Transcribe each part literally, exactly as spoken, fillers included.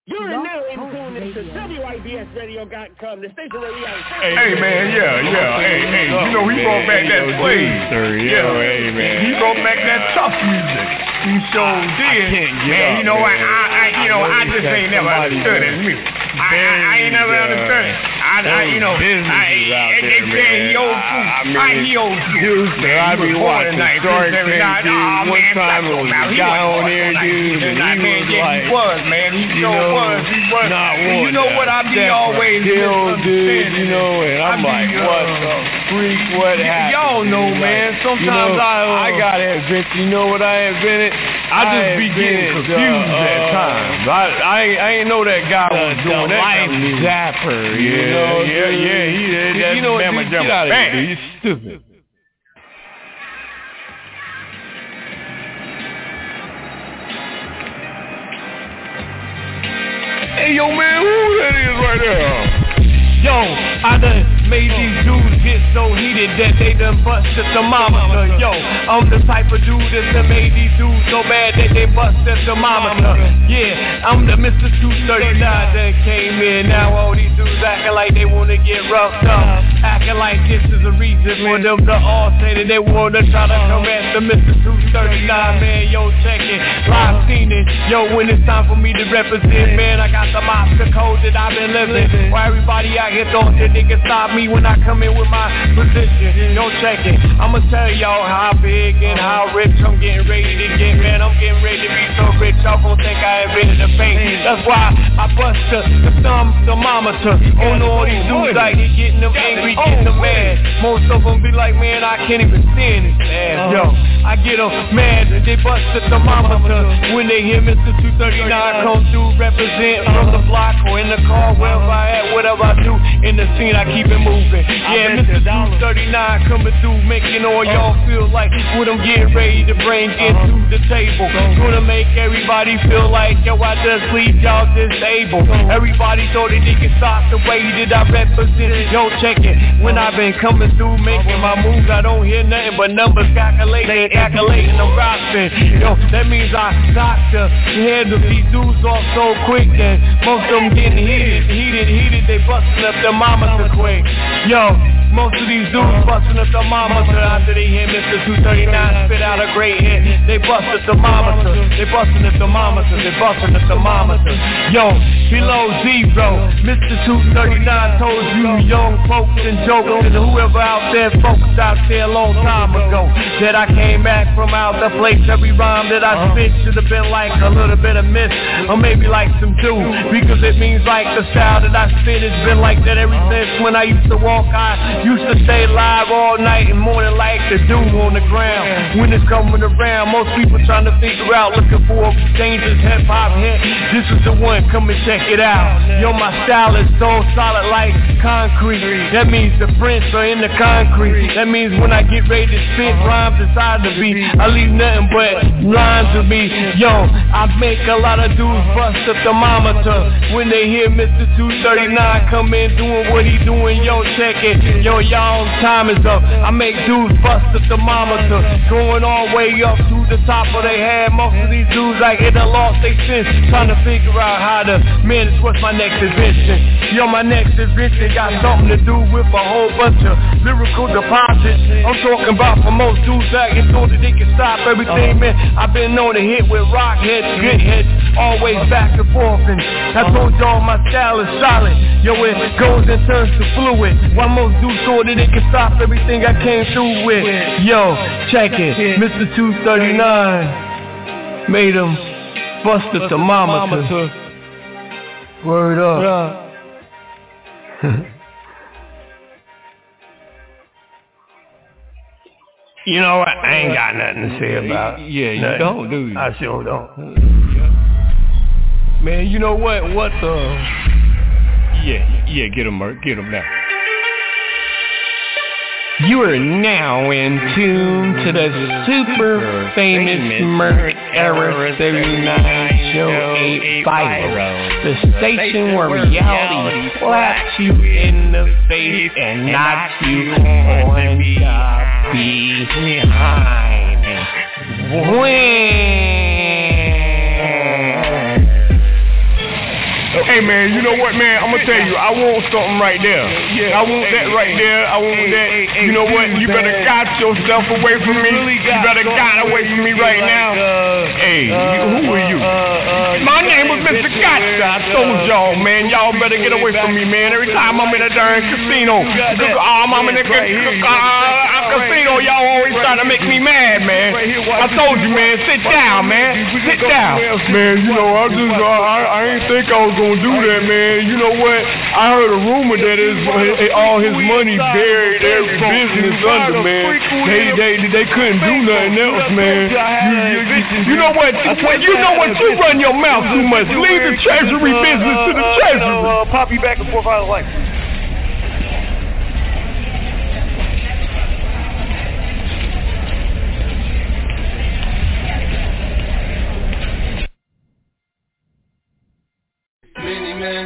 You're now in tune into W I B S radio dot com, the station where we are. Hey, hey man, yeah, yeah, hey, hey, you know he brought back that slave. Yeah, hey, man. He brought back that tough music. He sure did. Man, you know what, I, I, you know, I just ain't never understood his music. I, I, I ain't never understood it. I, I, you know, I, they say he old school. I, he old school. I be watching Shark Tank, dude. One time it was a guy on there, dude, and he was like, he was, man, he sure was, he was. Not one. You know what I be always still, dude, you know, and I'm like, what the freak, what happened? Y'all know, man, sometimes I, I got invented, you know what I invented? I just be getting confused at times. I, I, I ain't know that guy was doing that. Life Zapper, yeah, you know, yeah, yeah, he did that. You know what, dude, get out of here, dude. You're stupid. Hey, yo, man, who that is right there? Yo, I done made these dudes get so heated that they done busted the thermometer. Yo, I'm the type of dude that done made these dudes so bad that they busted the thermometer. Yeah, I'm the Mister two thirty-nine that came in. Now all these dudes acting like they wanna get roughed up, acting like this is a reason for them to all say that they wanna try to harass the Mister two thirty-nine, man. Yo, check it, live seen it. Yo, when it's time for me to represent, man, I got the monster code that I've been living. Why everybody out here thought that they can stop me when I come in with my position? Yo, check it, I'ma tell y'all how big and how rich I'm getting ready to get, man. I'm getting ready to be so rich, y'all gon' think I invented the paint. That's why I bust the, the thumb thermometer on all these dudes out here getting them angry, getting them mad. Most of them be like, man, I can't even stand this ass. Yo, I get them mad that they bust the thermometer when they hear Mister two thirty-nine come through, represent from the block or in the car, wherever I at, whatever I do. In the scene, I keep it moving. Yeah, Mister two thirty-nine coming through, making all y'all feel like what I'm getting ready to bring into the table. Gonna make everybody feel like, yo, I just leave y'all disabled. Everybody thought that they could stop the way that I represent. Yo, check it. When I've been coming through, making my moves, I don't hear nothing but numbers calculating, calculating, I'm rostering. Yo, that means I got to handle these dudes off so quick that most of them getting heated, heated, heated. They busting up the thermometer quick. Yo, most of these dudes busting the thermometer after they hear Mister two thirty-nine spit out a great hit. They bust the thermometer, they busting the thermometer, they busting the thermometer. Yo, below zero, Mister two thirty-nine told you young folks and jokers and whoever out there, folks out there a long time ago, that I came back from out the place. Every rhyme that I spit should have been like a little bit of myth, or maybe like some do, because it means like the style that I spit has been like that ever since when I used to walk. I used to stay live all night and morning like the dude on the ground. When it's coming around, most people trying to figure out, looking for a dangerous hip hop hit. This is the one, come and check it out. Yo, my style is so solid like concrete. That means the prints are in the concrete. That means when I get ready to spit rhymes inside the beat, I leave nothing but lines to me. Yo, I make a lot of dudes bust the thermometer when they hear Mister two thirty-nine come in doing what he doing. Yo, check it. Yo, y'all time is up. I make dudes bust the thermometer, going all the way up to the top of their head. Most of these dudes like it done lost their sense, trying to figure out how to manage what's my next invention. Yo, my next invention got something to do with a whole bunch of lyrical deposits. I'm talking about for most dudes that get told that they can stop everything, man. I've been known to hit with rock heads, good heads, always back and forth. And I told y'all my style is solid. Yo, it goes and turns to fluid. While most dudes thought that they can stop everything I came through with. Yo, check it. Mister two thirty-nine made him bust the thermometer. Word up. You know what? I ain't got nothing to say about it. Yeah, you nothing. don't, do you? I sure don't. Man, you know what? What the... Yeah, yeah, get him, Merc. Get him now. You are now in tune to the super famous Merc Era thirty-nine Show eight fifty, the station where reality slaps you in the face and knocks you on the behind. When Hey man, you know what man? I'm gonna tell you, I want something right there. Yeah, I want that right there. I want that. You know what? You better got yourself away from me. You better got away from me right now. Hey, who are you? My name was Mister Gotcha. I told y'all, man. Y'all better get away from me, man. Every time I'm in a darn casino, I'm in a casino, y'all always try to make me mad, man. I told you, man. Sit down, man. Sit down. Man, you know, I just, I, I ain't think I was gonna do that, man. You know what? I heard a rumor that his, all his money buried every business under, man. They, they, they couldn't do nothing else, man. You, you, you know what? You know what? You run your mouth too much. Leave the treasury business to the treasury. Pop you back and forth out of life. Many men,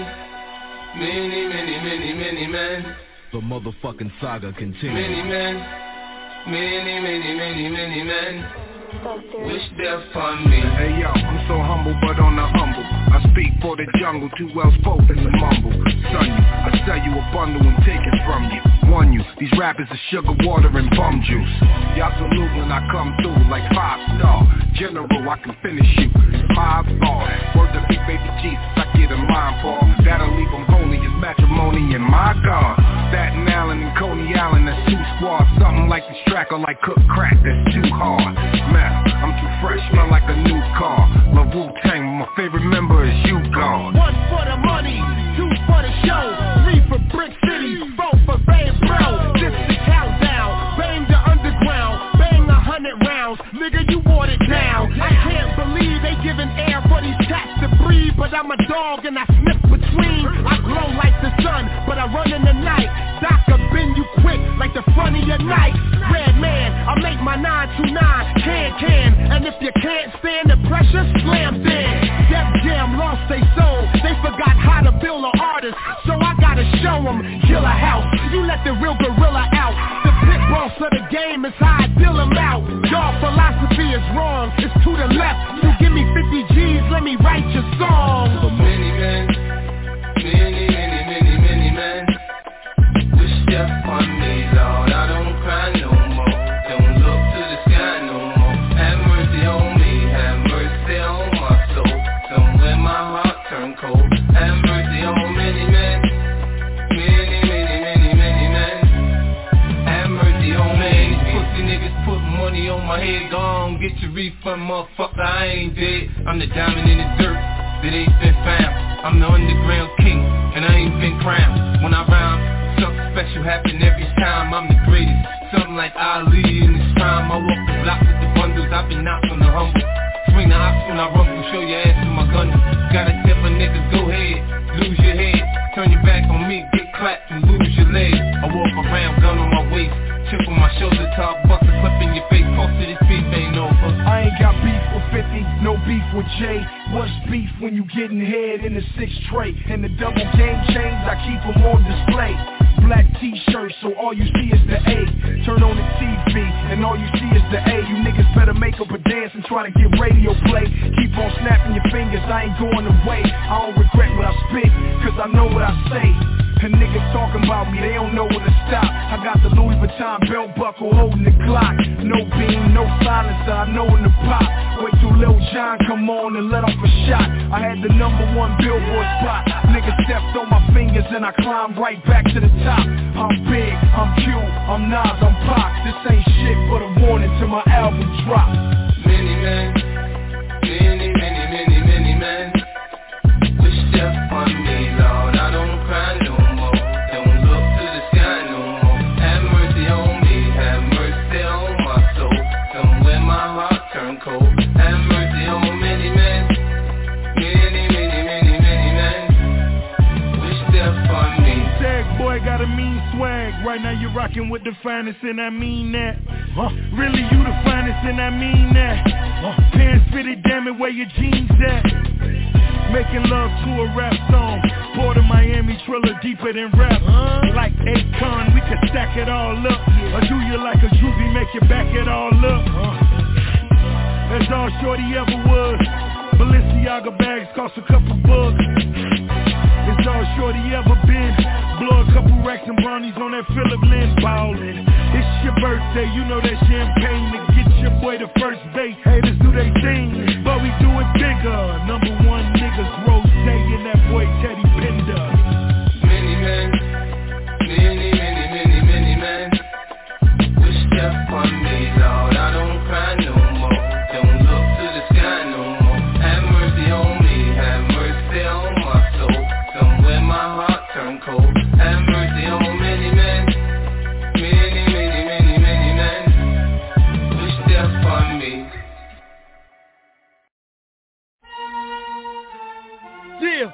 many, many, many, many men. The motherfucking saga continues. Many men, many, many, many, many men. Wish death on me. Hey yo, I'm so humble but on the humble. I speak for the jungle, too well spoken to mumble. Son you, I sell you a bundle and take it from you. Warn you, these rappers are sugar water and bum juice. Y'all salute when I come through like five star. General, I can finish you. Five bars, word to big baby Jesus, I get a mind for. That'll leave them holy as matrimony and my God. Staten Island and Coney Island, that's two squads. Something like the Stracker, like cook crack, that's too hard. Man, I'm too fresh, smell like a new car. Love Wu-Tang, my favorite member is you gone. One for the money, two for the show, three for Brick City, four for Ray Bro. This is the countdown, bang the underground, bang a hundred rounds, nigga you want it down. I can't believe they giving air for these cats to breathe, but I'm a dog and I snip between. I glow like the sun, but I run in the night. Doctor bend you quick like the front of your knife. Red man, I make my nine two nine, can can, and if you can't stand the pressure, slam then. Def Jam lost they soul, they forgot how to build an artist, so I gotta show them, kill a house. You let the real gorilla out. The pit boss of the game is how I deal them out. Your philosophy is wrong, it's to the left. You give me fifty G's, let me write your song. Many men, many, many, many, many men. Wish death on me, Lord. I don't cry no more. Don't look to the sky no more. Have mercy on me, have mercy on my soul. Somewhere my heart turned cold. Have mercy on many men, many, many, many, many men. Have mercy on me. Pussy niggas put money on my head. Gone, get your refund, motherfucker. I ain't dead. I'm the diamond in the dirt that ain't been found. I'm the underground king, and I ain't been crowned. When I rhyme, something special happen every time. I'm the greatest, something like Ali in his prime. I walk the block with the bundles, I've been knocked on the humble. Swing the ox when I rumble, show your ass with my gun. Gotta tip a nigga, go ahead, lose your head. Turn your back on me, get clapped and lose your leg. I walk around, gun on my waist, chip on my shoulder, top, bust a clip in your face. Talk to this beef ain't over. I ain't got beef with fifty, no beef with Jay. What's beef when you getting head in the six tray? And the double game chains, I keep them on display. Black t-shirts, so all you see is the A. Turn on the T V, and all you see is the A. You niggas better make up a dance and try to get radio play. Keep on snapping your fingers, I ain't going away. I don't regret what I spit, cause I know what I say. And niggas talking about me, they don't know when to stop. I got the Louis Vuitton belt buckle holding the clock. No beam, no silencer, I know when to pop. Wait till Lil Jon come on and let off a shot. I had the number one Billboard spot. Niggas stepped on my fingers and I climbed right back to the top. I'm big, I'm cute, I'm Nas, I'm Pac. This ain't shit but a warning till my album drop. Many men, many, many, many, many men. Wish death on me, Lord. I don't cry no more. Don't look to the sky no more. Have mercy on me, have mercy on my soul. Somewhere my heart turned cold. Have mercy on many men, many, many, many, many men. Wish death on me. Tag boy got a mean swag. Right now you're rocking with the finest and I mean that. Huh? Really you the finest and I mean that. Huh? Pants fitted, damn it, where your jeans at? Making love to a rap song. Port of Miami, Triller deeper than rap. uh, Like Akon, we could stack it all up. Or do you like a Juvie, make you back it all up? uh, That's all shorty ever was. Balenciaga bags cost a couple bucks. that Philip Lynn ballin'. It's your birthday, you know that champagne to get your boy the first base. Haters do they thing, but we do it bigger. Number one niggas, Rose Day and that boy Teddy Pender. Many men, many, many, many, many men wish death on me, Lord. I don't cry no more. Don't look to the sky no more. Have mercy on me, have mercy on my soul. Somewhere my heart turned cold. Have mercy on many men, many, many, many, many men wish death on me. Yeah.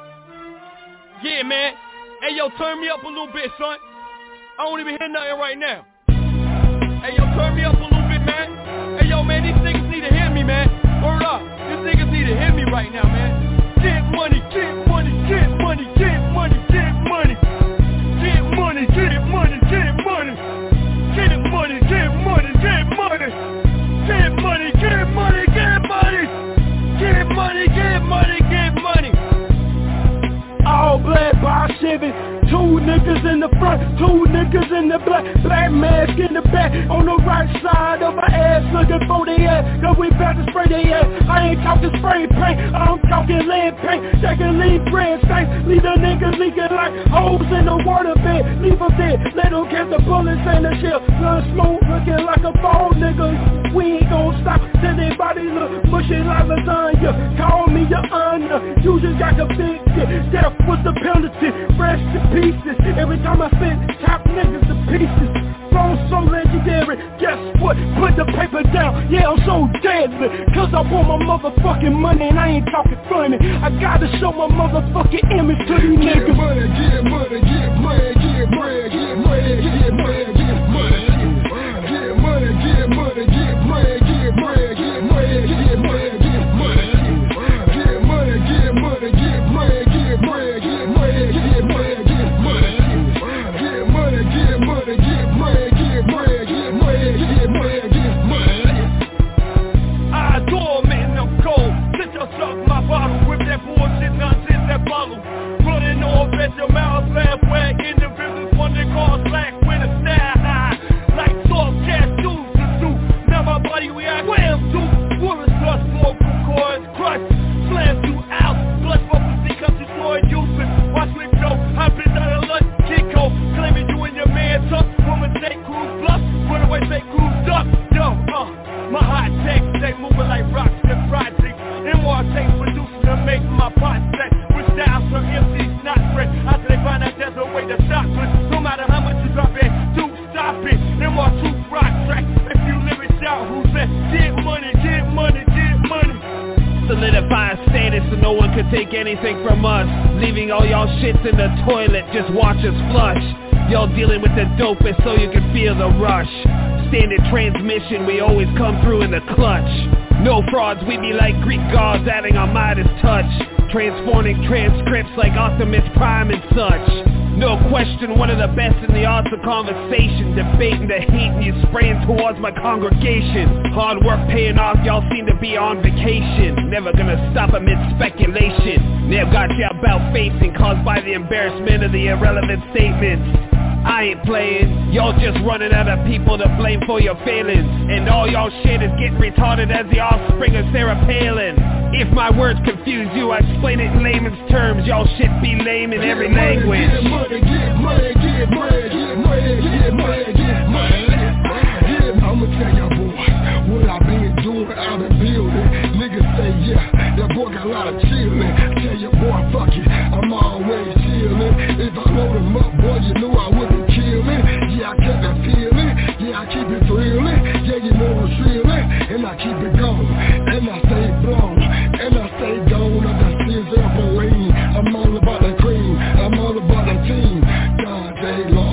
Yeah, man. Hey, yo, turn me up a little bit, son. I don't even hear nothing right now. Hey, yo, turn me up a little bit, man. Hey, yo, man, these niggas need to hear me, man. Word up. These niggas need to hear me right now, man. Get money, get money, get money, get money, get money. Get money, get money, get money. Get money, get money, get money. Get money, get money, get money. Get money, get money, get money. All black by Chevy, two niggas in the front, two niggas in the black, black mask in the back, on the right side of my ass, looking for the ass, cause we about to spray they ass. I ain't talking spray paint, I'm talking lead paint, they can leave bread stains, leave the niggas leaking like holes in the water bed, leave them dead, let them catch the bullets and the shell, blood smoke looking like a ball nigga, we ain't gon' stop till they body look mushy like lasagna, call me your honor, you just got convicted, death was the penalty, rest in pieces. Every time I spit, top niggas to pieces. Flow so legendary, guess what? Put the paper down, yeah, I'm so deadly. Cause I want my motherfucking money and I ain't talking funny. I gotta show my motherfucking image to these niggas. Get money, get money, get money, get money, get money, get money, get money. Get money, get money, get money, get money, get money, get money, get money. Get money, get money, get money, get money, get money, get money, get money. Get money, get money, get money, get money, get money, get money, get money. I adore man, I'm cold. Sit yourself my bottle with that bullshit nonsense that follow. Running off at your mouth, laugh whack. Individuals one they call slack with a style high. Like soft gas dudes to do. Now my body react wham to. Bullets plus vocal cords crushed. Slam throughout. Blood bubbles because destroyed Houston. Watch me go. I've been out of luck. Kiko. Claiming you and your man tough. Woman take cruise bluff. Run away take cruise up. Yo, uh. My hot takes, they moving like rocks and projects. And more takes producing to make my pot set. With styles from M Cs not fresh. After they find out there's a way to stop it. No matter how much you drop it, do stop it. And more two rock tracks. If you live it out, who said get money, get money, get money. Solidifying status so no one could take anything from us. Leaving all y'all shits in the toilet, just watch us flush. Y'all dealing with the dopest so you can feel the rush. Standard transmission, we always come through in the clutch. No frauds, we be like Greek gods adding our Midas touch. Transforming transcripts like Optimus Prime and such. No question, one of the best in the arts of conversation. Debating the hate and you spraying towards my congregation. Hard work paying off, y'all seem to be on vacation. Never gonna stop amid speculation. Never got you about facing, caused by the embarrassment of the irrelevant statements. I ain't playing, y'all just running out of people to blame for your failings. And all y'all shit is getting retarded as the offspring of Sarah Palin. If my words confuse you, I explain it in layman's terms. Y'all shit be lame in every language. Get money, get money, get money, get money, get money, get money. Yeah, I'ma tell y'all boys what I been doing out in building. Niggas say yeah, that boy got a lot of chillin'. Tell your boy fuck it, I'm always chillin'. If I load him up, boy, you know I wouldn't kill it. Yeah, I kept that feeling, yeah, I keep it thrilling. Yeah, you know I'm thrilling, and I keep it going, and I stay blown, and I stay gone. I got scissor up and lean. I'm all about the cream, I'm all about the team. God, they long.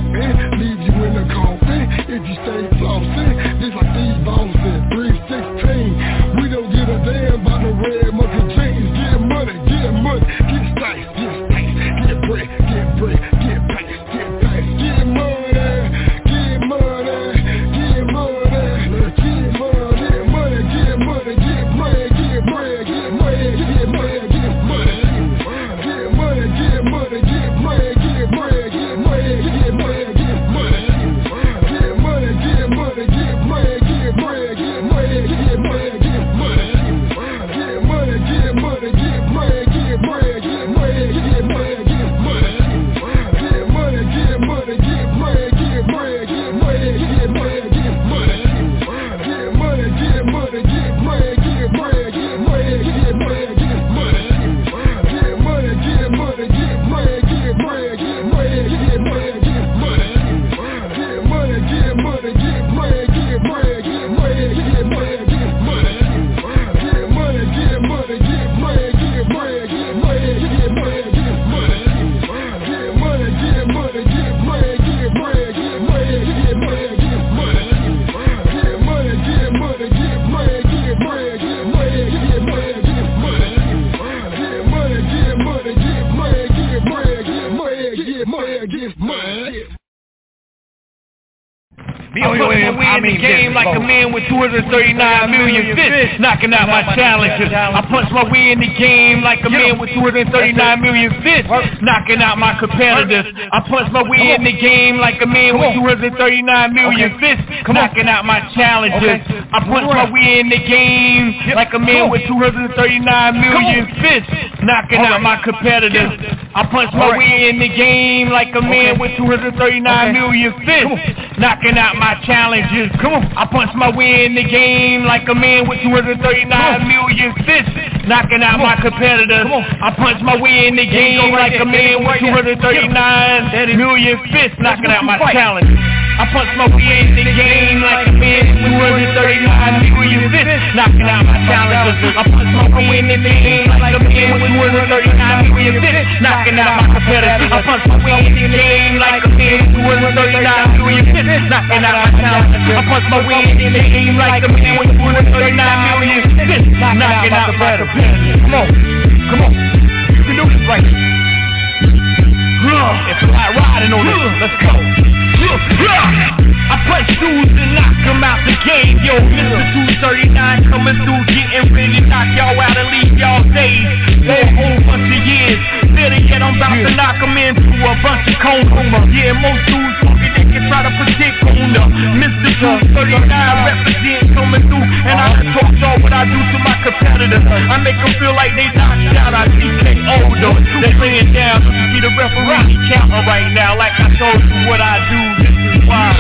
I punch my way in the game like a man with two hundred thirty-nine million fists, knocking out my challenges. I punch my way in the game like a man with two hundred thirty-nine million fists, knocking out my competitors. I punch my way in the game like a man with two hundred thirty-nine million fists, knocking out my challenges. I punch my way in the game like a man with two hundred thirty-nine million fists, knocking out my competitors. I punch my way in the game like a man with two hundred thirty-nine million fists, knocking out my challenges. Come on. I punch my way in the game like a man with two hundred thirty-nine million fists, knocking out my competitors. I punch my way in the game like a man with two hundred thirty-nine million fists, knocking out my challenges. I punch my way in the game like a man with two hundred thirty-nine million fists, knocking out my challenges. I punch my way in the game like a man with two hundred thirty-nine million fists, knocking out my competitors. I punch my way in the game like a man with two hundred thirty-nine million fists, knocking out my challenges. I punch my way in the game like a man with two hundred thirty-nine million fists, knocking out my competitors. Come on, come on, you can do this right. It's like riding on it. Let's go. I punch dudes and knock them out the game. Yo, Mister two thirty-nine coming through, getting ready to knock y'all out and leave y'all days for a whole bunch of years. Better yet, I'm about to knock them into a bunch of coma. Yeah, most dudes talking, they can try to predict on the Mister two thirty-nine represent coming through, and I can talk y'all what I do to my competitors. I make them feel like they knocked out, I T K O them. They laying down, you be the referee counting right now, like I told you what I do. This is why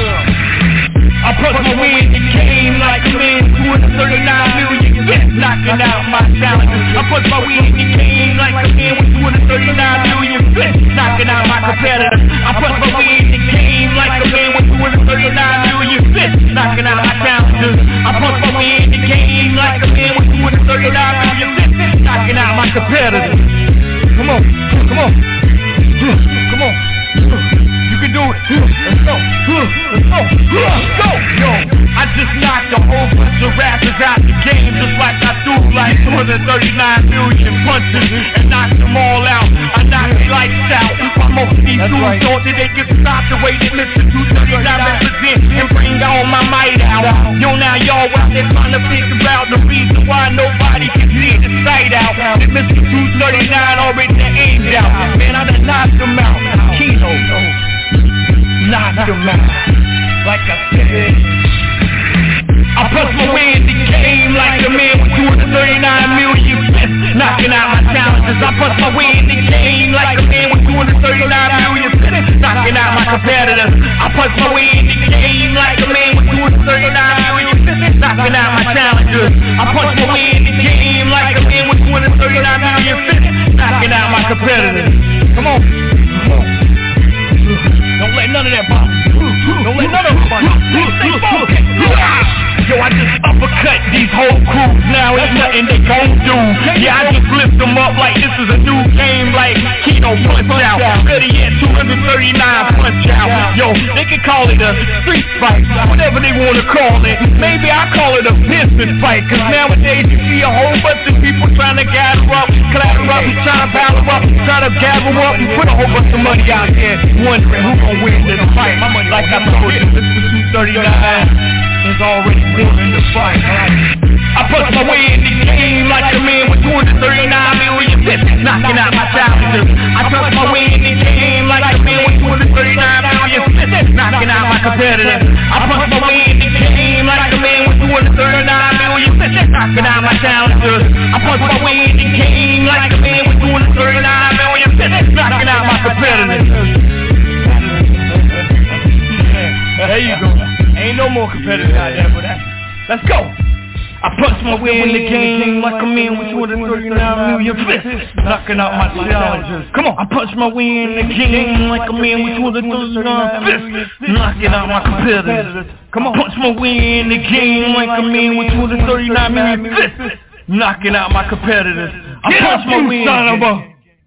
I punch my way in the game like a man with two hundred thirty-nine million fists, knocking out my challenges. I punch my way in the game like a man with two hundred thirty-nine million fists, knocking out my competitors. I punch my way in the game like a man with two hundred thirty-nine million fists, knocking out my challenges. I punch my way in the game like a man with two hundred thirty-nine million fists, knocking out my competitors. Come on, come on, come on. You can do it. Let's go. Let's go. Let's go. Yo, I just knocked a whole bunch of rappers out the game, just like I do like two hundred thirty-nine million punches and knocked them all out. I knocked their lights out. While most of these dudes thought that they could stop the way that Mister two thirty-nine represent and bring all my might out. Yo, now y'all out there trying to figure out the reason why nobody can see the sight out. That Mister two thirty-nine already aimed out. Man, I done knocked them out. Kino. Knock them out, like I said. I punch my way in the game like a man with two hundred thirty-nine million fists, knocking out my challenges. I punch my way in the game like a man with two hundred thirty-nine million fists, knocking out my competitors. I punch my way in the game like a man with two hundred thirty-nine million fists, knocking out my challenges. I punch my way in the game like a man with two hundred thirty-nine million fists, knocking out my competitors. Come on, come on. Don't let none of that bother. Don't let none of that bother. Stay focused. Yo, I just uppercut these whole crews now. It's nothing they gon' do. Yeah, I just lift them up like this is a new game, like Kino Punch Out. Better yet, two hundred thirty-nine Punch Out. Yo, they can call it a street fight, whatever they wanna call it. Maybe I call it a business fight, cause nowadays you see a whole bunch of people trying to gather up, clatter up, trying to battle up, trying to gather up and put a whole bunch of money out there, wondering who gon' win this fight. Like I told you, Mister two thirty-nine is already winning the fight. I punch my way in the game like a man with two hundred thirty-nine million fists, knocking out my challenges. I punch my way in the game like a man with two hundred thirty-nine million fists, knocking out my competitors. I punch my way in the game like a man with two hundred thirty-nine million fists, knocking out my challenges. I punch my way in the game like a man with two hundred thirty-nine million fists, knocking out my competitors. There you go. Ain't no more competitors out there for that. Let's go. I punch my way in the game like a man with two hundred thirty-nine million fists, knocking out my challenges. Come on. I punch my way in the game like a man with two hundred thirty-nine fists, knocking out my competitors. Come on. I punch my way in the game like a man with two hundred thirty-nine million fists, knocking out my competitors. I punch my way in the game.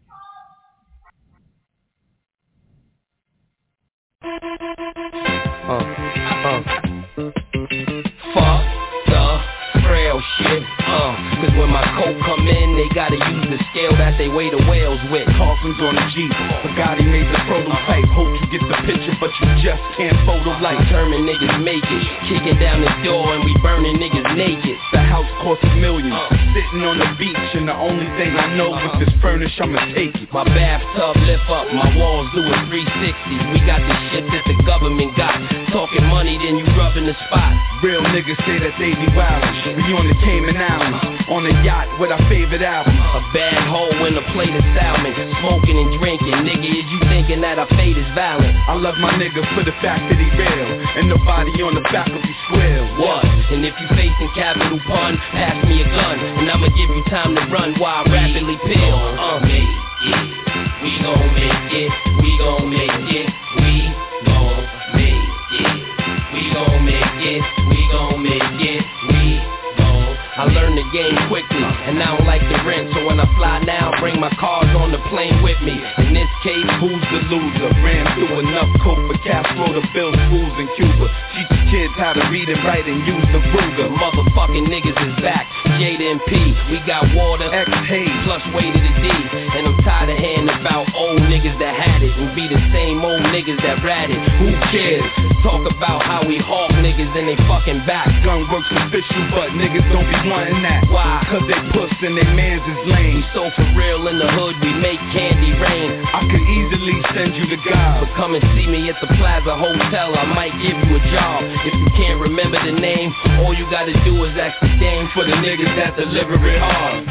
Uh, uh. Fuck the frail shit, uh. Cause when my coat come in, they gotta use the scale that they weigh the whales with. Talking Benz on the Jeep. Bugatti made the prototype. Hope you get the picture, but you just can't photo like. Determined niggas make it. Kicking down the door and we burning niggas naked. The house costs a million. Sitting on the beach and the only thing I know with this furnish, I'ma take it. My bathtub lift up, my walls do a three sixty. We got the shit that the government got. Talking money, then you rubbing the spot. Real niggas say that they be wildin'. We on the Cayman Islands, on a yacht with our favorite album. A bad hole in a plate of salmon. Smoking and drinking, nigga, is you thinking that our fate is violent? I love my nigga for the fact that he real, and nobody on the back of his square. What? And if you facing capital pun, pass me a gun, and I'ma give you time to run while I rapidly peel. Uh, make it. We gon' make it. We gon' make it. We gon' make it. We gon' make it. We gon' make it. We gon' I learned the game quickly, and I don't like the rent, so when I fly now, bring my cars on the plane with me. In this case, who's the loser? Ran through enough coke for Castro to build schools in Cuba. Teach the kids how to read and write and use the Ruger. Motherfucking niggas is back. Jada and P, we got water, X, hey, plus way to the D. And I'm tired of hearing about old niggas that had it and be the same old niggas that ratted. Who cares? Talk about how we hawk niggas and they fucking back. Gun works official, but niggas don't be wanting that. Why? Cause they puss and they mans is lame. We so for real in the hood, we make candy rain. I could easily send you to God, but come and see me at the Plaza Hotel, I might give you a job. If you can't remember the name, all you gotta do is ask the dame for the niggas that deliver it hard.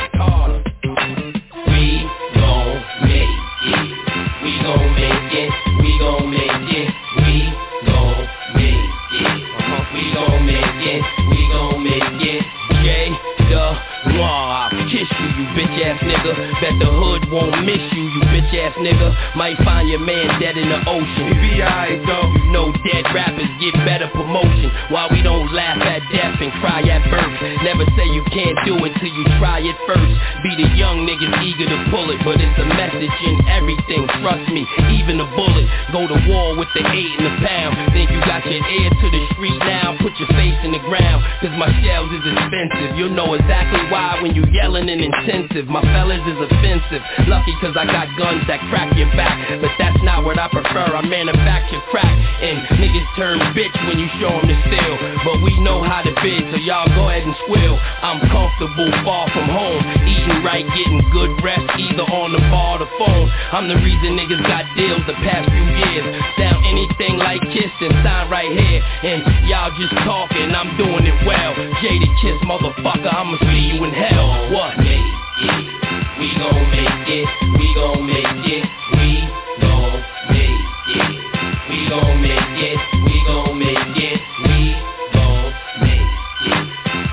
We gon' make it. We gon' make it. We gon' make it. We gon' make it. We gon' make it. We gon' make it. Jay the Law, I'll kiss you, you bitch ass nigga. Bet the hood won't miss you, you bitch ass nigga. Might find your man dead in the ocean. He be alright though. You know dead rappers get better promotion. Why we don't laugh at death and cry at birth. Never say you can't do it till you try it first. Be the young niggas eager to pull it, but it's a message in everything. Trust me, even a bullet. Go to war with the eight and the pound. Think you got your ear to the street now? Put your face in the ground, cause my shells is expensive. You'll know exactly why when you yelling and intensive. My fellas is offensive. Lucky cause I got guns that crack your back, but that's not what I prefer. I manufacture crack, and niggas turn bitch when you show them the steel. But we know how to bid, so y'all go ahead and squill. I'm comfortable, far from home, eating right, getting good rest, either on the bar or the phone. I'm the reason niggas got deals the past few years. Sound anything like Kiss and sign right here, and y'all just talking, I'm doing it well. Jada Kiss, motherfucker, I'ma see you in hell. What? Make it. We gon' make it. We gon' make it. We gon' make it. We gon' make it. We gon' make it. We gon' make it.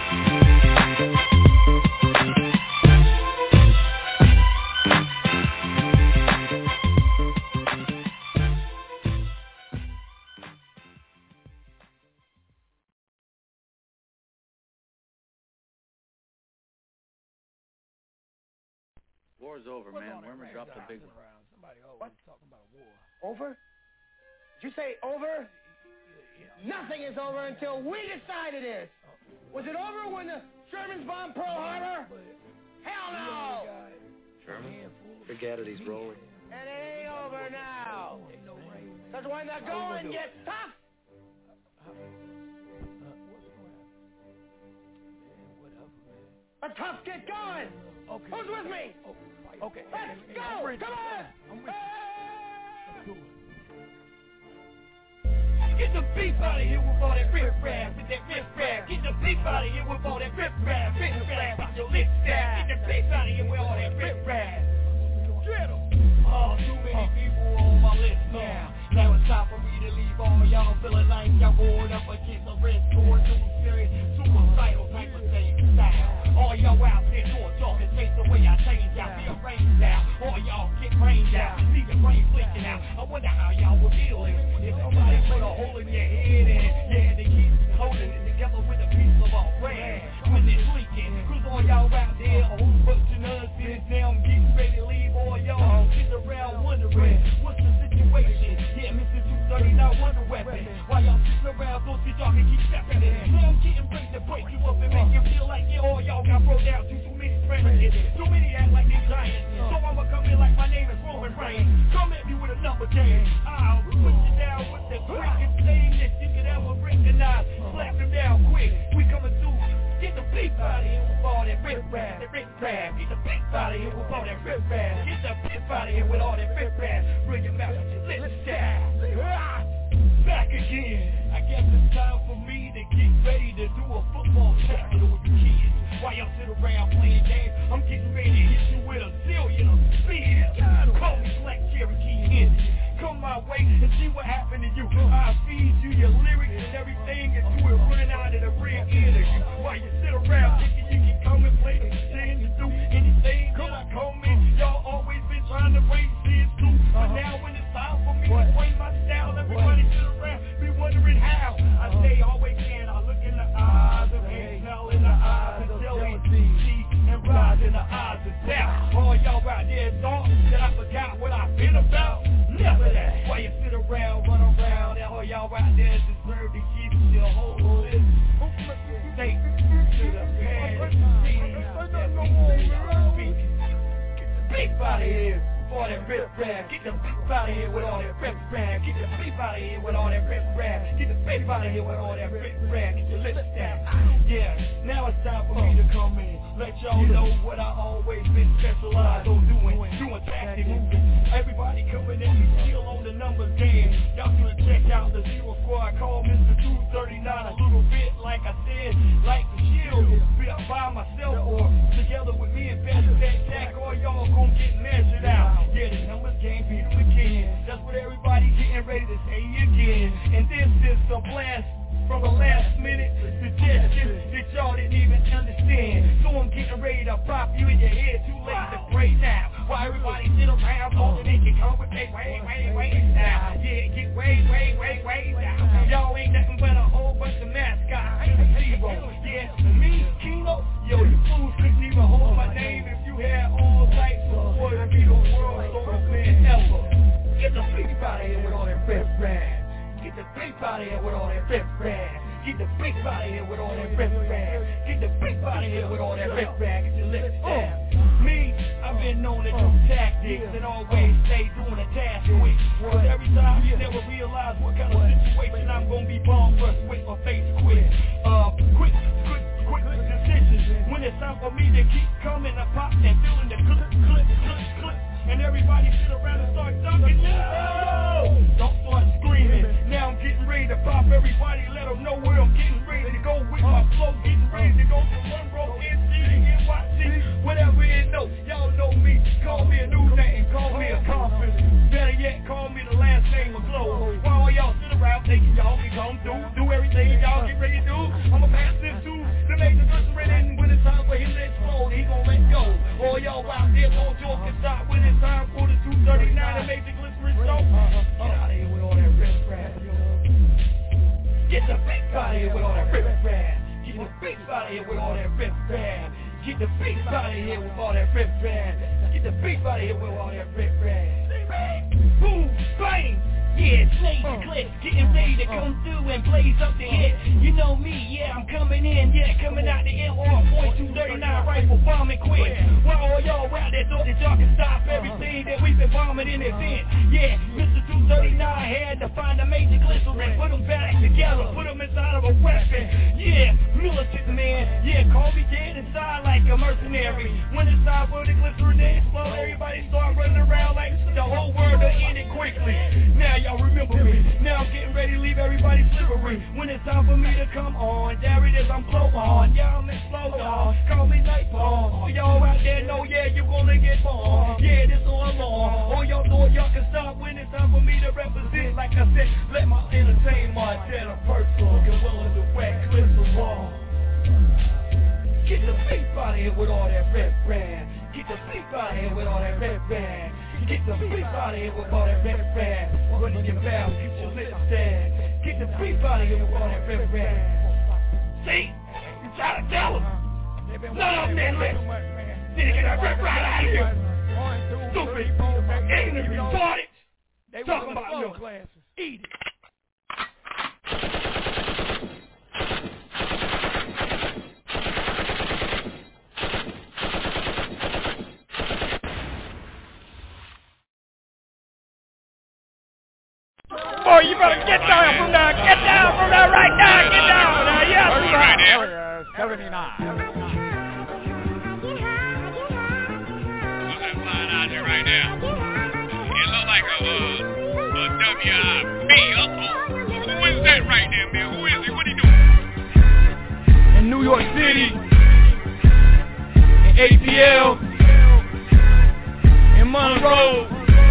War's over, man. Wormer dropped a big one. What? Over? Did you say over? Nothing is over until we decide it is. Was it over when the Germans bombed Pearl Harbor? Hell no! Sherman? Forget it, he's rolling. It ain't over now. Because when the going gets tough, the tough get going. Okay. Who's with me? Oh, okay. Let's go. Come on. I'm with you. Get the beef out of here with all that riff raff, with that riff raff. Get the beef out of here with all that riff raff, riff raff. Get your lips stacked. Get the beef out of here with all that riff raff. Get 'em. Oh, too many people on my list now. Now it's time for me to leave all y'all feeling like y'all bored up against a red sword, too serious, suicidal type of thing style. All y'all out there doing talking, take the way I change y'all, be arranged now. All y'all get brained out, see the brain flicking out. I wonder how y'all would feel if, if somebody put a hole in your head and yeah, they keep holding it together with a piece of a bread. When it's leaking, cause all y'all out there, a whole bunch of nonsense. Now I'm getting ready to leave all y'all sitting around wondering what's the situation. Yeah, Mister two thirty, now wonder weapon. Why y'all sitting around so that y'all can keep stepping in? Now I'm getting ready to break you up and make you feel like yeah, all y'all got broke down to too many friends. Too many act like they giants. So I'ma come in like my name is Roman Reigns. rubber game. I'll put you down with the quickest thing that you could ever recognize. Slap him down quick, we coming through. Get the beef out of here with all that rip rap, that rip rap. Get the beef out of here with all that rip rap. Get the beef out of here with all that rip rap. Bring your mouth to your lips down. Back again. I guess it's time for me to get ready to do a football tackle with the kids. While y'all sit around playing games, I'm getting ready to hit you with a zillion of speed. Call me Black Cherokee Indian. Come my way and see what happened to you. I'll feed you your lyrics and everything and do it running out of the rear end of you. While you sit around thinking you can come and play and sing and do anything that I come in. Y'all always been trying to raise kids too. But now when it's time for me to bring my style, everybody sit around be wondering how. I say always can. I look in the eyes of hate, smell in the eyes of jealousy, and rise in the eyes of doubt. All y'all out there thought that I forgot what I've been about. Never that. Why you sit around, run around, and all y'all out there deserve to keep your whole list. Take to the past. Get the beef out of here. All that rip rap, get the beef out of here with all that rip rap. Get the beef out of here with all that rip rap. Get the beef out of here with all that rip rap. Get your lips down. Yeah, now it's time for me to come in. Let y'all know what I always been specialized on doing. Doing tactic moving. Everybody coming in, we still on the numbers game. Y'all should check out the Zero Squad. Call Mister two thirty-nine a little bit, like I said, like the shield. Be up by myself or together with me and Best That Jack. All y'all gon' get measured out. Yeah, the numbers game, beat them again. That's what everybody getting ready to say again. And this is a blast from a last minute suggestion that y'all didn't even understand. So I'm getting ready to pop you in your head, too late to pray now. While everybody sit around talking, they can come with they way, way, way down. Yeah, get way, way, way, way down. Y'all ain't nothing but a whole bunch of mascots. Zero. Yeah, me, Kino, yo, you fools couldn't even hold my name if you had all types of words. Be the world's oldest man ever. Get the beef out of here with all that rip rap. Get the beef out of here with all that rip rap. Get the beef out of here with all that rip rap. Get the beef out of here with all that rip rap. Get your lips down. Me, I've been known to do tactics and always stay doing a task quick. Cause every time you never realize what kind of situation I'm gonna be bomb first with or face quick. Uh, quick, quick, quick decisions. When it's time for me to keep coming, I pop and feeling the clip, clip, clip, clip. And everybody sit around and start dunking. No! Don't start screaming. Now I'm getting ready to pop everybody. Let them know where I'm getting ready to go with my flow. Getting ready to go to one row, N C, N Y C, whatever it know. Y'all know me. Call me a new name. Call me a confidence. Better yet, call me the last name of Glow. While y'all sit around thinking y'all can come do, do everything y'all get ready to do, I'ma pass this to the major glycerin. And when it's time for him to explode, he gon' let go. All y'all out there won't joke and stop when it's time for the two thirty-nine and Major Glycerin show. Get out of here with all that rip rap. Get the beef out of here with all that rip rap. Get the beef out of here with all that rip rap. Get the beef out of here with all that rip rap. Get the beef out of here with all that rip rap. Boom, bang. Yeah, Slaves and Clips, getting ready to come through and blaze up the hit. You know me, yeah, I'm coming in, yeah, coming out the M R point two thirty-nine rifle bombing quick. While all y'all out there thought that y'all can stop everything that we've been bombing in advance. Yeah, Mister two thirty-nine had to find a Major Glycerin, put them back together, put them inside of a weapon. Yeah, militant man, yeah, call me dead inside like a mercenary. When it's time for the glycerin to explode, everybody start running around like the whole world will end it quickly. Now y'all remember me. Now I'm getting ready to leave everybody slippery. When it's time for me to come on, there it is, I'm blow on. Y'all explode on, call me Nightfall. So y'all out there know, yeah, you gonna get bombed. Yeah, this all along. All y'all know y'all can stop when it's time for me to represent. Like I said, let my entertain Montana personal and willing to wet clips of wall. Get the beef out of here with all that red brand. Get the beef out of here with all that red brand. Get the beef out of here with all that red brand. Run in your mouth, get your lips down. Get the beef out of here with all that red brand. See? You try to tell them. None of them that lips. Then you get that red brand out of here. Stupid, ignorant, retarded. Talking about your classes. Eat it. boy, you better get down from there. Get down from there right now. Get down there. Yes, Right sir. there. seventy-nine. Who's that flying out there right now? It look like a, uh, a W I B. Uh-oh. Who is that right there, man? Who is he? What he doing? In New York City, in A T L, in Monroe,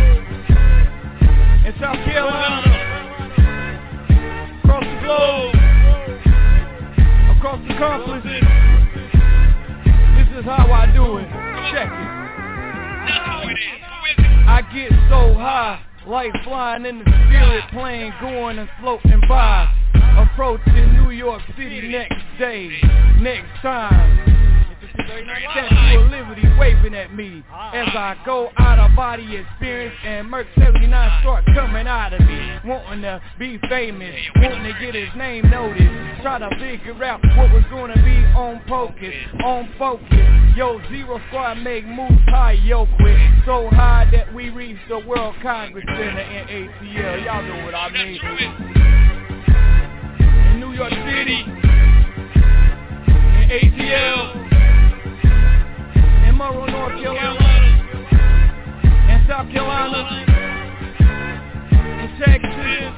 in South Carolina, across the globe, across the complex. This is how I do it. Check it. That's who it is. Who is it? I get so high, like flying in the spirit plane, going and floating by. Approaching New York City next day, next time. Statue of Liberty waving at me as I go out of body experience, and Merc seventy-nine start coming out of me, wanting to be famous, wanting to get his name noticed, try to figure out what was gonna be on focus, on focus. Yo, Zero Squad make moves high, yo quick, so high that we reach the World Congress Center in A T L. Y'all know what I mean. In New York City, in A T L, in Monroe, North Carolina, in South Carolina, in Texas,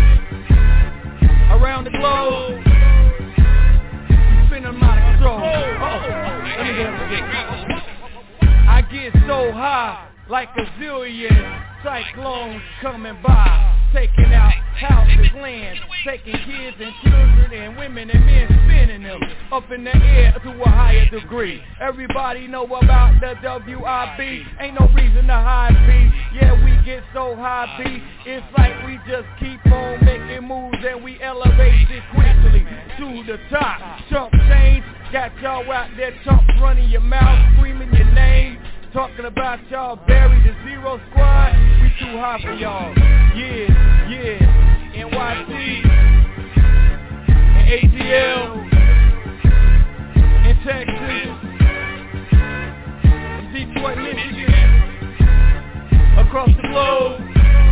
around the globe, we spin them out of control. Uh-oh. Let me get up again. I get so high, like a zillion cyclones coming by, taking out houses, land, taking kids and children and women and men, spinning them up in the air to a higher degree. Everybody know about the W I B, ain't no reason to hide B. Yeah, we get so high B, it's like we just keep on making moves and we elevate sequentially to the top. Chump change, got y'all out there chumps running your mouth, screaming your name, talking about y'all buried the Zero Squad. We too high for y'all. Yeah, yeah. N Y C, in A T L, in Texas, in Detroit, Michigan, across the globe,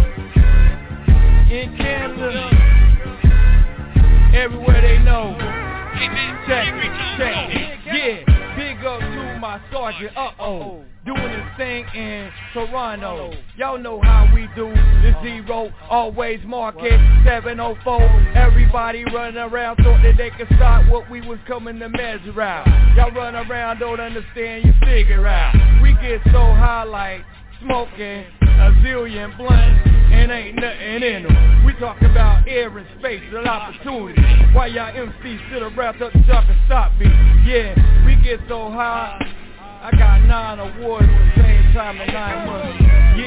in Canada, everywhere they know. Check it, check it, yeah. Big up to my sergeant, uh-oh, doing his thing in Toronto. Y'all know how we do the Zero, always market seven oh four. Everybody running around thought that they could stop what we was coming to measure out. Y'all run around, don't understand, you figure out. We get so high like smoking a zillion blunts and ain't nothing in them. We talk about air and space and opportunity. Why y'all M Cs sit around up y'all can stop me? Yeah, we get so high. I got nine awards at the same time in nine months.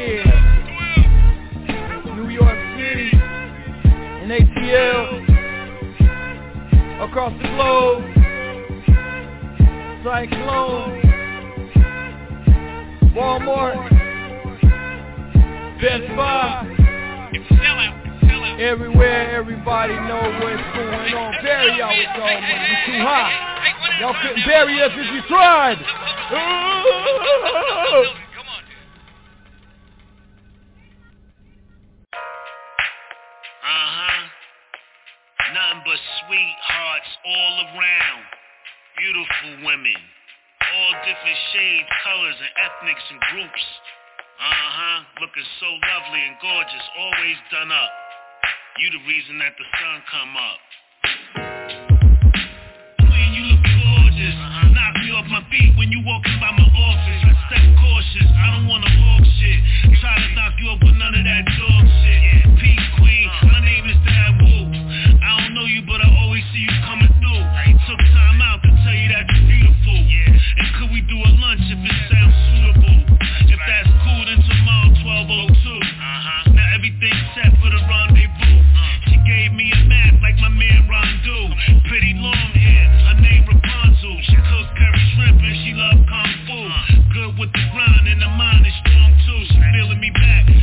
Yeah. New York City, in A T L, across the globe, Cyclone, Walmart, Best Buy, everywhere, everybody know what's going on. Bury y'all with y'all when we too high. Y'all couldn't bury us if you tried. Uh-huh. Nothing but sweethearts all around. Beautiful women. All different shades, colors, and ethnics and groups. Uh-huh. Looking so lovely and gorgeous, always done up. You the reason that the sun come up. Queen, you look gorgeous. Uh-huh. Knock me off my feet when you walking by my office. I step cautious, I don't wanna hawk shit. Try to knock you up with none of that dog shit. Yeah. Peace, queen, my name is Dad Wu. I don't know you, but I always see you coming through. I took time out to tell you that you're beautiful. Yeah. And could we do a lunch if it sounds suitable? If that's cool, then tomorrow twelve oh two. Uh-huh. Now everything's set for the rendezvous. She gave me a map like my man Rondu. Pretty long hair, her name Rapunzel. She cook curry shrimp and she love kung fu. Good with the grind and the mind is strong too. She feeling me back.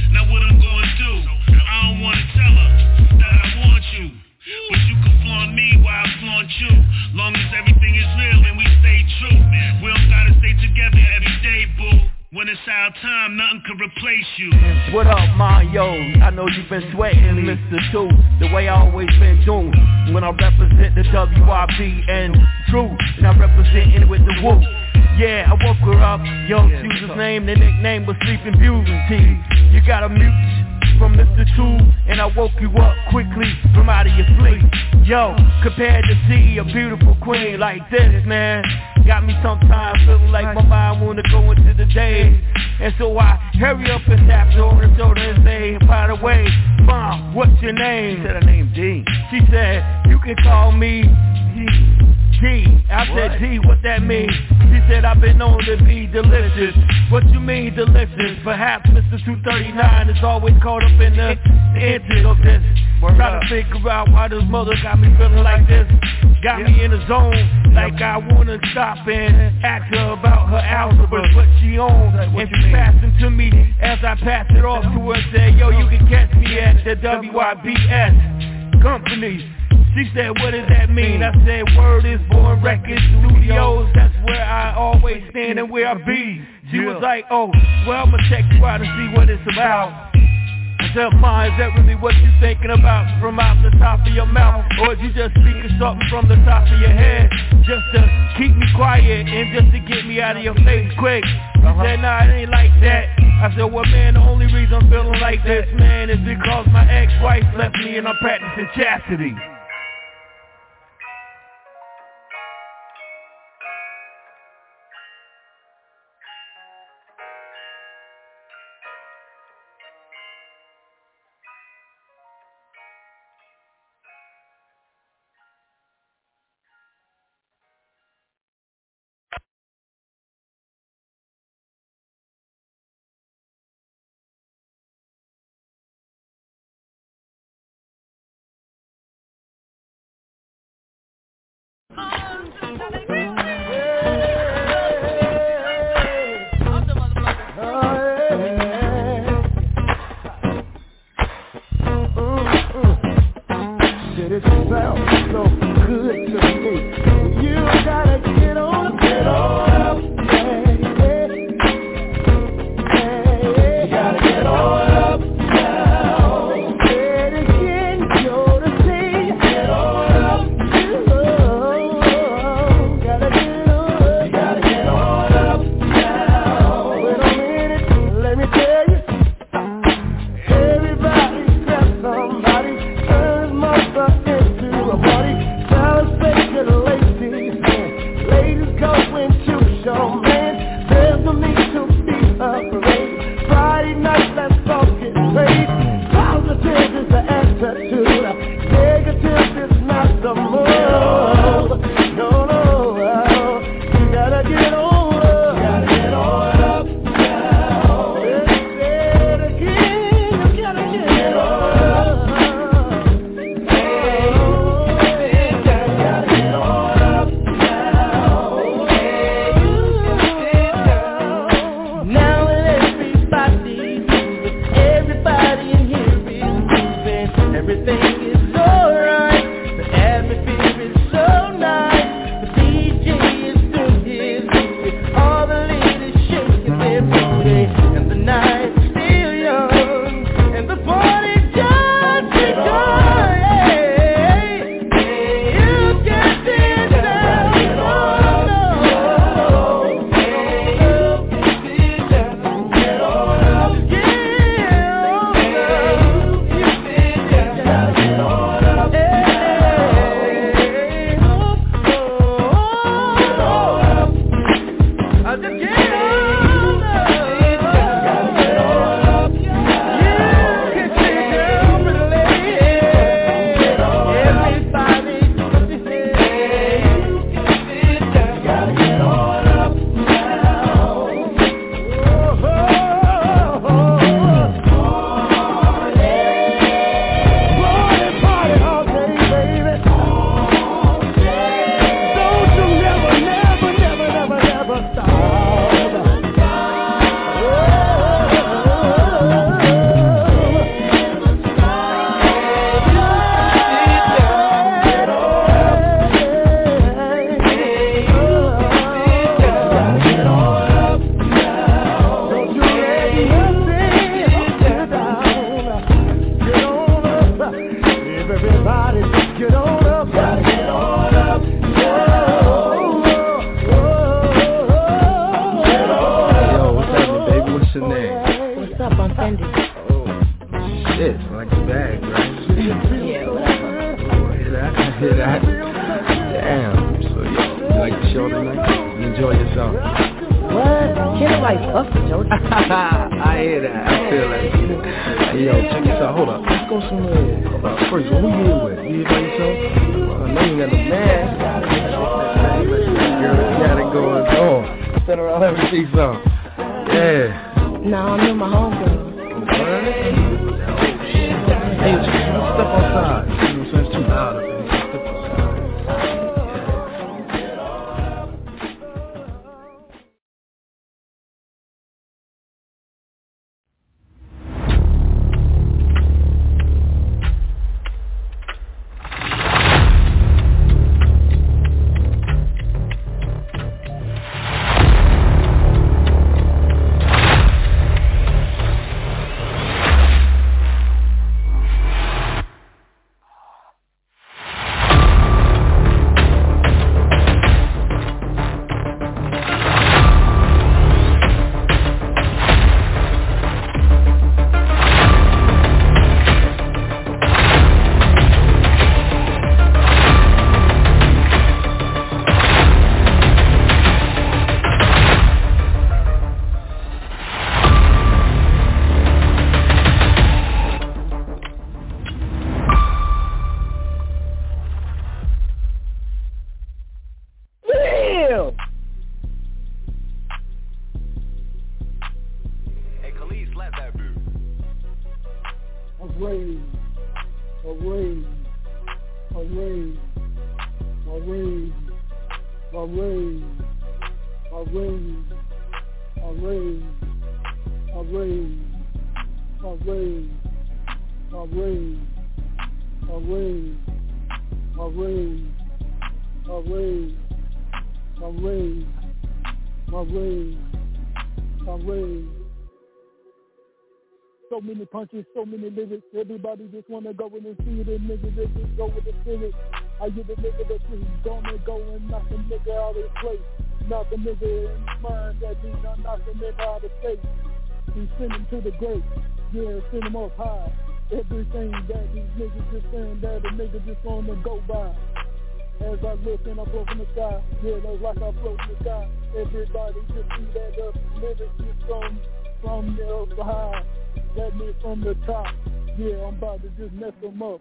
face you. What up, man, yo? I know you've been sweating, Mister Two, the way I always been doing. When I represent the W I B and True, and I represent it with the Woo. Yeah, I woke her up, yo, she was his name, the nickname was Sleeping Beauty. You got a mute from Mister Two, and I woke you up quickly from out of your sleep. Yo, compared to see a beautiful queen like this, man, got me sometimes feeling like my mind wanna go into the day. And so I hurry up and tap her on the shoulder and say, by the way, Mom, what's your name? She said her name D. She said, you can call me D. I said, D, what that mean? She said, I've been known to be delicious. What you mean delicious? Perhaps Mister two thirty-nine is always caught up in the antics of this. Trying to figure out why this mother got me feeling like this. Got me in the zone, like I wanna stop and ask her about her algebra, what she owns. And she passed it to me as I passed it off to her and said, yo, you can catch me at the W I B S company. She said, what does that mean? I said, word is Born Records Studios. That's where I always stand and where I be. She was like, oh, well, I'ma check you out and see what it's about. I said, Ma, is that really what you thinking about from out the top of your mouth? Or is you just speaking something from the top of your head just to keep me quiet and just to get me out of your face quick? She said, nah, it ain't like that. I said, well, man, the only reason I'm feeling like this, man, is because my ex-wife left me and I'm practicing chastity. shit, it's like a bag, right? Yeah, whatever. Oh, hear that? Hear that? Damn. So, yo, you like the show tonight? You enjoy yourself? What? Can't nobody fuck with Joe. I hear that. I feel that shit. Hey, yo, check this out. Hold up. Let's go somewhere. Hold up. First, who you here with? You here by yourself? Well, I know you ain't got no man. Girl, you got it going on. Sit around, let me see something. Yeah. No, I'm with my homegirl. What? Hey, just step outside. You know, so it's too loud up here. Step outside. So many punches, so many lyrics. Everybody just wanna go in and see the niggas that just go with the spirit. I get the nigga that just gonna go and knock the nigga out of his place. Knock the nigga in his mind that he done knock the nigga out of space. He send him to the grave, yeah, send him up high. Everything that these niggas just saying that the nigga just wanna go by. As I look and I float in the sky, yeah, that's like I float in the sky. Everybody just see that the lyrics is from, from the up high. That means from the top, yeah, I'm about to just mess them up.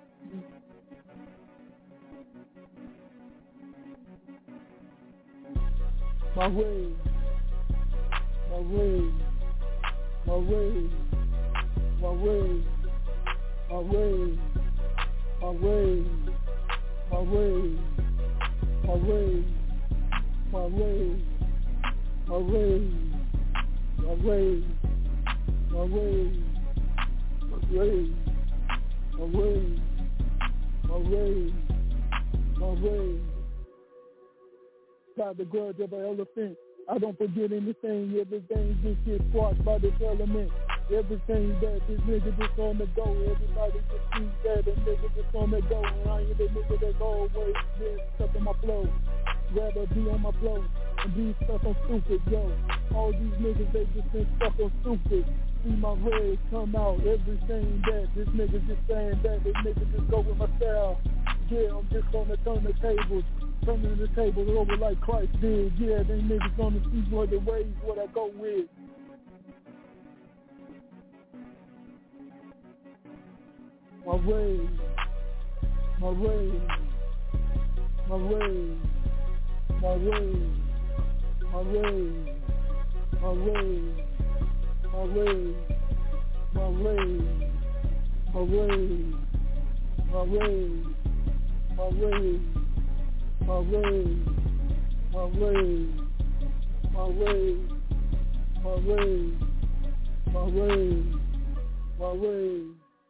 My way, my way, my way, my way, my way, my way, my way, my way, my way, my way, my way, my way. Way, my way, my way, my way. Got the grudge of an elephant. I don't forget anything. Everything just gets squashed by this element. Everything that this nigga just on the go. Everybody just sees that a nigga just on the go. And I ain't the nigga that's always been stuck on my flow. Rather be on my flow and be stuck on stupid, yo. All these niggas, they just been stuck on stupid. See my rage come out, everything that this nigga just saying that this nigga just go with my style. Yeah, I'm just gonna turn the tables, turning the tables over like Christ did. Yeah, they niggas gonna see what the ways what I go with. My way, my way, my way, my way, my way, my way. My way, my way, my way, my way, my way, my way, my way, my way, my way, my way, my way.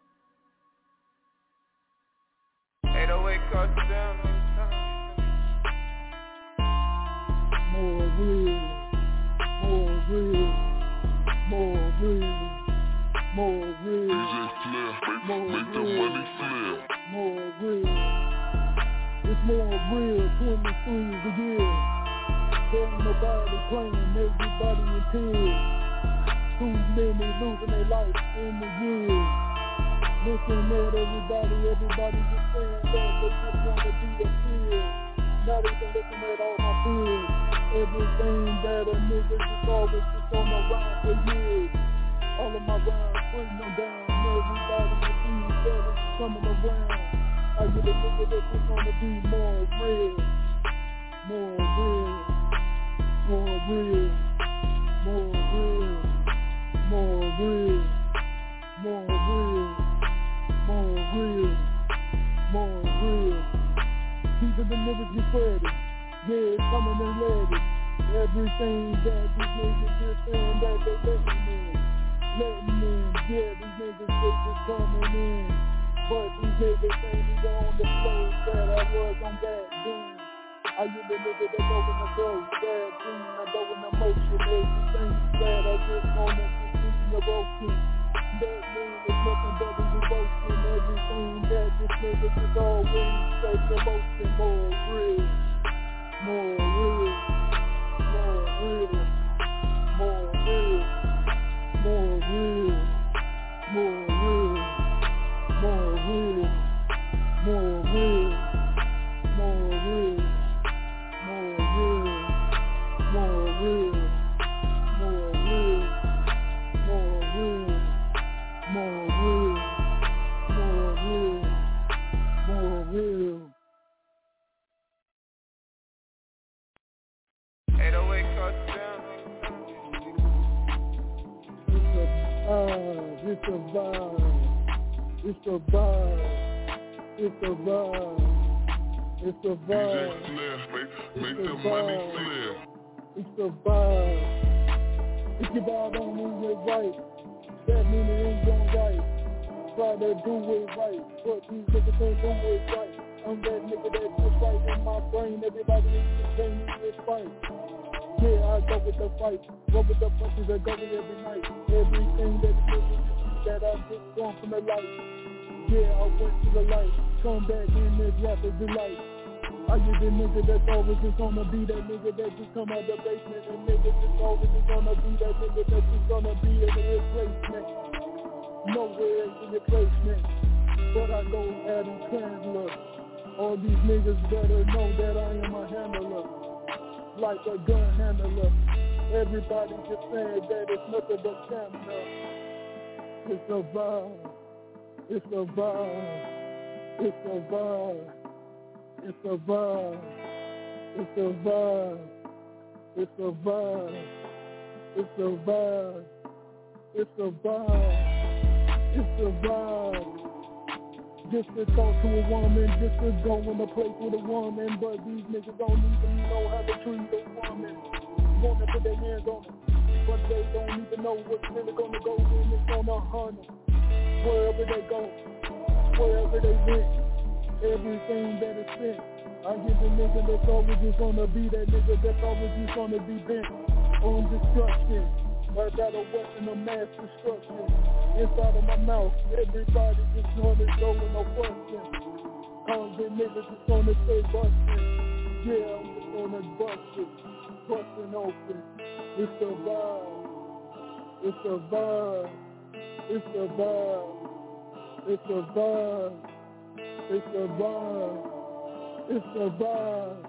eight oh eight cost down. More real, more real. More real, more real, more real, more real. It's more real, twenty-three is the year. There ain't nobody playing, everybody in tears. Too many losing their life in the years. Listen at everybody, everybody just saying that they just wanna be a kid. Not even looking at all my fears. Everything that a nigga just always just on the rhyme for years. All of my rhymes, putting them down. Everybody just sees that it's coming around. I get a nigga that just wanna be more real. More real. More real. More real. More real. More real. More real. More real. Keeping the niggas be spreading. Yeah, it's coming and ready. Everything that these niggas just saying that they letting in. Letting in. Yeah, these niggas just just coming in. But these niggas ain't even on the flow that I was on back then. I get the nigga that go in the flow, bad dream, I go in the motion. Everything that I just wanna just see the broken. That means it's nothing but a devotion. Everything that this nigga just always say promotion. More real. More real, more real, more real, more real, more real, more real, more real, more real, more real, more real, more real, more real, more real, more real, more real. eight oh eight touchdown. It's a vibe. It's a vibe. It's a vibe. It's a vibe. Make the money clear. It's a vibe. If your vibe don't move it right, that means it ain't going right. Try to do it right, but these niggas can't do it right. I'm that nigga that's just right in my brain. Everybody in this game is just fight. Yeah, I go with the fight, go with the punches, I go with every night. Everything that niggas that I just gone from the light. Yeah, I went to the light, come back in this rapid delight. I get the nigga that's always just gonna be that nigga that just come out the basement. And nigga just always just gonna be that nigga that's just gonna be in the replacement. Nowhere in the placement, but I go Adam Sandler. All these niggas better know that I am a handler, like a gun handler. Everybody just saying that it's nothing but stamina. It's a vibe. It's a vibe. It's a vibe. It's a vibe. It's a vibe. It's a vibe. It's a vibe. It's a vibe. It's a vibe. Just to talk to a woman, just to go in a place with a woman, but these niggas don't even know how to treat a woman. Wanna put their hands on them, but they don't even know what's really gonna go when it's gonna hunt them. Wherever they go, wherever they went, everything that is spent. I get the nigga that's always just gonna be that nigga that's always just gonna be bent on destruction. I got a weapon of mass destruction inside of my mouth. Everybody just wanna go in no question. Hungry niggas just wanna stay bustin'. Yeah, I'm just gonna bust it, bustin' open. It's a vibe. It's a vibe. It's a vibe. It's a vibe. It's a vibe. It's a vibe.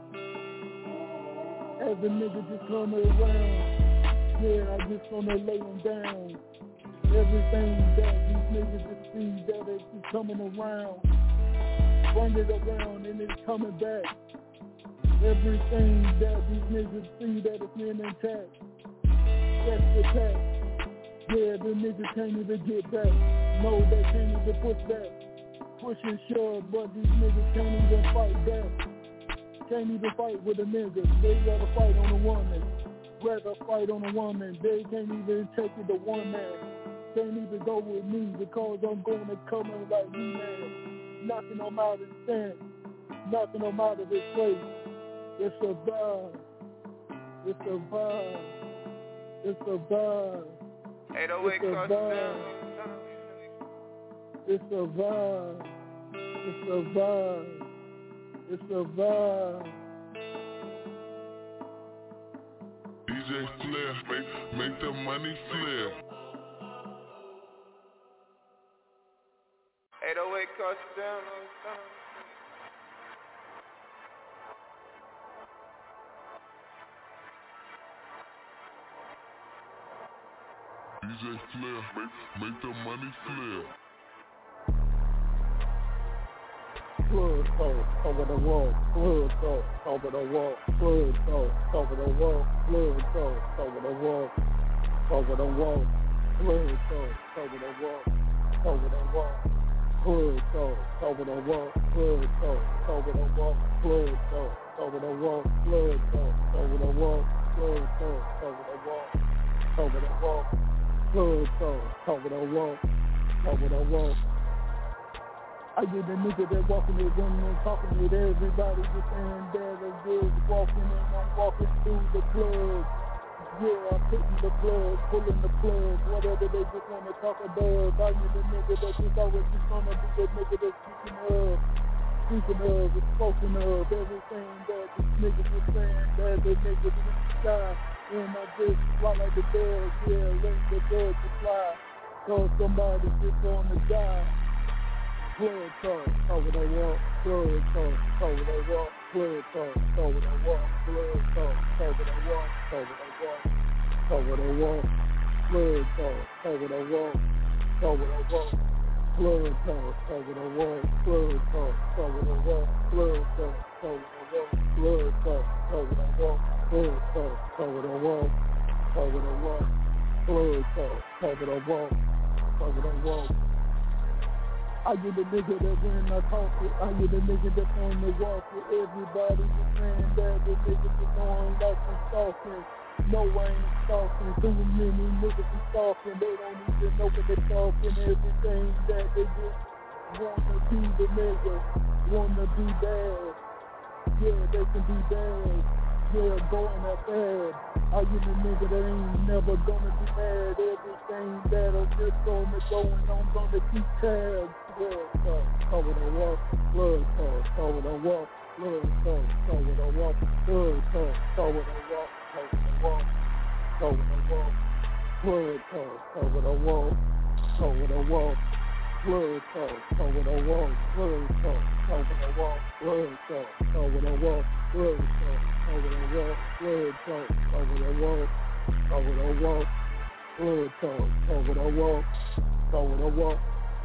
As the nigga just coming around. Yeah, I just wanna lay them down. Everything that these niggas just see that it's just coming around. Bring it around and it's coming back. Everything that these niggas see that it's been intact. That's the tax. Yeah, the niggas can't even get back. No, they can't even push back. Push and shove, but these niggas can't even fight back. Can't even fight with a nigga. They gotta fight on a woman. Rather fight on a woman. They can't even take it to one man. Can't even go with me because I'm gonna come in like me, man. Knocking them out of the stand. Knocking them out of this place. It's a vibe. It's a vibe. It's a vibe. eight oh eight It's a vibe. It's a vibe. It's a vibe. It's a vibe. D J Flair, make, make the money flare. eight oh eight custom. D J Flair, make, make the money flare. Blood coat over the wall, blood coat over the wall, blood coat over the wall, blood coat over the wall, over the wall, blood coat over the wall, over the wall, blood coat over the wall, blood coat over the wall, blood coat over the wall, blood coat over the wall, blood coat over the wall, over the wall, blood coat over the wall, over the wall. I get the nigga that walking it, running and talking with everybody, just saying that I'm good, walking and I'm walking through the club. Yeah, I'm hitting the plug, pulling the plug, whatever they just want to talk about. I get the nigga that just always just gonna be the nigga that's speaking of, speaking of, and spoken of, everything that this nigga was saying, that the nigga in the sky, and I just fly like the bird, yeah, ring the bird to fly, cause somebody just wanna die. Blood talk over the wall, blood talk over the wall, blood talk over the wall, blood talk over the wall, over the wall, over the wall, blood talk over the wall, over the wall, blood talk over the wall, blood talk over the wall, blood talk over the wall, blood talk over the wall, blood talk over the wall, over the wall, blood talk over the wall, over the wall. I get the nigga that when I talk it, I get the nigga that's on the walk with everybody just saying that the niggas is going like I'm stalking. No, I ain't stalking. Too many niggas be stalking. They don't even know what they're talking. Everything that they just wanna be the nigga, wanna be bad. Yeah, they can be bad. Yeah, going up bad. I get the nigga that ain't never gonna be mad. Everything that I'm just gonna go and I'm gonna keep tabs. Blood talk over the wall, blood talk over the wall, blood talk over the wall, blood talk over the wall, over the wall, over the wall, blood talk over the wall, over the wall, blood talk over the wall, blood talk over the wall, blood talk over the wall, blood talk over the wall, blood talk over the wall, over the wall, blood talk over the wall, over the wall.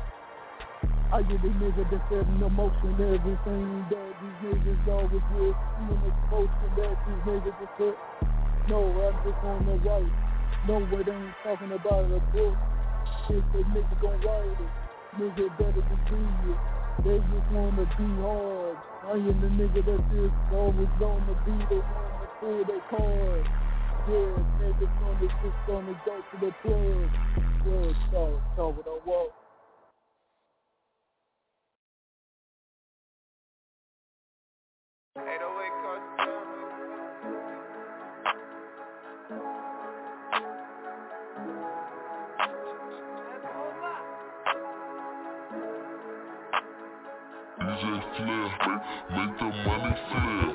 I get the nigga that's setting the motion, everything that these niggas always with, seeing the motion that these niggas just put. No, I'm just on the right. No, it ain't talking about a book. If the nigga gon' write it, nigga better just read it. They just wanna be hard. I am the nigga that's just always gonna be the one to pull their card. Yeah, niggas gonna just gonna go to the plug. Plug talk over the wall. eight oh eight custom. D J Flair, make, make the money flare.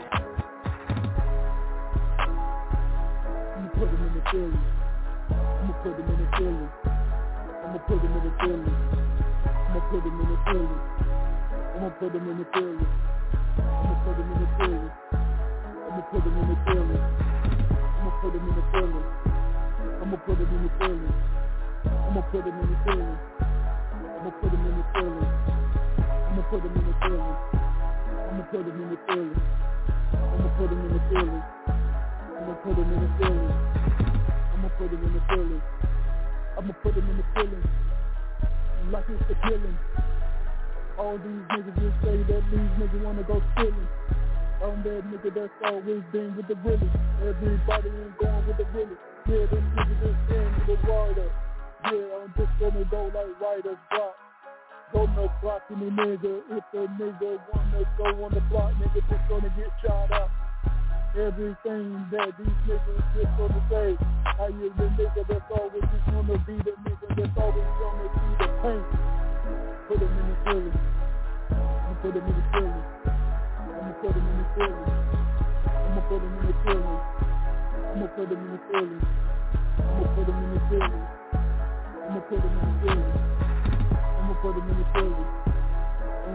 I'ma put him in the Philly. I'ma put him in the Philly. I'ma put him in the Philly. I'ma put him in the Philly. I'ma put him in the Philly. I'ma put him in the Philly. I'ma put him in the Philly. I'ma put him in the Philly. I'ma put him in the Philly. I'ma put him in the Philly. I'ma put him in the Philly. I'ma put him in the Philly. I'ma put him in the Philly. I'ma put him in the Philly. I'ma put him in the Philly. I'ma put him in the Philly. I'ma put him in the Philly. Like it's the killing. All these niggas just say that these niggas wanna go stealing. I'm that nigga that's always been with the realest. Everybody ain't going with the realest. Yeah, them niggas just saying with the rider. Yeah, I'm just gonna go like Ryder's block. Gonna block any nigga. If a nigga wanna go on the block, nigga just gonna get shot up. Everything that these niggas just gonna say. I am the nigga that's always just gonna be the nigga that's always gonna be the paint. Put him in the Philly. I'ma put him in the Philly. I'ma put him in the Philly. I'ma put him in the Philly. I'ma put him in the Philly. I'ma put him in the Philly. I'ma put him in the Philly. I'ma put him in the Philly.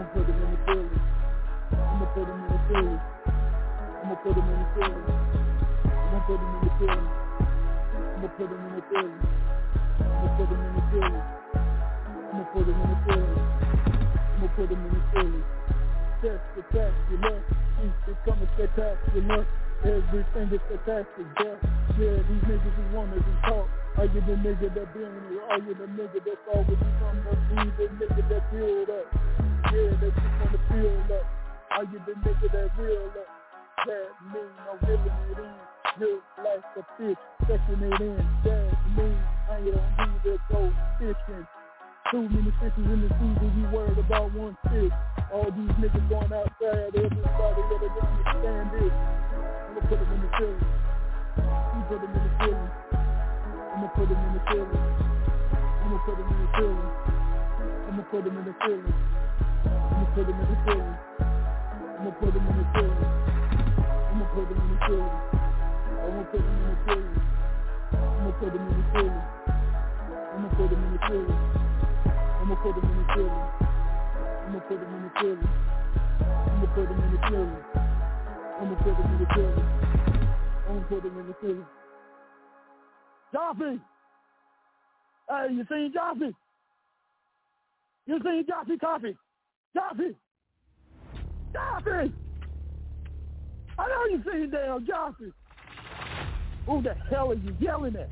put him in the Philly. I'ma put him in the Philly. I'ma put him in the Philly. I'ma put him in the Philly. I'ma put him in the Philly. I'ma put him in the Philly. I'ma put him in the Philly. I'ma put him in the Philly. That's spectacular. It's becoming spectacular. Everything is spectacular. Yeah, these niggas who wanna be talk. Are you the nigga that been here? Are you the nigga that's always from the be the nigga that build up? Yeah, that just wanna build up. Are you the nigga that real up? That mean I'm reeling it in. Just like a fish, catching it in. That mean I don't need to go fishing. Too many fishes in the season, you worried about one fish. All these niggas going outside, everybody that they understand this. I'ma put them in the Philly. You put them in the Philly. I'ma put them in the Philly. I'ma put them in the Philly. I'ma put them in the Philly. I'ma put them in the Philly. I'ma put them in the Philly. I'ma put them in the Philly. I'ma put them in the Philly. I'ma put them in the Philly. I'ma put them in the Philly. I'ma put them in the Philly. I'ma put them in the Philly. I'ma put them in the Philly. I'ma put them in the Philly. I'ma put them in the Philly. Joffy! Hey, you seen Joffy? You seen Joffy Coffee? Joffy! Joffy! I know you seen damn Joffy. Who the hell are you yelling at?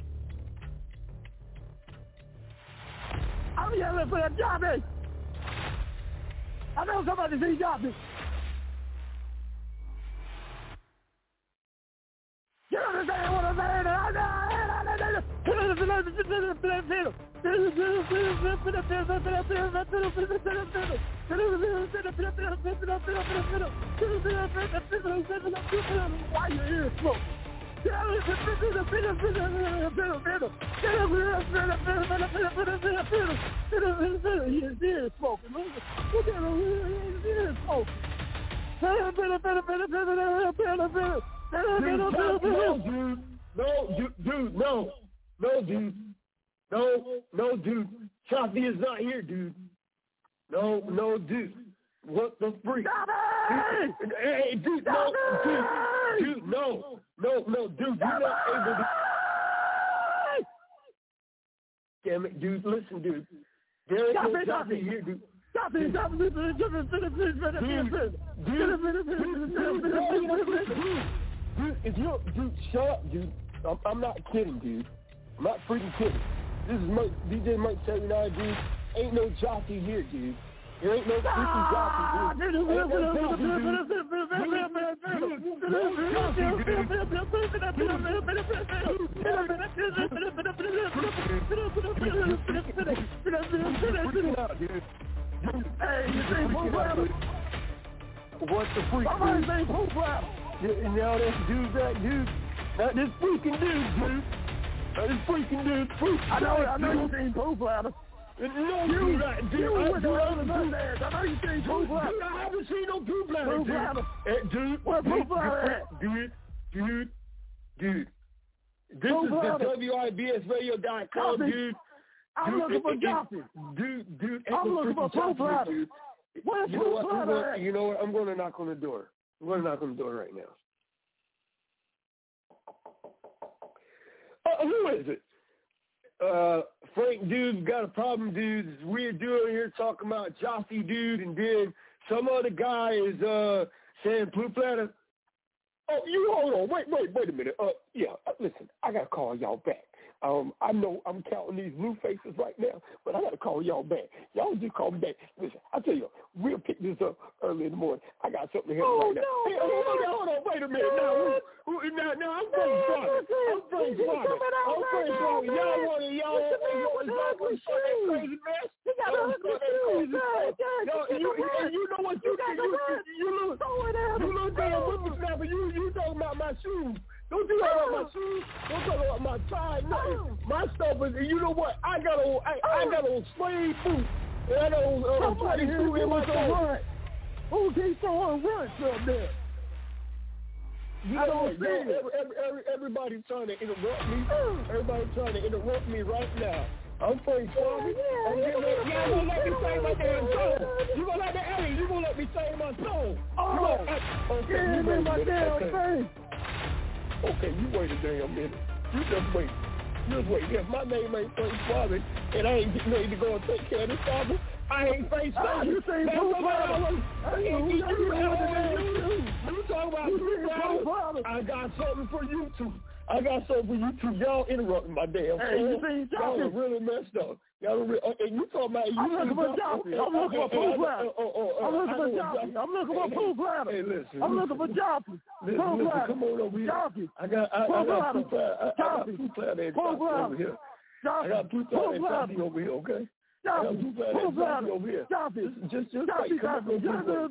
I'm yelling for that Joffy! I know somebody seen Joffy. You understand what I'm saying? I know. Why your ears smoke? His ears smoking. Look at him. His ears smoking. No, dude. No, dude. Dude, no. No, dude. No, no, dude. Choppy is not here, dude. No, no, dude. What the freak? Dude, hey, dude, no, dude. Dude, no. No, no, dude. You're not able to... Damn it, dude. Listen, dude. There is no Choppy here, dude. Stop it! Stop it! Dude, if you dude, shut up, dude. I'm, I'm not kidding, dude. I'm not freaking kidding. This is Mike, D J Mike seventy-nine, dude. Ain't no jockey here, dude. There ain't no freaking jockey, dude. Ain't no jockey, dude. Hey, you say Poop Ladder? What the freak? Somebody say Poop Ladder. Yeah, now this dude, that dude, not this freaking dude, dude. Not this freaking dude, freak. I know, I know you seen Poop Ladder. No, you, dude, dude, you with the other dude. I know you seen Poop Ladder. Dude, I haven't seen no Poop Ladder, dude. Ladder. Hey, dude, where Poop Ladder at? Dude, dude, dude. This Poop is Ladder. The W I B S radio dot com, dude. I'm dude, looking for Joffy. Dude, dude, I'm looking for Poop Ladder. Where's Poop Ladder at? You know what? I'm going to knock on the door. I'm going to knock on the door right now. Uh, who is it? Uh, Frank, dude, got a problem, dude. This weird dude here talking about Joffy, dude, and then some other guy is uh saying Poop Ladder. Oh, you hold on. Wait, wait, wait a minute. Uh, yeah, listen, I got to call y'all back. Um, I know I'm counting these blue faces right now, but I got to call y'all back. Y'all just call me back. Listen, I tell you, we'll pick this up early in the morning. I got something to help oh, right now. No, hey, hold on, hold on, wait a minute. Now, who, who, now, now I'm Frank Slaughter. I'm Frank Slaughter. I'm Frank Slaughter. Y'all want to, y'all want to, y'all want to start that crazy mess? Y'all want to start that crazy mess? You, you know what you did? You, you look, you look damn whippersnapper. You, you talking about my shoes. Don't do that about my shoes. Don't talk about my tie. Nothing. My stuff is. You know what? I got on. I, I got on suede boots. And I got on uh, twenty-two in my car. Who keeps throwing runs up there? You I don't see it. Every, every, every, everybody's trying to interrupt me. Everybody's trying to interrupt me right now. I'm Frank Slaughter. I'm getting ready. Yeah, you gonna let me say my damn song. You gonna let me? Hey, you gonna me save my soul. Oh, Look, I, okay, get you in wait my a minute. damn Okay. face. Okay, you wait a damn minute. You just wait. Just wait. If my name ain't Frank Suave and I ain't getting ready to go and take care of this problem, I ain't face ah, you say Pooh Platter. You talk about Pooh Platter. I got something for you two. I got something for you two. Y'all interrupting my damn hey, you phone. see Y'all are really messed up. Y'all are re- uh, and you talking about you I'm looking for Jockey. I'm looking for Pooh Platter. I'm looking for Jockey. I'm looking for Pooh Platter. Hey, listen. I'm looking for Jockey. Pooh Platter. Come on over here. Jockey. I got I, I got Pooh Platter. I got Pooh Platter and Jockey over here. I got Pooh Platter and Jockey over here, okay? Jockey, Pooh Platter, over here. Jockey, just, just Jockey, wait. Come on, come on,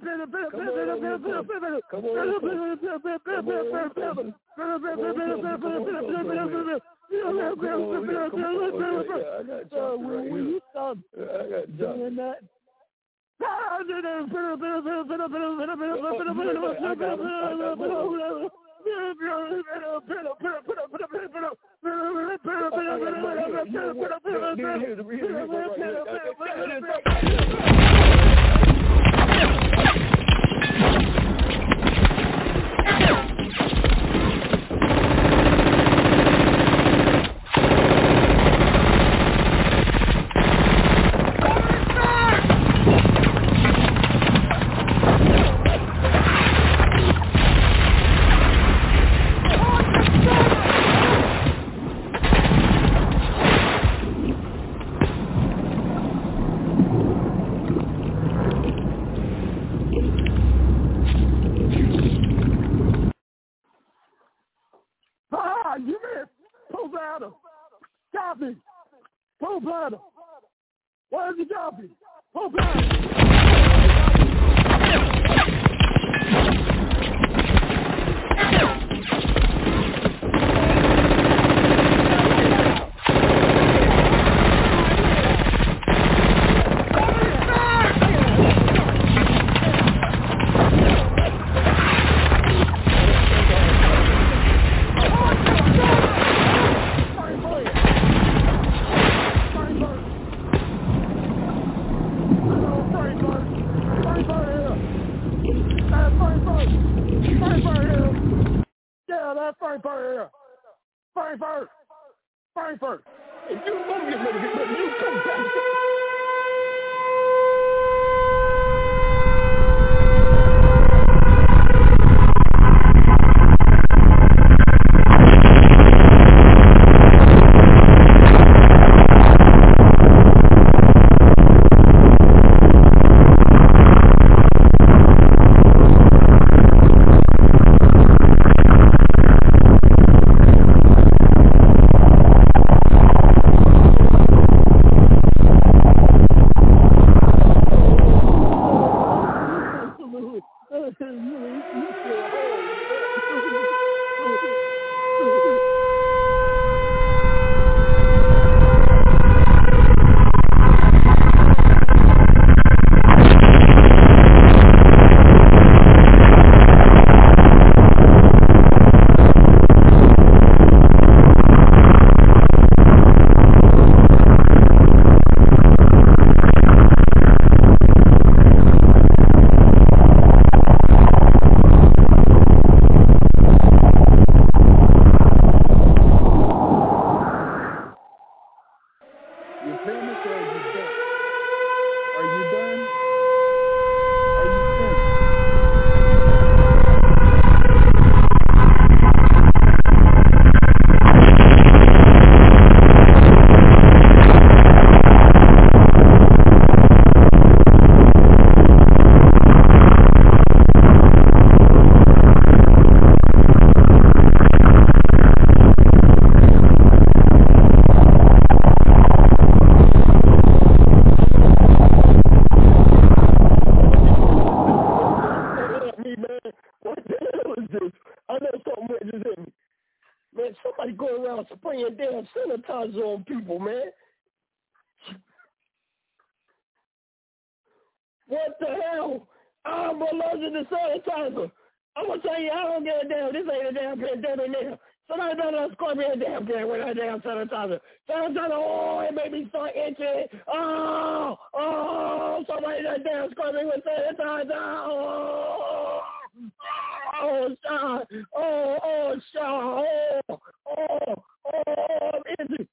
Pooh Platter. Where's the Jockey? Pooh Platter. Frankfurt, Frankfurt, Frankfurt. If you don't get ready to get ready, you come back. Spraying damn sanitizer on people, man. What the hell? I'm allergic to sanitizer. I'm gonna tell you, I don't give a damn. This ain't a damn pandemic now. Somebody better score me a damn game with that damn sanitizer. Sanitizer, oh, it made me so itchy. Oh, oh, somebody that damn score me with sanitizer. Oh, oh, Sean. Oh, oh, Sean. Oh, oh, oh, I'm itchy.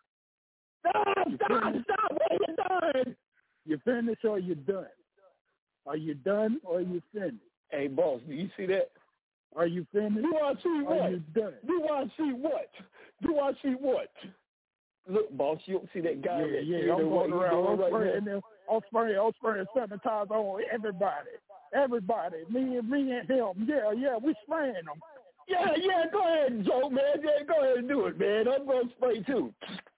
Stop, stop, stop. What are you doing? You finished or you done? Are you done or you finished? Hey, boss, do you see that? Are you finished? Do I see what? Are you done? Do I see what? Do I see what? Look, boss, you don't see that guy. Yeah, that yeah, I'm going around. I'm right spraying them. I'm spraying, I'm spraying sanitizer on everybody. Everybody. Me and me and him. Yeah, yeah, we spraying them. Yeah, yeah, go ahead, Joe, man. Yeah, go ahead and do it, man. I'm going to spray, too.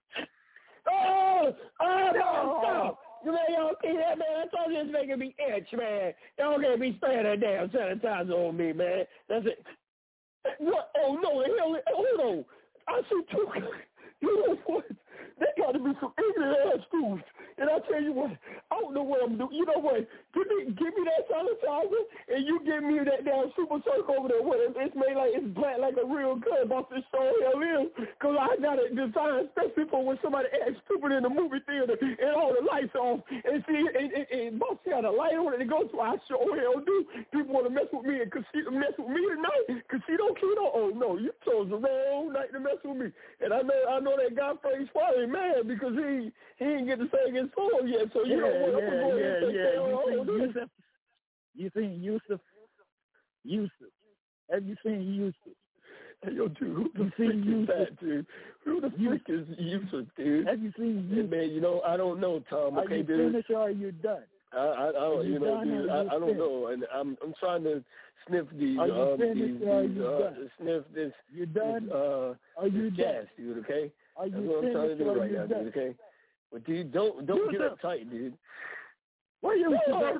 Oh, oh, no, stop. You man, y'all see that, man? I told you it's making me itch, man. Y'all can't be spraying that damn sanitizer on me, man. That's it. What? Oh, no, hell, hold on. I see two. You know what? They got to be some ignorant-ass fools. And I tell you what, I don't know what I'm doing. You know what? Give me, give me that sanitizer, and you give me that damn super circle over there. What? It's made like it's black like a real gun. About this show hell is, because I got it designed especially for when somebody acts stupid in the movie theater and all the lights off. And see, and, and, and boss got a light on it to go to. I sure hell do. People want to mess with me and cause mess with me tonight. Casino Kino. Oh no, you chose the wrong night to mess with me. And I know, I know that guy Frank's probably mad because he he didn't get to say his song yet. So you yeah, know what? Yeah, I'm yeah, yeah. You Yusuf, you seen Yusuf? Yusuf. Have you seen Yusuf? Hey, yo, dude, who the you freak seen is that, dude? Who the freak is Yusuf, dude? Have you seen Yusuf? Hey, man, you know, I don't know, Tom. Are Okay, you dude. finished or are you done? I, I, I don't, you, you know, done dude. I, I don't know, and I'm, I'm trying to sniff these, are you um, finished these, or are these, you uh, done? sniff this, you done? This, uh, are you this done? gas, dude. Okay, are you that's what I'm trying to do right now, done? dude. Okay, but dude, don't, don't you get done? uptight, dude. What are you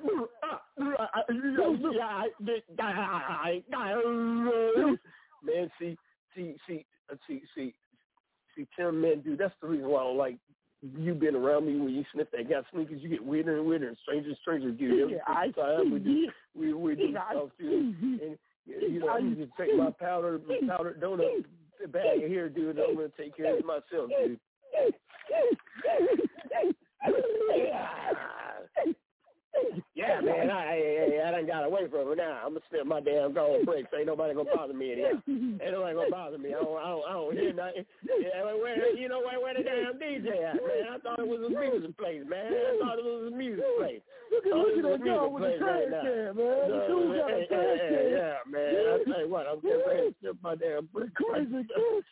Man, see, see, see, see, see, see, Tim, man, dude, that's the reason why I don't like you being around me when you sniff that gas sneakers. You get weirder and weirder and stranger and stranger, dude. Yeah, Every I time see. we do, we, we do Yeah, stuff, dude. And, you know, I'm just take my powder, powdered donut bag here, dude, and I'm going to take care of it myself, dude. Yeah, man, I, I, I done got away from it now. I'm gonna snip my damn gold bricks. Ain't nobody gonna bother me anyhow. Ain't nobody gonna bother me. I don't, I don't, I don't hear nothing. Yeah, where, you know, where, where the damn D J at, man? I thought it was a music place, man. I thought it was a music place. Look at, look at that dog with the trash can, man. The dude got a trash can. Yeah, man. I tell you what, I'm just gonna snip my damn brick. Crazy bitch.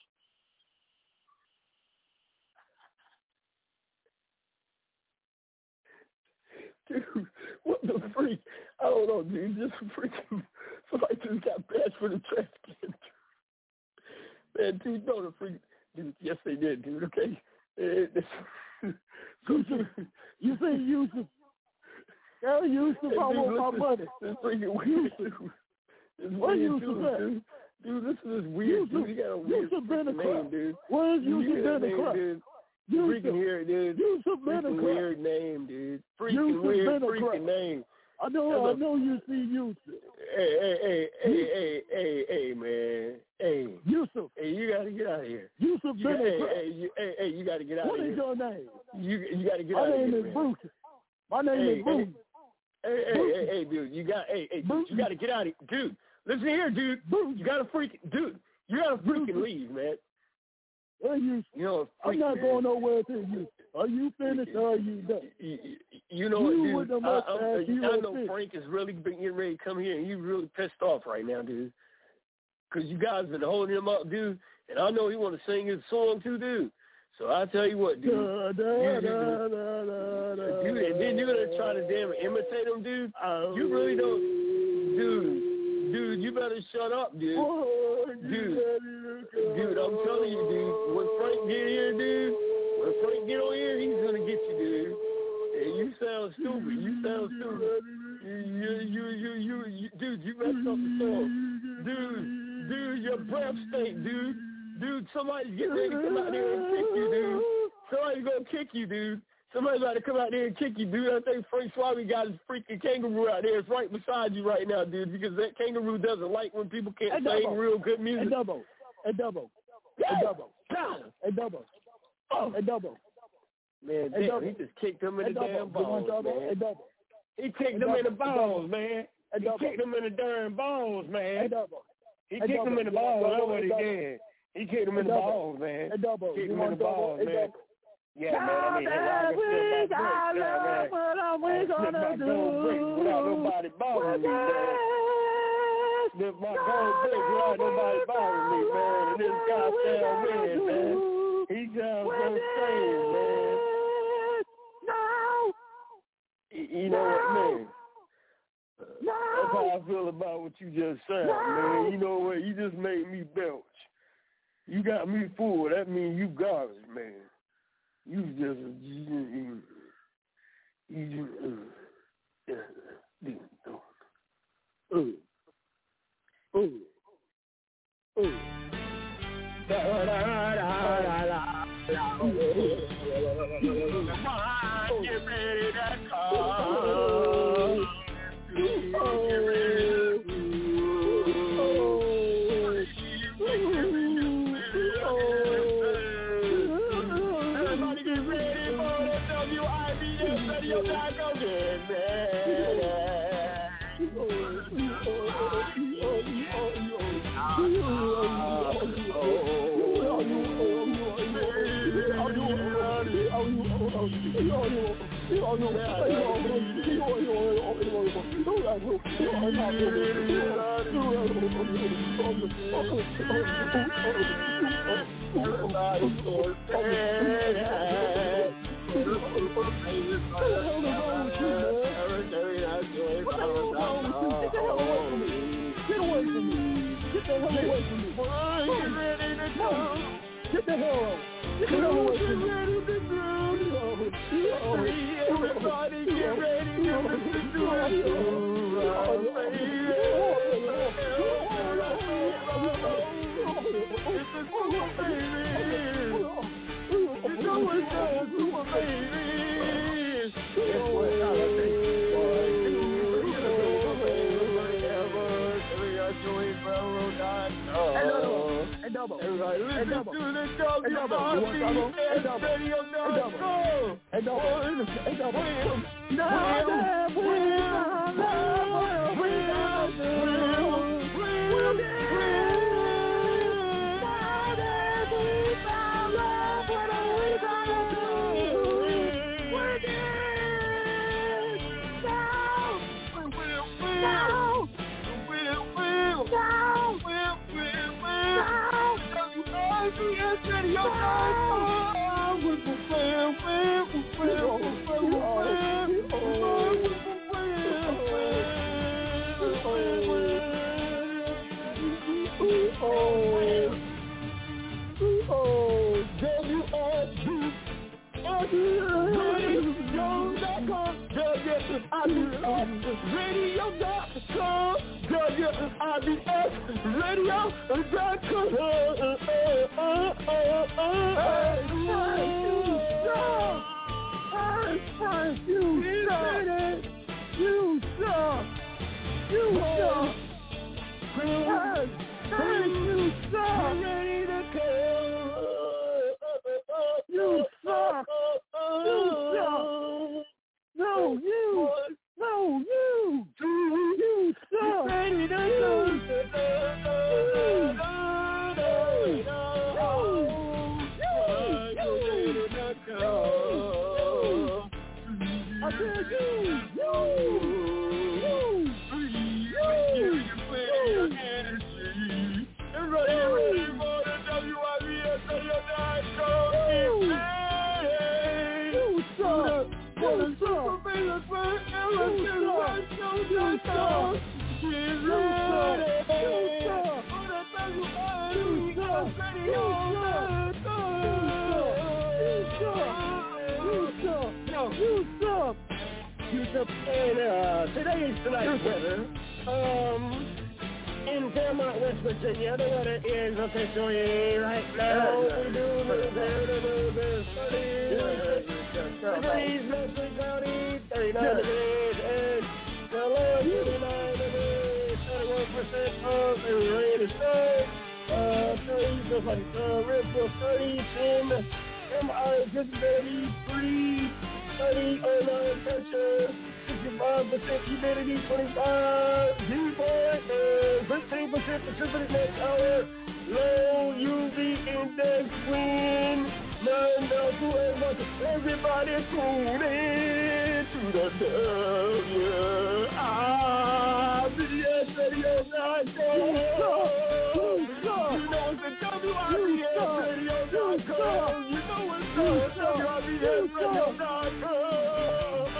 Dude, what the freak? I don't know, dude. Just freaking somebody just got bashed for the trash can. Man, dude, no, the freak. Dude, yes, they did, dude. Okay. So, Yusuf, you say Yusuf? Tell Yusuf I want my money. This freaking weird, dude. It's weird, Yusuf dude. Dude, this is weird, dude. You got a weird name, dude. Where's Yusuf Benacrop? Dude. Freaking here, dude. Yusuf Freaking weird name, dude. Freaking Yusuf weird, Benacrop. freaking name. I know, I know you see Yusuf. Hey, hey, hey, hey, hey, hey, hey, man. Hey. Yusuf. Hey, you gotta get out of here. Yusuf you got, hey, Benacrop. hey, you, hey, hey, you gotta get out What of is here. your name? You, you gotta get My out of here. name is man. Bruce. My name hey, is Bruce. Hey, hey, hey, hey, hey, dude, you got, hey, hey, dude, you gotta get out of here. Dude, listen here, dude. Bruce. You gotta freaking, dude, you gotta freaking leave, man. Are you, you know, I'm not man. going nowhere till you. Are you finished or are you done? You, you know you what, dude? I, I, you I know finished. Frank is really been getting ready to come here, and he's really pissed off right now, dude. Because you guys been holding him up, dude. And I know he want to sing his song too, dude. So I tell you what, dude. Da, da, you, da, da, da, da, dude, and then you're gonna try to damn imitate him, dude. You really don't, dude. Dude, you better shut up, dude. Oh, dude, dude, I'm telling you, dude. When Frank get here, dude. When Frank get on here, he's gonna get you, dude. And you sound stupid. You sound stupid. You, you, you, you, you, dude. You messed up the song, dude. Dude, your breath stink, dude. Dude, somebody's getting ready to come out there and kick you, dude. Somebody's gonna kick you, dude. Somebody's about to come out there and kick you, dude. I think Frank Swami got his freaking kangaroo out there. It's right beside you right now, dude, because that kangaroo doesn't like when people can't hey, sing real good music. Hey, Dubbo. A double. A double. A double. A double. Man, A damn, double. he just kicked him in A the double. damn You want balls, double? man. A double. He kicked A him in the double. balls, man. A He double. kicked him in the darn balls, man. A double. He A kicked double. him in the You want balls. That's double? what A he double. did. He kicked him A in the double. balls, man. A double. Kicked You him in the want double? balls, A man. double. Yeah, man. I mean, I can still back bricks, yeah, man. What are we I slip gonna my do? gold bricks without nobody bothering me, man. Slip my gold bricks without nobody bothering me, man. And this guy still win, man. He sounds so strange, man. No. You know what, man? No. That's how I feel about what you just said, No. man. You know what? You just made me belch. You got me fooled. That means you garbage, man. You just, you, you, you uh, uh, uh, uh, uh. Da da da da da da. Get ready to come. Everybody get ready for the W I B S Radio Taco Game, Get away from me. Get the hell away from me. Get ready to go. Get the hell out. Get the hell away from me. Everybody get ready to do A double. Everybody listen double. to the W A double. You want double? A double. Radio A double. A double. A double. Now that we are love, we are love, we'll get. Now that we found love, what are we gonna do? We're dead. Now. Now. Will, will, Now. will, will, will. Now. W I B S Radio Taco. Will, will, will, will, will, will, Oh, oh, W I B S Radio dot com, W I B S Radio dot com, W I B S Radio dot com. You suck! You suck! You suck! Hey, hey, you suck! Ready to kill! You suck! You suck! No, you! No, you! You suck! Ready to go! I said you! You! You! You! Everybody ready for the W I B S Radio dot com. You suck! You suck! You suck! She's You suck! You suck! And uh, today is tonight's weather. Um, in Fairmont, West Virginia, the weather is officially right now. We do live there to do this study. Degrees, Medford County, thirty-nine degrees, and Hello, thirty-nine degrees, thirty-one percent of the rain is good. Uh, thirty just like uh, Red Bull thirty, ten, M I visibility, three, thirty, oh nine pressure, sixty-five percent humidity, twenty-five, dew point, and fifteen percent precipitate next hour, low U V index, wind, nine down to eight months. Everybody tune in to the W I B S radio dot com. You know it's the W I B S radio dot com. You know it's the W I B S radio dot com.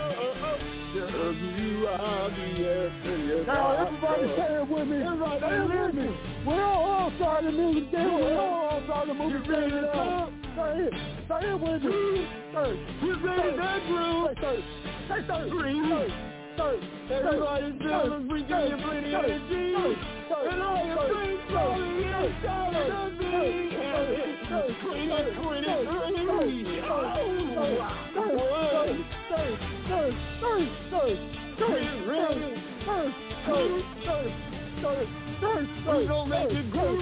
W I B S radio dot com. Now everybody say it with me. Everybody say it with me. We're all outside the music game. We're all outside the movie game. Say it. Say it with me. Say you ready that groove? Say say say Green. Everybody's feeling we give you plenty of energy. And all your friends slowly inside of the beat. twenty twenty-three. We gon' make it groove.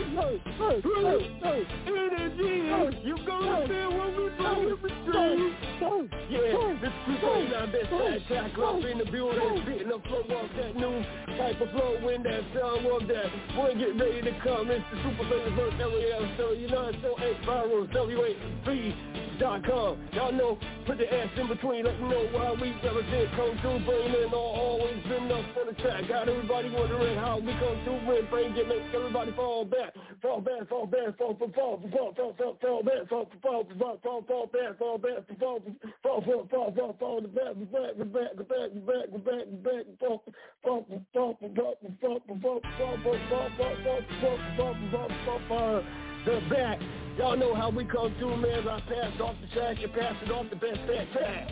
Energy. You gonna feel when we blow the street. Yeah, this is our best side tackle up in the building, spitting the flow off that new type of flow when that sound of that. Boy, get ready to come. It's the super famous verse that we have. So you know it's so eight viral W A B dot com. Y'all know, put the S in between, let me know why we represent, come through, bring in all, always been enough for the track. Got everybody wondering how we come through, when bring it, make everybody fall back, fall back, fall back, fall, fall, fall, fall, fall, fall, fall back, fall, fall, fall, fall, fall back, fall back, fall, fall, fall, fall, fall, fall, the back, the back, the back, the back, the back, the back, the back, fall, fall, fall, fall, fall, fall, fall, fall, fall, fall, fall, fall, fall, fall, fall, the back. Y'all know how we come through, man. I pass it off the track and pass it off the best fat track.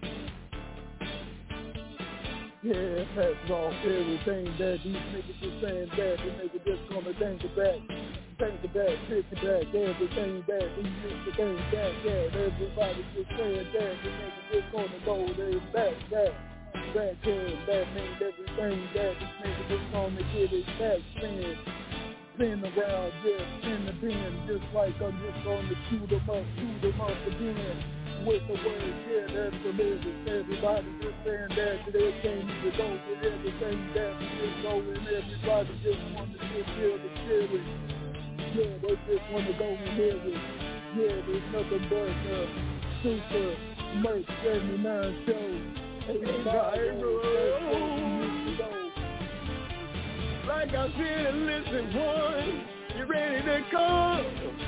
Yeah, pass it off everything that these niggas are saying that the nigga just gonna dance it back, dance it back, kick it back, everything that these niggas saying that, yeah, everybody just saying that the nigga just gonna go there back, back, back, yeah, that means everything that this nigga just gonna get it back, spin. Spin around, yeah, spin the bin, just like I'm just gonna shoot them up, shoot them up again. With the words, yeah, that's the lyrics. Everybody just saying that, they can't even go with everything that we just go and everybody just wanna just feel the spirit. Yeah, they just wanna go and hear it. Yeah, there's nothing but uh, Super Merch seventy-nine show. Everybody knows go. Like I said, listen, one, you ready to come?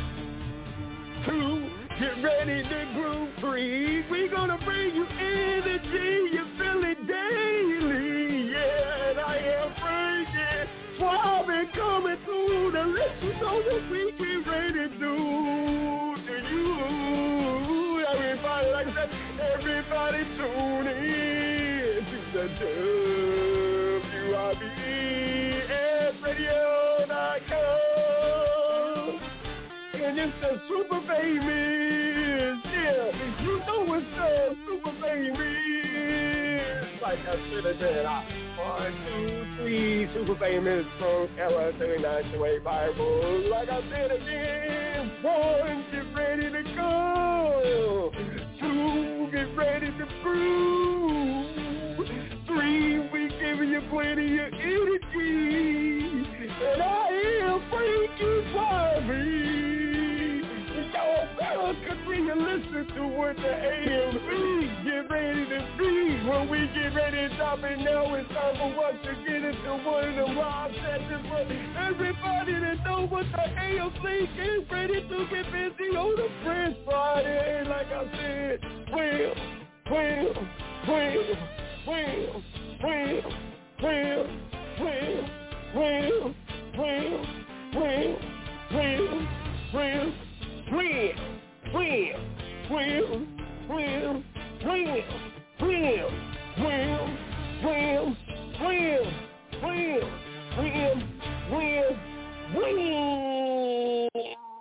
Two, get ready to groove. Three, we gonna bring you energy, you feel it daily. Yeah, and I am freaking suave and coming through to let you know what we get ready to do to you. Everybody, like I said, everybody tune in to the W I B S radio dot com. And it's the super famous, yeah, you know it's the super famous. Like I should have said, one, two, three, super famous from L S thirty-nine to eight Bible. Like I said again, one, get ready to go. Two, get ready to prove. Three, we giving you plenty of energy. And I am Frankie Bobby. Y'all better continue to listen to what the A M B get ready to be. When we get ready to drop it now, it's time for us to get into one of the live sessions. But everybody that know what the A M C is ready to get busy on the French Friday. And like I said, well, well, well, well, well, well, well, well, well, well, well, well, Will, will, will, will, will, will, will, will, will, will, will, will, will.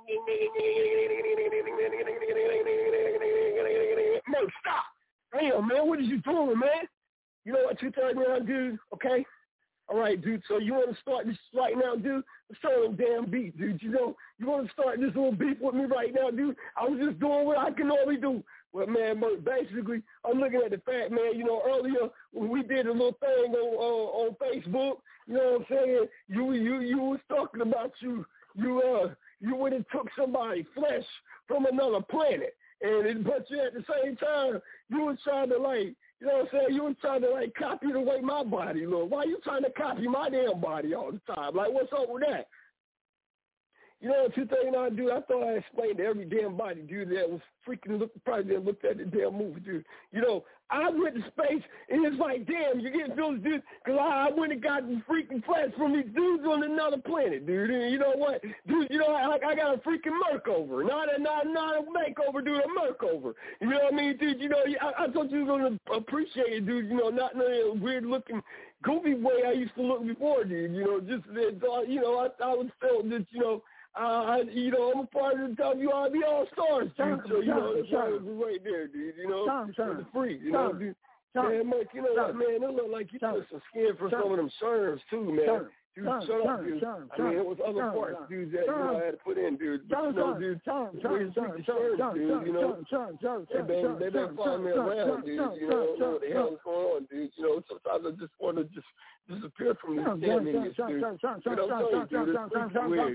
No, stop. Damn, man, what is you doing, man? You know what you turn around, dude, okay? All right, dude. So you want to start this right now, dude? Let's start on damn beat, dude. You know, you want to start this little beef with me right now, dude? I was just doing what I can only do. Well, man, basically, I'm looking at the fact, man, you know, earlier when we did a little thing on on, on Facebook, you know what I'm saying? You you you was talking about you you uh you went and took somebody's flesh from another planet, and it, but you at the same time you was trying to like. You know what I'm saying? You were trying to, like, copy the way my body look. Why you trying to copy my damn body all the time? Like, what's up with that? You know what you think I do? I thought I explained to every damn body, dude, that was freaking look, probably didn't look at the damn movie, dude. You know, I went to space, and it's like, damn, you get those dudes, because I, I went and got the freaking flash from these dudes on another planet, dude. And you know what? Dude, you know, like I got a freaking makeover. Not a, not, not a makeover, dude, a makeover. You know what I mean, dude? You know, I, I thought you were going to appreciate it, dude. You know, not in a weird-looking, goofy way I used to look before, dude. You know, just, you know, I, I was felt that, you know, Uh, I, you know, I'm a part of the W R B All-Stars, dude, so, you know, that's why it was right there, dude, you know, for the free, you know, dude. Man, Mike, you know what, man, it looked like you put some skin for some of them serves, too, man. Dude, shut up, dude. I mean, it was other parts, dude, that, you know, I had to put in, dude. But, you know, dude, where you freaking serves, dude, you know, they been, they been following me around, dude, you know, I don't know what the hell is going on, dude, you know, sometimes I just want to just disappear from this damn idiot, dude. You know what I'm saying, dude, it's freaking weird,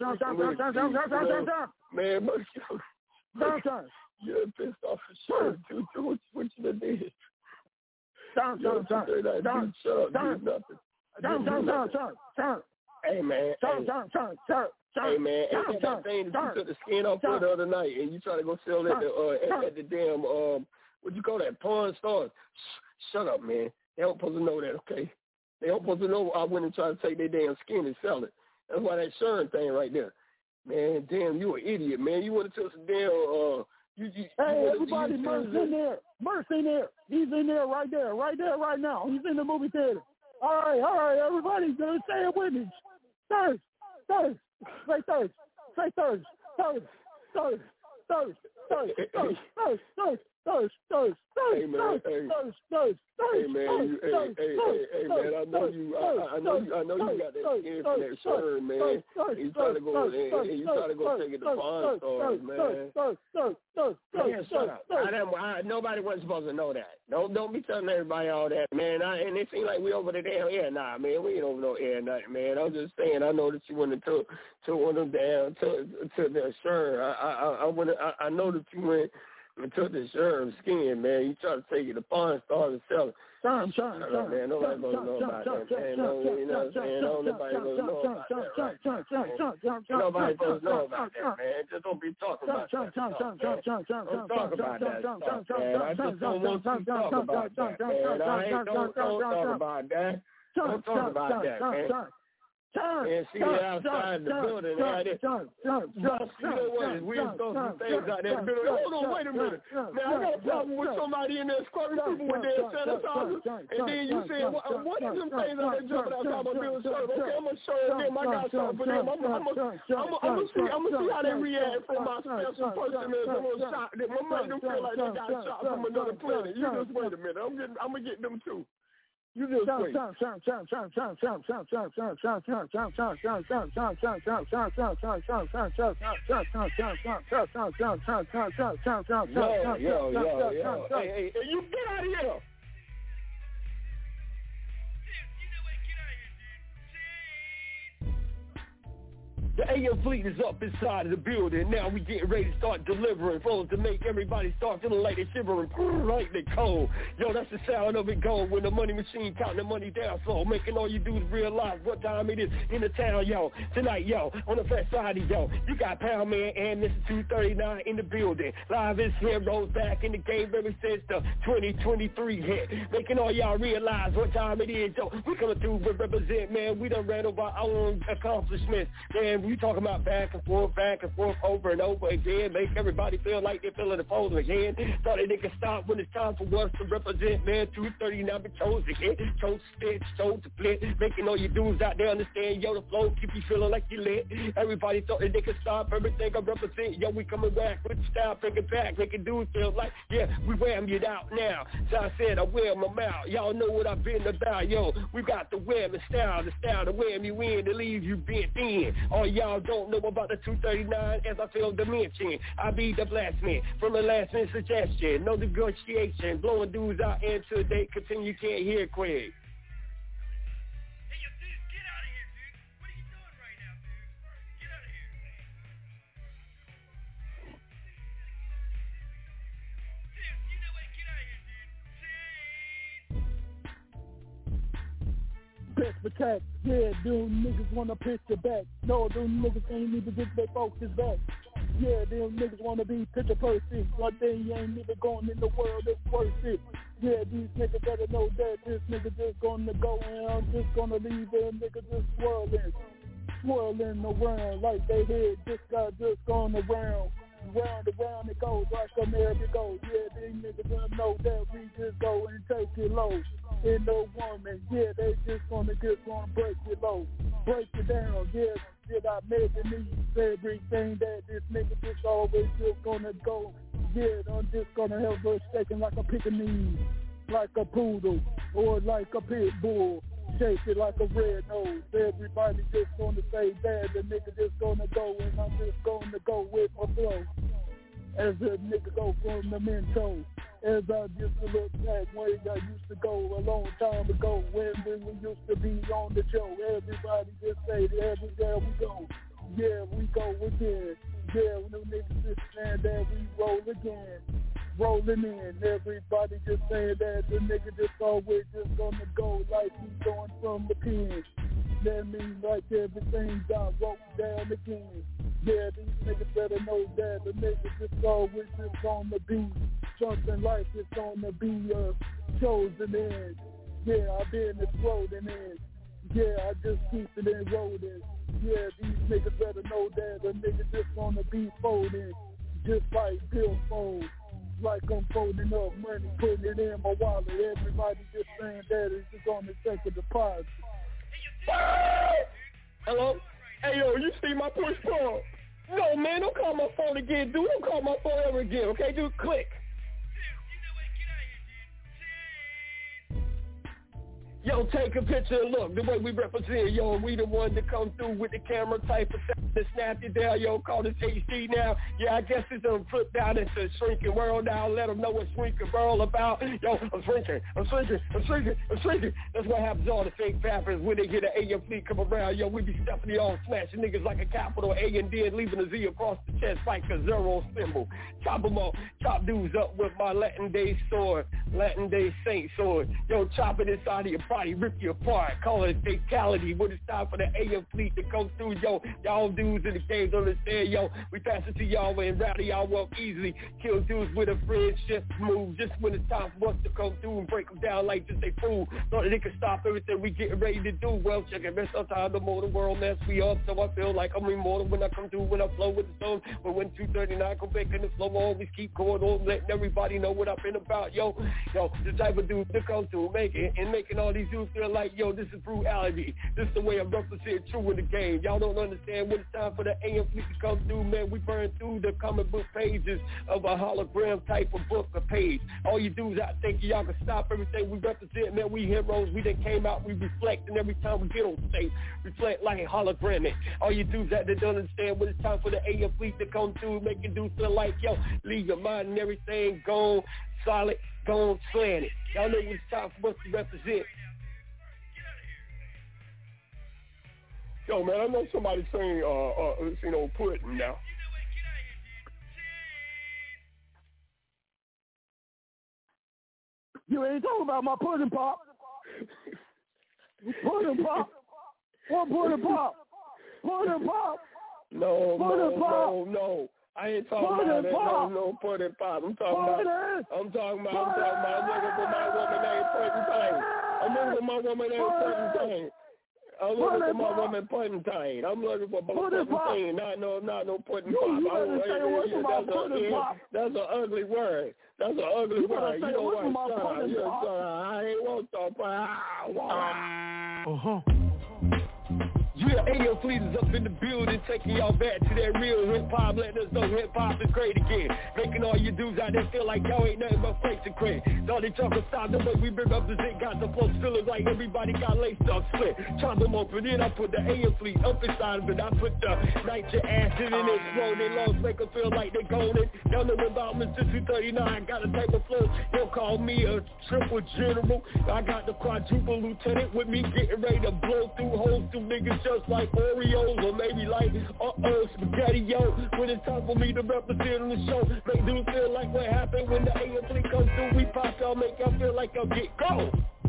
dude. Man, you're pissed off for sure, dude. What, what you done did? Stop, stop, stop, stop, shut up, dude, nothing. Stop, stop, stop, stop, stop. Hey, man. Stop, stop, stop, stop. Hey, man, ain't that thing that you took the skin off for the other night and you try to go sell that uh, at, at the damn, um, what you call that, pawn stores? Shut up, man. They don't supposed to know that, okay? They don't supposed to know I went and tried to take their damn skin and sell it. That's why that Sherm thing right there. Man, damn, you an idiot, man. You would have took some damn, uh, you, you, hey, you everybody, Merc's in there. Merc's in there. He's in there right there, right there, right now. He's in the movie theater. All right, all right, everybody, gonna say it with me. Thirst, thirst, say thirst, say thirst, thirst, thirst, thirst, thirst, thirst, thirst, thirst, thirst, thirst, hey man, hey, thirst, thirst, hey man, you, hey, hey, hey, hey man, I know you, I, I know you, I know you got that skin from that shirt, man. You try to go, and you try to go take it to pawn stores, man. Man, shut up. I didn't, I, nobody wasn't supposed to know that. Don't, don't be telling everybody all that, man. I, and it seems like we over the damn air, nah, man. We ain't over no air, nothing, man. I'm just saying. I know that you went and took, took one of them down to, to the shirt. I, I, I, went, I, I know that you went. and took the Sherm skin, man. You try to take it to pawn stars and sell it. Sherm, Sherm, Sherm. Man, nobody gonna know about that, man. No, you know what I'm saying? No, nobody gonna know about that, right? Nobody gonna know about that, man. Just don't be talking about that. Don't talk about that stuff, man. I just don't want you to talk about that, man. I ain't don't, don't talk about that. Don't talk about that, man. And see it outside the building. Right there. You know what? We throw some things out there. Hold on, wait a minute. Now, I got a problem with somebody in there squirting people with their sanitizer. And then you say, what, what is them things out there jumping outside my building? Okay, I'm going to show them. I got something for them. I'm going to see I'm gonna see how they react from my special person that's a little shot. That might make them feel like they got shot from another planet. You just wait a minute. I'm getting, I'm going to get them too. You just wait. Yo, yo, yo, yo. Hey, hey, hey, you get out of here. The A M fleet is up inside of the building. Now we getting ready to start delivering flows to make everybody start feeling like they're shivering, like they cold. Yo, that's the sound of it going when the money machine counting the money down slow, making all you do is realize what time it is in the town, yo. Tonight, yo, on the fast side, yo, you got Pound Man and Mister two thirty-nine in the building. Live is here, rolls back in the game ever since the twenty twenty-three hit, making all y'all realize what time it is, yo. We coming through with represent, man. We done ran over our own accomplishments, man. when you talking about back and forth, back and forth, over and over again, make everybody feel like they're feeling the fold again. Thought they can stop when it's time for us to represent, man. two thirty-nine been chose to hit, chose to spit, chose to flip, making all your dudes out there understand, yo, the flow keep you feeling like you lit. Everybody thought that they could stop everything I represent, yo, we coming back with the style, bring it back, making dudes feel like, yeah, we wham it out now. So I said I wear my mouth, y'all know what I've been about, yo, we got the wham and style, the style to wham you in, to leave you bent in. All y'all don't know about the two thirty-nine, as I failed to mention, I be the blast man, from the last minute suggestion, no negotiation, blowing dudes out until they continue, can't hear quick. Best attack, yeah, them niggas wanna pitch your back. No, them niggas ain't even get their focus back. Yeah, them niggas wanna be picture perfect, but they ain't even going in the world that's worth it. Yeah, these niggas better know that this nigga just gonna go and I'm just gonna leave them niggas just swirling, swirling around like they head just got just gone around. Round and round it goes like a merry-go. Yeah, these niggas gonna know that we just go and take it low. In no woman, yeah, they just gonna just gonna break it low. Break it down, yeah, did I measure needs everything that this nigga just always just gonna go. Yeah, I'm just gonna have her shaking like a Pekingese, like a poodle, or like a pit bull. Shake it like a red nose. Everybody just gonna say that. The nigga just gonna go and I'm just gonna go with my flow. As a nigga go from the Mento. As I just look back where I used to go a long time ago. When we used to be on the show. Everybody just say that everywhere we go. Yeah, we go again. Yeah, when them niggas just saying that we roll again. Rolling in, everybody just saying that the nigga just always just gonna go like he's going from the pen. That means like everything got wrote down again. Yeah, these niggas better know that the nigga just always just gonna be something like it's gonna be uh, chosen in. Yeah, I've been exploding in. Yeah, I just keep it in rolling. Yeah, these niggas better know that the nigga just gonna be folding, just like Bill Fold. Like I'm folding up money, putting it in my wallet. Everybody just saying that it's just on the check of deposit. Hello? Hey, yo, you see my push pull? No, man, don't call my phone again, dude. Don't call my phone ever again, okay, dude? Click. Yo, take a picture and look, the way we represent, yo, we the one that come through with the camera type of stuff that snapped it down, yo, call this H D now. Yeah, I guess it's gonna flip down into a shrinking world now, let them know what shrinking world about. Yo, I'm shrinking, I'm shrinking, I'm shrinking, I'm shrinking. That's what happens to all the fake rappers when they get an A M fleet come around, yo, we be stuffing the all smashing niggas like a capital A and then leaving a Z across the chest like a zero symbol. Chop them up, chop dudes up with my Latin Day sword, Latin Day saint sword. Yo, chop it inside of your body, rip you apart, call it fatality. When it's time for the A M fleet to go through, yo, y'all dudes in the game don't understand, yo, we pass it to y'all and rowdy y'all up easily, kill dudes with a friendship move, just when it's time for us to come through and break them down like just a fool, thought that they could stop everything we getting ready to do. Well, check it, man, sometimes the more the world mess me up, so I feel like I'm immortal when I come through, when I flow with the song, but when two thirty-nine come back in the flow, I always keep going on, letting everybody know what I've been about, yo, yo, the type of dude to come through, make it, and making all these dudes feel like, yo, this is brutality. This is the way I'm representing true in the game. Y'all don't understand when it's time for the A M fleet to come through, man. We burn through the comic book pages of a hologram type of book or page. All you dudes out thinking y'all can stop everything we represent, man. We heroes. We done came out. We reflect, and every time we get on stage, reflect like hologramic. All you dudes out there don't understand when it's time for the A M fleet to come through, making dudes feel like, yo, leave your mind and everything gone solid, gone slanted. Y'all know when it's time for us to represent. Yo, man, I know somebody saying, uh, uh, you know, pudding now. You ain't talking about my pudding pop. Pudding pop. What pudding pop? Pudding pop. No, pudding no, pop. no, no. I ain't talking pudding about that. Pop. No, no pudding pop. I'm talking pudding. about. I'm talking about. I'm talking about a nigga with my woman named Pudding Thing. A nigga with my woman named Pudding Thing. I'm looking for my woman Pudding. I'm looking for my Pudding. Not no, not no Pudding Pop. You better stay away from my Pudding Pop. That's an ugly word. That's an ugly you word. You know what, son? Son, I ain't want to talk about. Uh-huh. Yeah, A O Fleet is up in the building, taking y'all back to that real hip-hop, letting us know hip-hop is great again. Making all you dudes out there feel like y'all ain't nothing but fakes and crazy. Thought they talk stop the way we bring up the zinc, got the flow feeling like everybody got laced up split. Chop them open, then I put the A O Fleet up inside of it. I put the nitric acid in it, slow their lungs, make them feel like they golden. Y'all know about Mister two thirty-nine, got a type of flow. Don't call me a triple general. I got the quadruple lieutenant with me, getting ready to blow through holes through niggas just like Oreos or maybe like uh-oh spaghetti yo. When it's time for me to represent on the show, make dudes feel like what happened when the A M three comes through. We pop y'all, make y'all feel like y'all get go.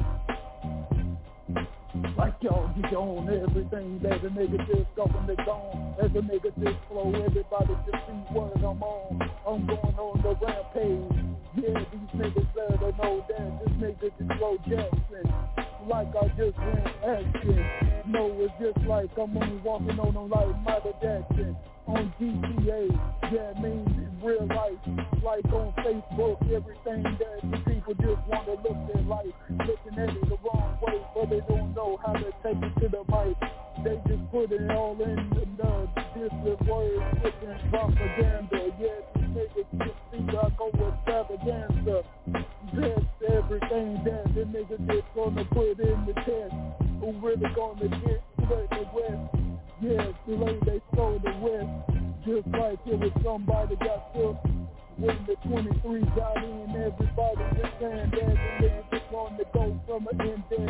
Like y'all get on everything that a nigga just going to gone. As a nigga just flow, everybody just see what I'm on. I'm going on the rampage. Yeah, these niggas better know that this nigga just Flow Jackson. Like I just went action. No, it's just like I'm only walking on them like Michael Jackson. On G T A, yeah, I mean in real life, like on Facebook, everything that the people just want to look at life, looking at it the wrong way, but they don't know how to take it to the mic. They just put it all in the, the different words, different propaganda. Yeah, these niggas just think I go with extravaganza. That's everything that the niggas just gonna put in the test. Who really gonna get straight the West? Yeah, the way they stole the West, just like it was somebody got took. When the twenty-three got in, everybody just saying that the niggas just wanted to go from an index.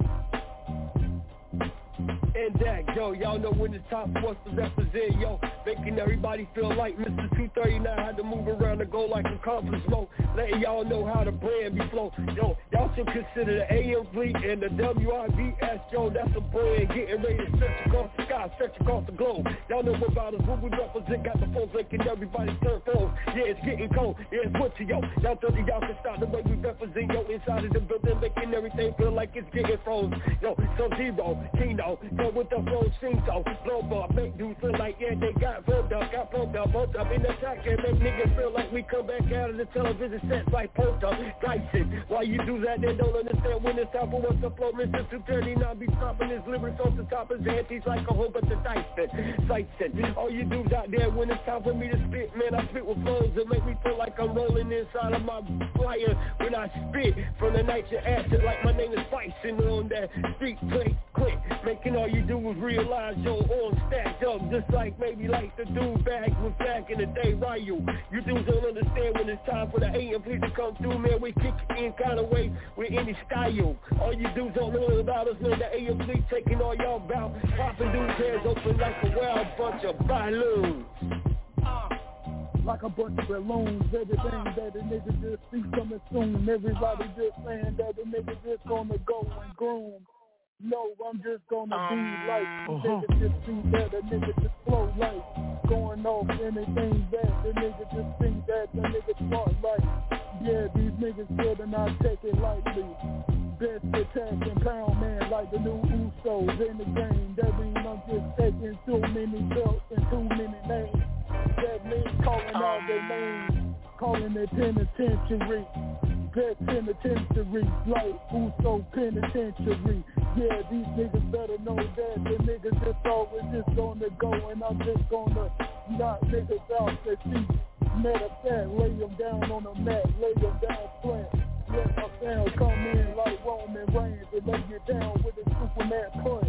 And that, yo, y'all know when it's time for us to represent, yo, making everybody feel like Mister two thirty-nine had to move around and go like a conference mode, letting y'all know how the brand be flow. Yo, y'all should consider the A M Fleet and the W I V S, yo, that's a brand getting ready to stretch across the sky, stretch across the globe. Y'all know about us, what we represent, got the phones making everybody turn phones. Yeah, it's getting cold, yeah, it's winter, yo. Y'all thought y'all can stop the way we represent, yo, inside of the building, making everything feel like it's getting frozen. Yo, so Zero, Kino, yo, with the flow sing so blow up, make dudes feel like yeah they got pumped up, got pumped up, pumped up in the track and make niggas feel like we come back out of the television set like pumped up, Dyson. Why you do that? They don't understand when it's time for us to flow. Mister two thirty-nine be stopping his lyrics off the top of his head. He's like a whole bunch of Dyson, Dyson. All you dudes out there when it's time for me to spit, man, I spit with flows that make me feel like I'm rolling inside of my flyer when I spit from the nitric acid like my name is Bison on that street plate quick, making all you do is realize your arms stacked up just like maybe like the dude back was back in the day, Ryu. You dudes don't understand when it's time for the A M P to come through, man, we kick in kind of way with any style. All you dudes don't know about us, man, the A M P taking all y'all bout, popping dudes' heads open like a wild bunch of balloons. Like a bunch of balloons, everything that the nigga just see coming soon. Everybody just saying that the nigga just gonna go and groom. No, I'm just gonna be like, uh-huh. Nigga just see that the nigga just flow like, going off anything that the nigga just think that the nigga smart like. Yeah, these niggas better not take it lightly. Best attack and pound man like the new Usos in the game. That means I'm just taking too many belts and too many names. That means calling out their names, calling it penitentiary. Best penitentiary, like Uso penitentiary. Yeah, these niggas better know that the niggas just always just gonna go and I'm just gonna knock niggas out their feet. Matter of fact, lay them down on the mat, lay them down flat. Let my sound come in like Roman Reigns and lay you down with a Superman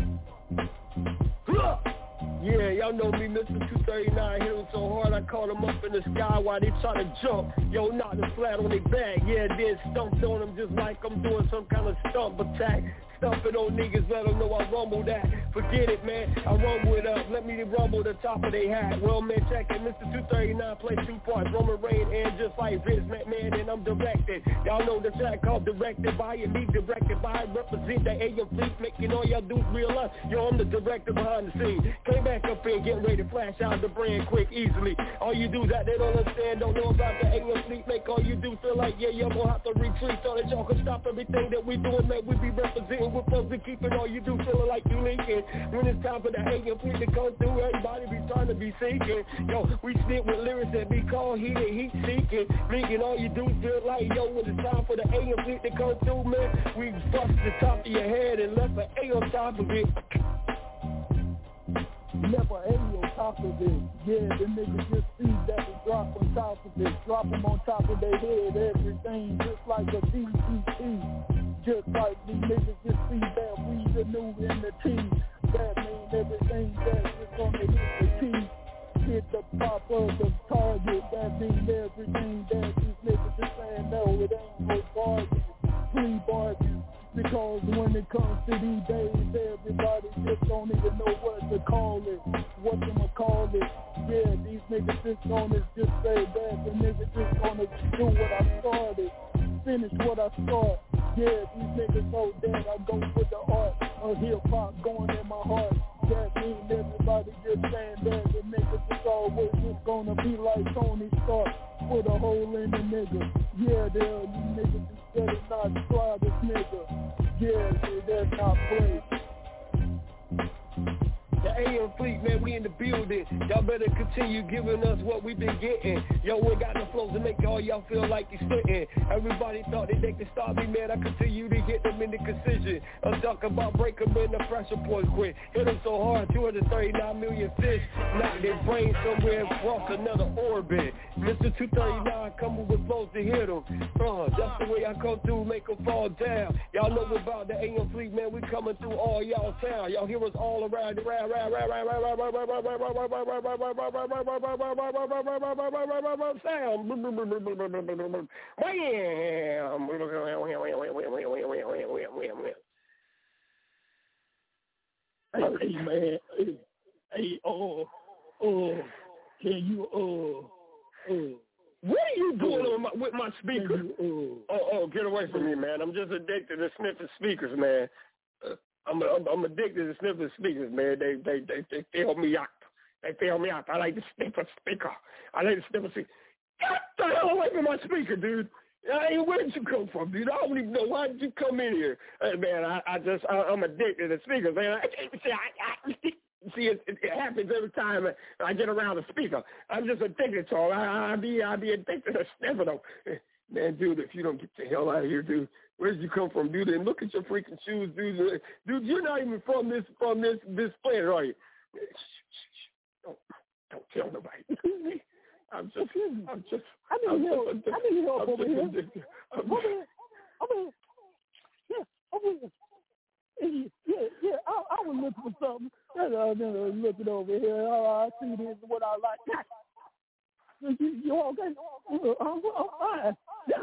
punch. Yeah, y'all know me, Mister two thirty-nine, hit him so hard I caught him up in the sky while they try to jump. Yo, knocked him flat on their back, yeah, then stumped on him just like I'm doing some kind of stump attack. Stumping on niggas, let them know I rumble that. forget it, man. I rumble it up, let me rumble the top of they hat. Well, man, check it, Mister two thirty-nine plays two parts, Roman Reigns and just like Vince McMahon, and I'm directed. Y'all know the track called Directed By, and me directed by, represent the A M Fleet, making all y'all dudes realize, yo, I'm the director behind the scene. Came back up here, getting ready to flash out the brand quick, easily. All you dudes out there don't understand, don't know about the A M Fleet, make all you do feel like, yeah, y'all gonna have to retreat, so that y'all can stop everything that we doing, man. We be representing, we're supposed to keep it all you do feeling like you leaking. When it's time for the A M Fleet to come through, everybody be trying to be seeking. Yo, we spit with lyrics that be called heated, heat seeking. Making all you do feel like, yo, when it's time for the A M Fleet to come through, man, we bust the top of your head and left an A on top of it. Never A on top of it. Yeah, the niggas just see that we drop on top of it. Drop them on top of their head, everything just like a D D T. Just like these niggas just see that we the new in the T. That mean everything that's just gonna hit the T. Hit the pop of the target. That mean everything that these niggas just saying, no, it ain't no bargain. Free bargain. Because when it comes to these days, everybody just don't even know what to call it. What I'ma call it. Yeah, these niggas just gonna just say that. The niggas just gonna do what I started. Finish what I start. Yeah, these niggas know that I go with the art of hip-hop going in my heart. That means everybody just saying that the niggas is always just gonna be like Tony Stark with a hole in the nigga. Yeah, there you niggas just better not try this nigga. Yeah, that's not play. The A M Fleet, man, we in the building. Y'all better continue giving us what we been getting. Yo, we got the flows to make all y'all feel like you're sitting. Everybody thought that they could stop me, man. I continue to hit them in the concision. I'm talking about break them in the pressure point quick. Hit them so hard, two hundred thirty-nine million fish. Knock their brain somewhere across another orbit. Mister two thirty-nine coming with flows to hit them. Uh, that's the way I come through, make them fall down. Y'all know about the A M Fleet, man. We coming through all y'all town. Y'all hear us all around, around, around. Hey, hey, man. Hey, hey, oh, oh, can you, oh, oh. What are you doing on my, with my speaker? You, oh, oh, get away from me, man. I'm just addicted to sniffing speakers, man. Uh, I'm, I'm I'm addicted to sniffing speakers, man. They they they they fill me out. They fill me out. I like to sniff a speaker. I like to sniff a speaker. Get the hell away from my speaker, dude. Hey, where did you come from, dude? I don't even know. Why did you come in here? Hey, man, I, I just, I, I'm addicted to speakers, man. I, see, I, I, see it, it happens every time I get around a speaker. I'm just addicted to them. I, I be, I be addicted to sniffing them. Man, dude, if you don't get the hell out of here, dude, where did you come from, dude? And look at your freaking shoes, dude. Dude, you're not even from this, from this, this planet, are you? Don't, don't tell nobody. I'm just, I'm just, I need I'm help. just, I need help I'm over just here. addicted. I'm Over here. Over here. Yeah, over here. Yeah, yeah. I, I was looking for something. And I was looking over here. Oh, I see this is what I like. You, you okay? I'm, I'm fine.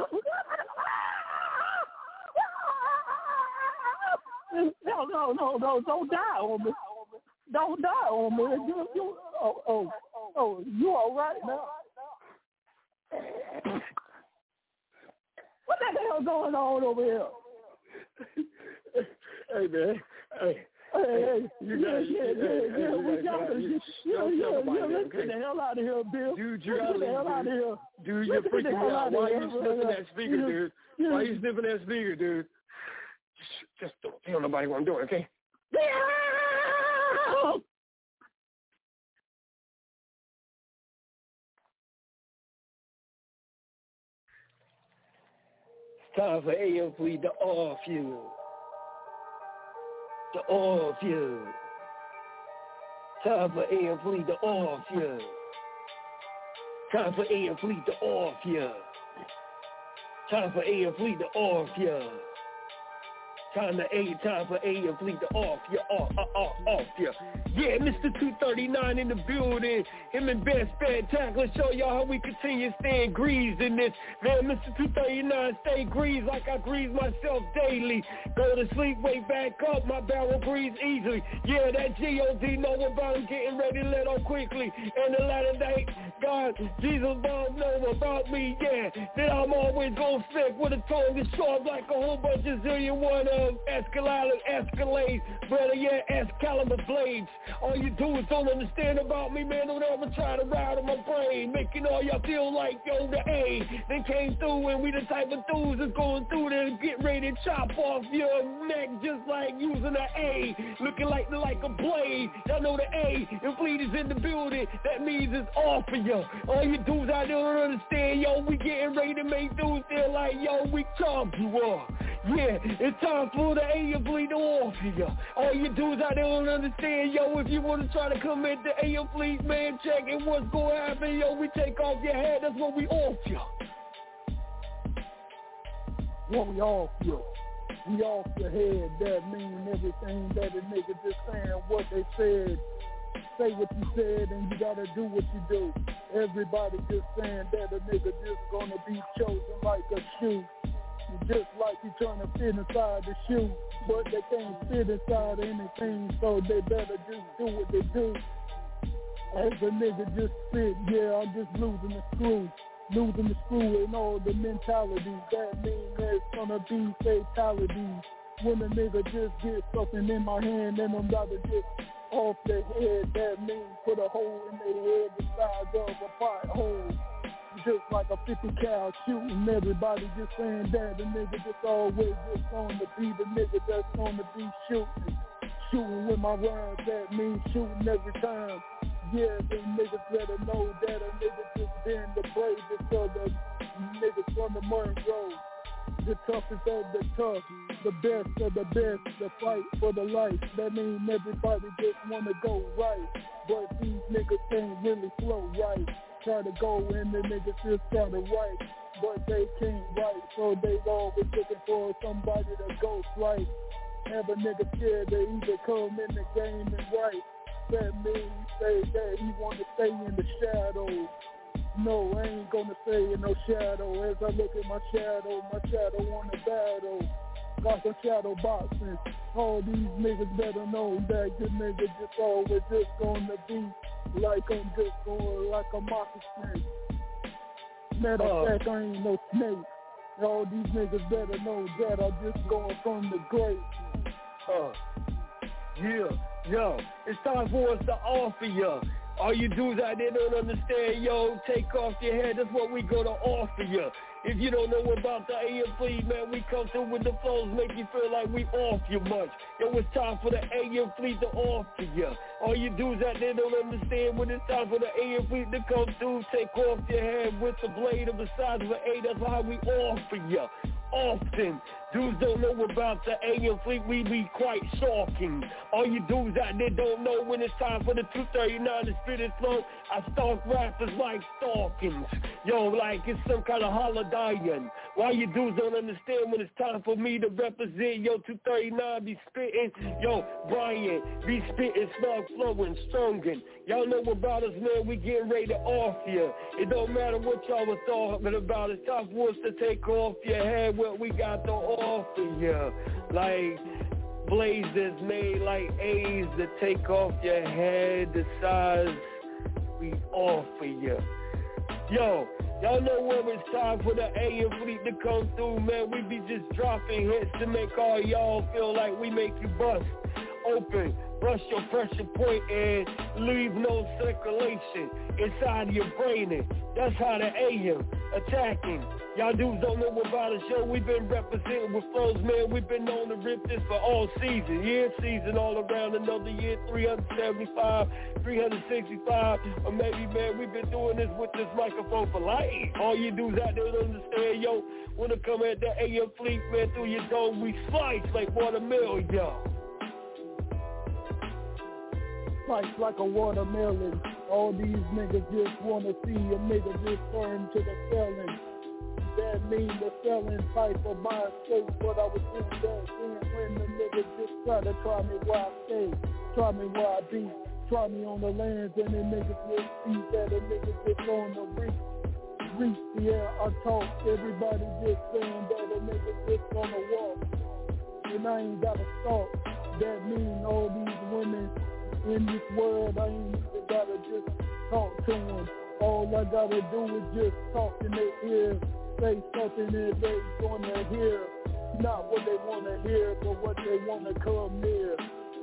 No, no, no, no. Don't die on me. Don't die on me. You, you, oh, oh, oh, you all right now? What the hell going on over here? Hey, man. Hey. Hey, hey, you yeah, gotta, yeah, yeah, hey, yeah, hey, we you got gotta, to, you, yeah, don't yeah, tell nobody yeah, that, let's okay? get the hell out of here, Bill. Dude, you let's gotta get the hell leave, out of dude. here. Dude, you're Let's get the freaking me hell out. out Why of are here. you sniffing that speaker, Yeah, dude? yeah. Why are you sniffing that speaker, dude? Just, just don't tell nobody what I'm doing, okay? It's time for A M Fleet, the oil fuel. The oil fuel. Time for A M Fleet, the oil fuel. Time for A M Fleet, the oil fuel. Time for A M Fleet, the oil fuel. Time to A, time for A and Fleet to off ya, off, off, off, off ya. Yeah, Mister two thirty-nine in the building. Him and Ben Spectacular show y'all how we continue staying greased in this. Man, Mister two thirty-nine stay greased like I grease myself daily. Go to sleep, wake back up, my barrel grease easily. Yeah, that G O D know about him getting ready to let on quickly. And the latter day, God, Jesus don't know about me, yeah. That I'm always gonna stick with a tongue that's sharp like a whole bunch of zillion one of Escalade, Escalade, brother, yeah, Excalibur blades. All you do is don't understand about me, man. Don't ever try to ride on my brain, making all y'all feel like, yo, the A. Then came through and we the type of dudes that's going through there and get ready to chop off your neck just like using an A, looking like like a blade. Y'all know the A, and Fleet is in the building. That means it's off for you. All you dudes out there don't understand, yo, we getting ready to make dudes feel like, yo, we chop you off. Yeah, it's time for the A and Fleet to off you. All you dudes out there don't understand, yo, if you want to try to come at the A and Fleet, man, check it, what's going to happen, yo, we take off your head, that's what we off you. What we off you? We off your head, that mean everything that a nigga just saying what they said. Say what you said and you gotta do what you do. Everybody just saying that a nigga just gonna be chosen like a shoe. Just like you trying to fit inside the shoe, but they can't fit inside anything, so they better just do what they do. As a nigga just fit, yeah, I'm just losing the screw. Losing the screw and all the mentality. That means there's gonna be fatalities. When a nigga just gets something in my hand and I'm about to get off their head, that means put a hole in their head the size of a pothole. Just like a fifty cal shooting, everybody just saying that the nigga just always just gonna be the nigga that's gonna be shooting. Shooting with my rhymes, that means shooting every time. Yeah, them niggas better know that a nigga just been the bravest of the niggas from the Monroe. The toughest of the tough, the best of the best, the fight for the life. That means everybody just wanna go right, but these niggas can't really flow right. Try to go and the niggas just try to write, but they can't write, so they always looking for somebody to ghost right. Have a nigga scared to either come in the game and write. That means say that he wanna stay in the shadows. No, I ain't gonna stay in no shadow. As I look at my shadow, my shadow on the battle. Got some shadow boxing. All these niggas better know that good niggas just always just gonna be like I'm just going like a moccasin. Matter of fact, I ain't no snake. All these niggas better know that I'm just going from the great. Uh, yeah, yo, it's time for us to offer you. All you dudes out there don't understand, yo, take off your head, that's what we gonna offer you. If you don't know about the A M Fleet, man, we come through with the flows, make you feel like we off you much. Yo, it's time for the A M Fleet to offer you. All you dudes out there don't understand when it's time for the A M Fleet to come through, take off your head with the blade of the size of an A, that's how we offer you. Often, dudes don't know about the A M Fleet, we be quite shocking. All you dudes out there don't know when it's time for the two thirty-nine to spit it slow. I stalk rappers like stalkings. Yo, like it's some kind of holiday. Why you dudes don't understand when it's time for me to represent, yo, two thirty-nine be spitting, yo, Brian be spitting, smart flowing, strongin'. Y'all know about us, man, we getting ready to off you. It don't matter what y'all was talking about, it's time for us to take off your head what we got to offer you. Like blades that's made like A's to take off your head, the size we offer you. Yo, y'all know when it's time for the A M Fleet to come through, man. We be just dropping hits to make all y'all feel like we make you bust open, brush your pressure point and leave no circulation inside of your brain. That's how the A M attacking. Y'all dudes don't know about us, yo. We've been representing with flows, man. We've been known to rip this for all season. Year season all around another year, three seventy-five, three sixty-five. Or maybe, man, we've been doing this with this microphone for life. All you dudes out there don't understand, yo. Wanna come at the A M Fleet, man, through your dome, we slice like watermelon, yo. Slice like a watermelon. All these niggas just wanna see a nigga just turn to the felon. that mean the selling type of mind state. What I was doing back then when the niggas just try to try me where I stay, try me where I be, try me on the lands, and the niggas will see that the niggas just on the reach. Reach, yeah, I talk, everybody just saying that the niggas just on the walk, and I ain't gotta talk. That mean all these women in this world, I ain't even gotta just talk to them. All I gotta do is just talk in their ear, say something that they gonna hear. Not what they wanna hear, but what they wanna come near.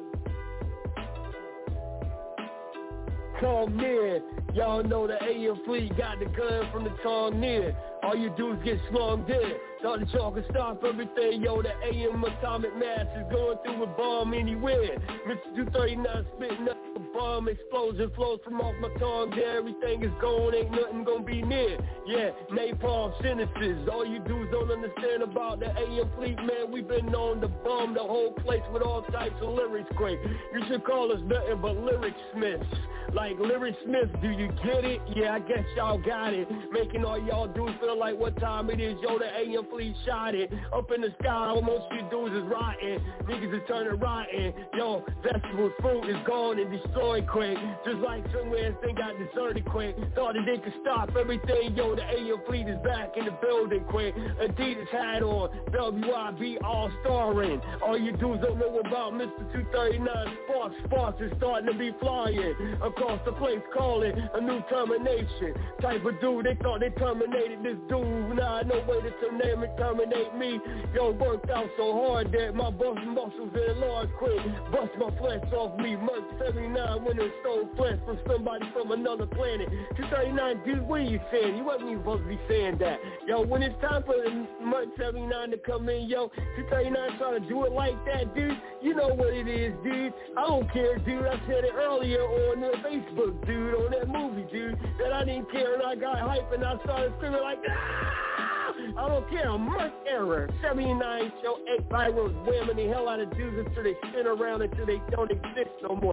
Come near. Y'all know the A M fleet got the gun from the tongue near. All you do is get slung dead. Thought that y'all could stop everything, yo. The A M atomic mass is going through a bomb anywhere. Mister two thirty-nine spitting up a bomb explosion flows from off my tongue. There, everything is gone, ain't nothing gonna be near. Yeah, napalm sentences. All you dudes don't understand about the A M fleet, man. We been known to bomb the whole place with all types of lyrics, quick. You should call us nothing but lyric smiths. Like lyric smiths, do you get it? Yeah, I guess y'all got it. Making all y'all dudes feel like what time it is, yo. The A M fleet shot it up in the sky. All most you dudes is rotten. Niggas is turning rotten. Yo, vegetable fruit is gone and destroyed quick. Just like somewhere thing got deserted quick. Thought that they could stop everything, yo. The A M fleet is back in the building quick. Adidas hat on, W I B all starring. All you dudes don't know about Mister two thirty-nine Sparks. Sparks is starting to be flying across the place, calling a new termination. Type of dude, they thought they terminated this dude. Nah, no way to terminate, terminate me. Yo, worked out so hard that my bust muscles enlarged quick. Bust my flesh off me. Merc seventy-nine when it stole flesh from somebody from another planet. two thirty-nine, dude, what are you saying? You wasn't even supposed to be saying that. Yo, when it's time for Merc seventy-nine to come in, yo, two thirty-nine trying to do it like that, dude. You know what it is, dude. I don't care, dude. I said it earlier on the Facebook, dude, on that movie, dude, that I didn't care, and I got hype and I started screaming like, ah! I don't care. I'm Merc Error. seventy-nine show eight virals whamming the hell out of dudes until they spin around until they don't exist no more.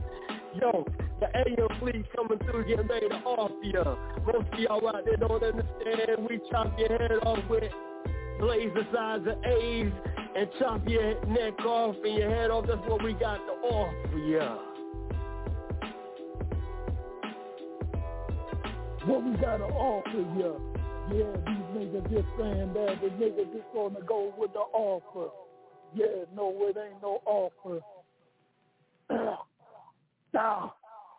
Yo, the A M fleet coming through, getting ready to off ya. Most of y'all out there don't understand. We chop your head off with blades the size of A's and chop your neck off and your head off. That's what we got to offer ya. What we got to offer ya. Yeah, these niggas just saying that the niggas just gonna go with the offer. Yeah, no, it ain't no offer. No.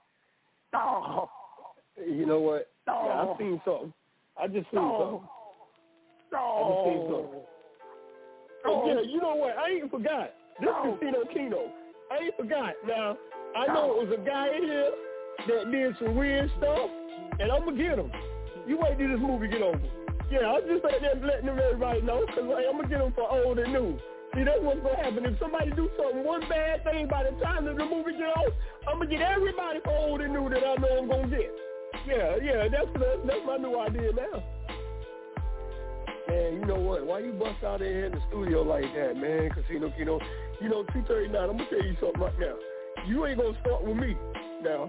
No. You know what? No. Yeah, I seen something. I just seen No. something. No. I just seen something. Oh, yeah, you know what? I ain't forgot. This No. is Casino Kino. I ain't forgot. Now, I know it was a guy in here that did some weird stuff, and I'm going to get him. You wait till this movie get over. Yeah, I'm just letting, them, letting everybody know, because like, I'm going to get them for old and new. See, that's what's going to happen. If somebody do something, one bad thing, by the time that the movie get off, I'm going to get everybody for old and new that I know I'm going to get. Yeah, yeah, that's, that's that's my new idea now. Man, you know what? Why you bust out there in the studio like that, man? Casino Kino. You know, two thirty-nine, I'm going to tell you something right now. You ain't going to start with me now.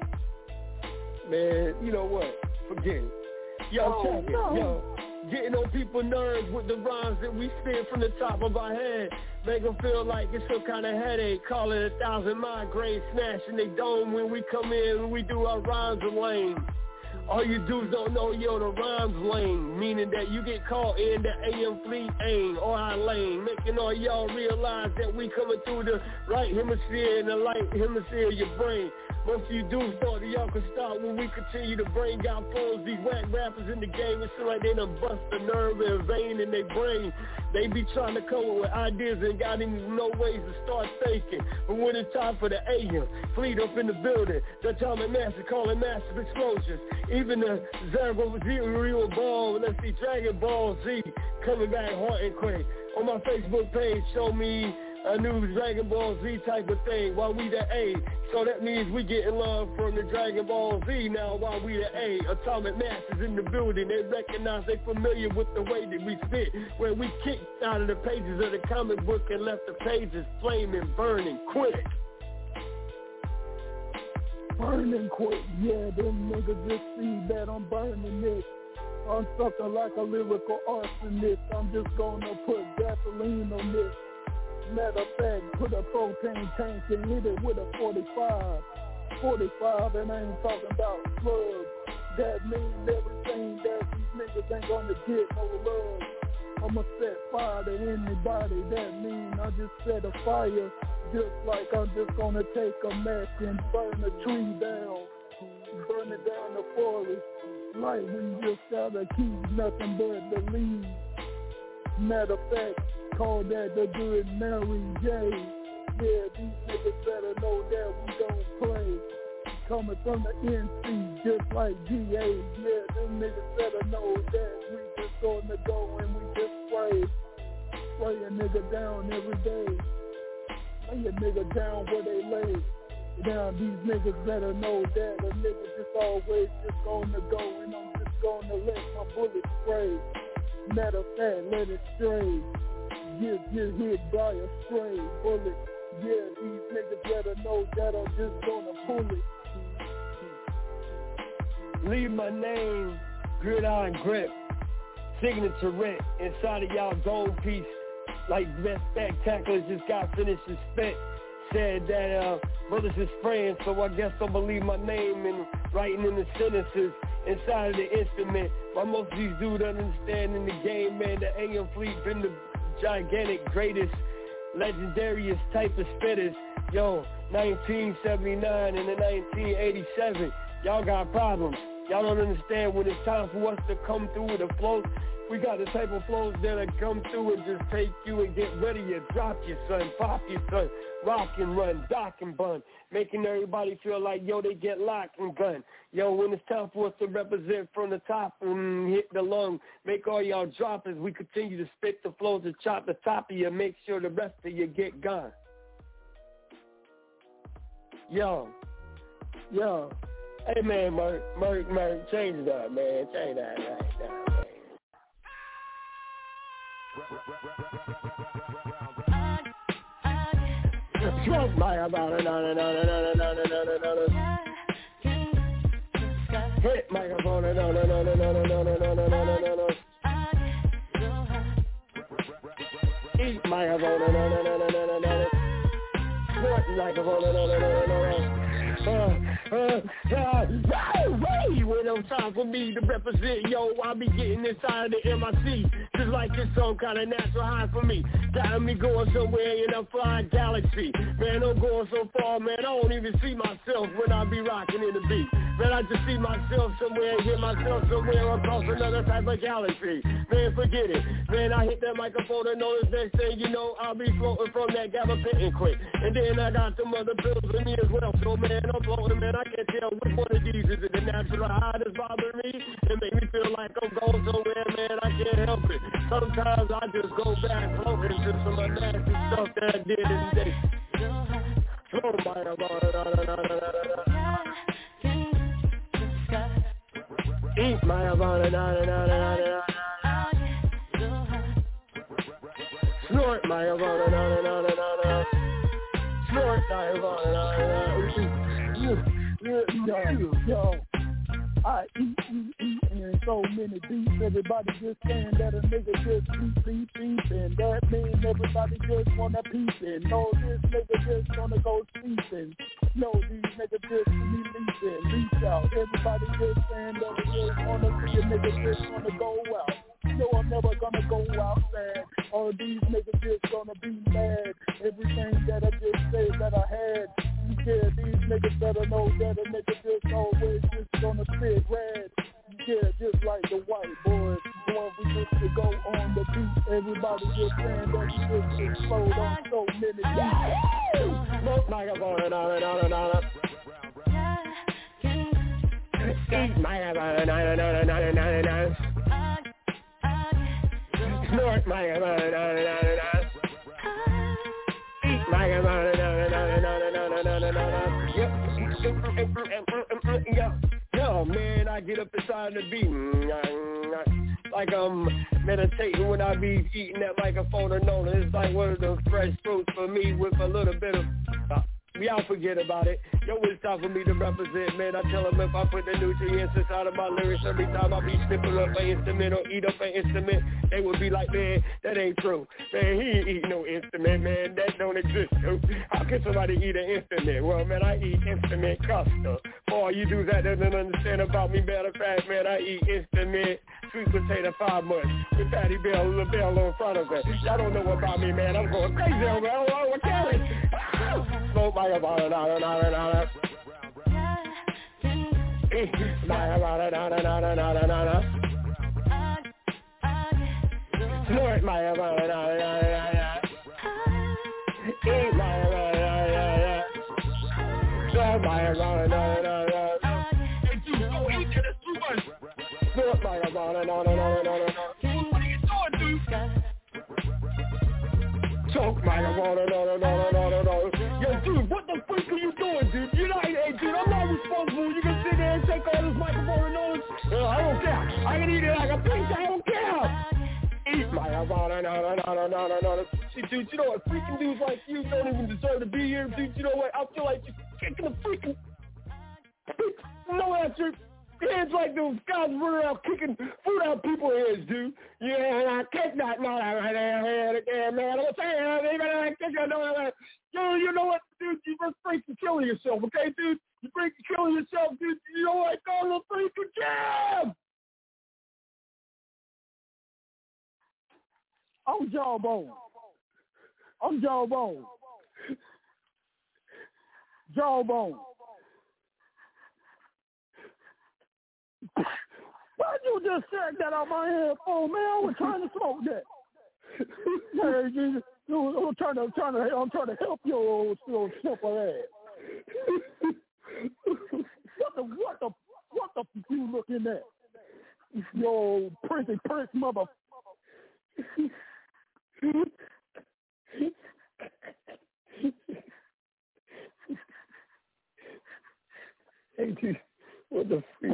Man, you know what? Forget it. Yo, Oh, check it. no. Yo, getting on people's nerves with the rhymes that we spit from the top of our head. Make them feel like it's some kind of headache. Call it a thousand migraines, smashing their dome when we come in and we do our rhymes are lame. All you dudes don't know, yo, the rhymes lame, meaning that you get caught in the A M fleet aim or our lane, making all y'all realize that we coming through the right hemisphere and the light hemisphere of your brain. Most of you dudes thought that y'all could stop when we continue to bring out foes. These whack rappers in the game, it seems like they done bust the nerve and vein in their brain. They be trying to come up with ideas and got even no ways to start thinking. But when it's time for the A M, fleet up in the building, the atomic massive calling massive explosions. Even the Zero Zero Ball, let's see, Dragon Ball Z coming back hard and quick. On my Facebook page, show me a new Dragon Ball Z type of thing while we the A. So that means we getting love from the Dragon Ball Z now while we the A. Atomic Masters in the building. They recognize they familiar with the way that we spit. Where we kicked out of the pages of the comic book and left the pages flaming, burning quick. Burning quick. Yeah, them niggas just see that I'm burning this. I'm something like a lyrical arsonist. I'm just gonna put gasoline on this. Matter of fact, put a propane tank and hit it with a forty-five. forty-five, and I ain't talking about slugs. That means everything that these niggas ain't gonna get no love. I'ma set fire to anybody. That means I just set a fire. Just like I'm just gonna take a match and burn a tree down. Burn it down the forest. Like we just gotta keep nothing but the leaves. Matter of fact, call that the good Mary J. Yeah, these niggas better know that we don't play. Coming from the N C, just like G A. Yeah, them niggas better know that we just gonna go and we just spray. Spray a nigga down every day. Lay a nigga down where they lay. Now these niggas better know that a nigga just always just gonna go, and I'm just gonna let my bullet spray. Matter of fact, let it stray. Get, get hit by a stray bullet. Yeah, these niggas better know that I'm just gonna pull it. Leave my name, Gridiron Grip, signature rent inside of y'all gold piece. Like Best Spectacular just got finished and spit. Said that uh, brothers is spraying, so I guess I'll believe my name and writing in the sentences inside of the instrument. Why most of these dudes understand in the game, man, the A M Fleet been the gigantic, greatest, legendariest type of spitters. Yo, nineteen seventy-nine and the nineteen eighty-seven, y'all got problems. Y'all don't understand when it's time for us to come through with a flow. We got the type of flows that'll come through and just take you and get rid of you. Drop your son, pop your son, rock and run, dock and bun, making everybody feel like, yo, they get locked and gun. Yo, when it's time for us to represent from the top and hit the lung, make all y'all drop as we continue to spit the flows and chop the top of you, make sure the rest of you get gone. Yo, yo, hey man, Merk, Merk, Merk, change it up, man, change that right now. Smoke my about it, no, no, no, no, no, no, no, no, no. Hit microphone, no, no, no, no, no, no, no, no, no, no, no, no. Eat microphone, no, no, no, no, no, no, no. Snort microphone, no, no, no, no, no, no. Uh, uh, uh, way when no time for me to represent, yo, I be getting inside of the M I C, just like it's some kind of natural high for me, got me going somewhere in a flying galaxy, man, I'm going so far, man, I don't even see myself when I be rocking in the beat, man, I just see myself somewhere, hear myself somewhere across another type of galaxy, man, forget it, man, I hit that microphone and know this next thing, you know, I'll be floating from that gabapentin quick, and then I got some other pills in me as well, so man, I'm floating, man, I can't tell which one of these is it, the natural high that's bothering me, it make me feel like I'm going somewhere, man, I can't help it, sometimes I just go back floating to some of the nasty stuff that I did in the day, flow by the eat my Havana, na na na na na na. Snort my Havana, na na na na na. Snort my Havana, na na na. Yo, yo, I eat, eat, eat, and so many beats. Everybody just saying that a nigga just beat, beat, beat, and that means everybody just wanna peep and no, this nigga just gonna go sleeping. No, these niggas just me leaping, reach out. Everybody just saying that they just wanna see a nigga just wanna go out. No, I'm never gonna go outside. All these niggas just gonna be mad. Everything that I just said that I had. Yeah, these niggas better know that a nigga just always just gonna spit red. Yeah, just like the white boys. Boy, we just to go on the beat. Everybody just saying that we just explode on so many beats. Smoke microphone and all and all and all. Eat microphone and all and all and all and all and all. Snort microphone and all and all and all. Eat microphone and all and all and all and all and all and all. Yep. Yo, man, I get up inside the beat, like I'm meditating when I be eating that microphone or no, it's like one of the fresh fruits for me with a little bit of uh, We all forget about it. Yo, it's time for me to represent, man. I tell them if I put the nutrients inside of my lyrics every time I be snipping up an instrument or eat up an instrument, they would be like, man, that ain't true. Man, he ain't eat no instrument, man. That don't exist, dude. How can somebody eat an instrument? Well, man, I eat instrument custard. For all you dudes that doesn't understand about me, matter of fact, man, I eat instrument sweet potato five months with Patty Bell, little Bell on front of it. Y'all don't know about me, man. I'm going crazy over there. Oh, what Kelly? Smoke my about it, out, out, out, out. Snort my about it, out, out, out, out. Eat my about it, out, out, out. Snort my about it, out, out, out. Hey, dude, go eat that. It's too much. Snort my about it, out, out, out, out. What are you doing, dude? Choke my about it, out, out, out, out, out. Yo, dude, what the freak are you doing, dude? You're not, hey, dude, I'm not responsible. You can sit there and take all this microphone and all this. Uh, I don't care. I can eat it like a pizza. I don't care. Eat my about it, out, out, out, out, out. See, dude, you know what? Freaking dudes like you don't even deserve to be here, dude. You know what? I feel like you're kicking the freaking... No answer. Hands like those guys running out kicking food out people's heads, dude. Yeah, and I kick that man right there, again, man. I'm saying, even like kick it, yo, you know what, dude? You just freaking killing yourself, okay, dude? You freaking killing yourself, dude. You know what? Go to the freaking jam. I'm Jawbone. I'm Jawbone. Jawbone. Why'd you just check that out my headphone, man? I was trying to smoke that. Hey, Jesus. I'm trying to, I'm trying to, I'm trying to help your old, old simple ass. What the, what the, what the f you looking at? Your old princey prince mother. Hey, dude, what the freak?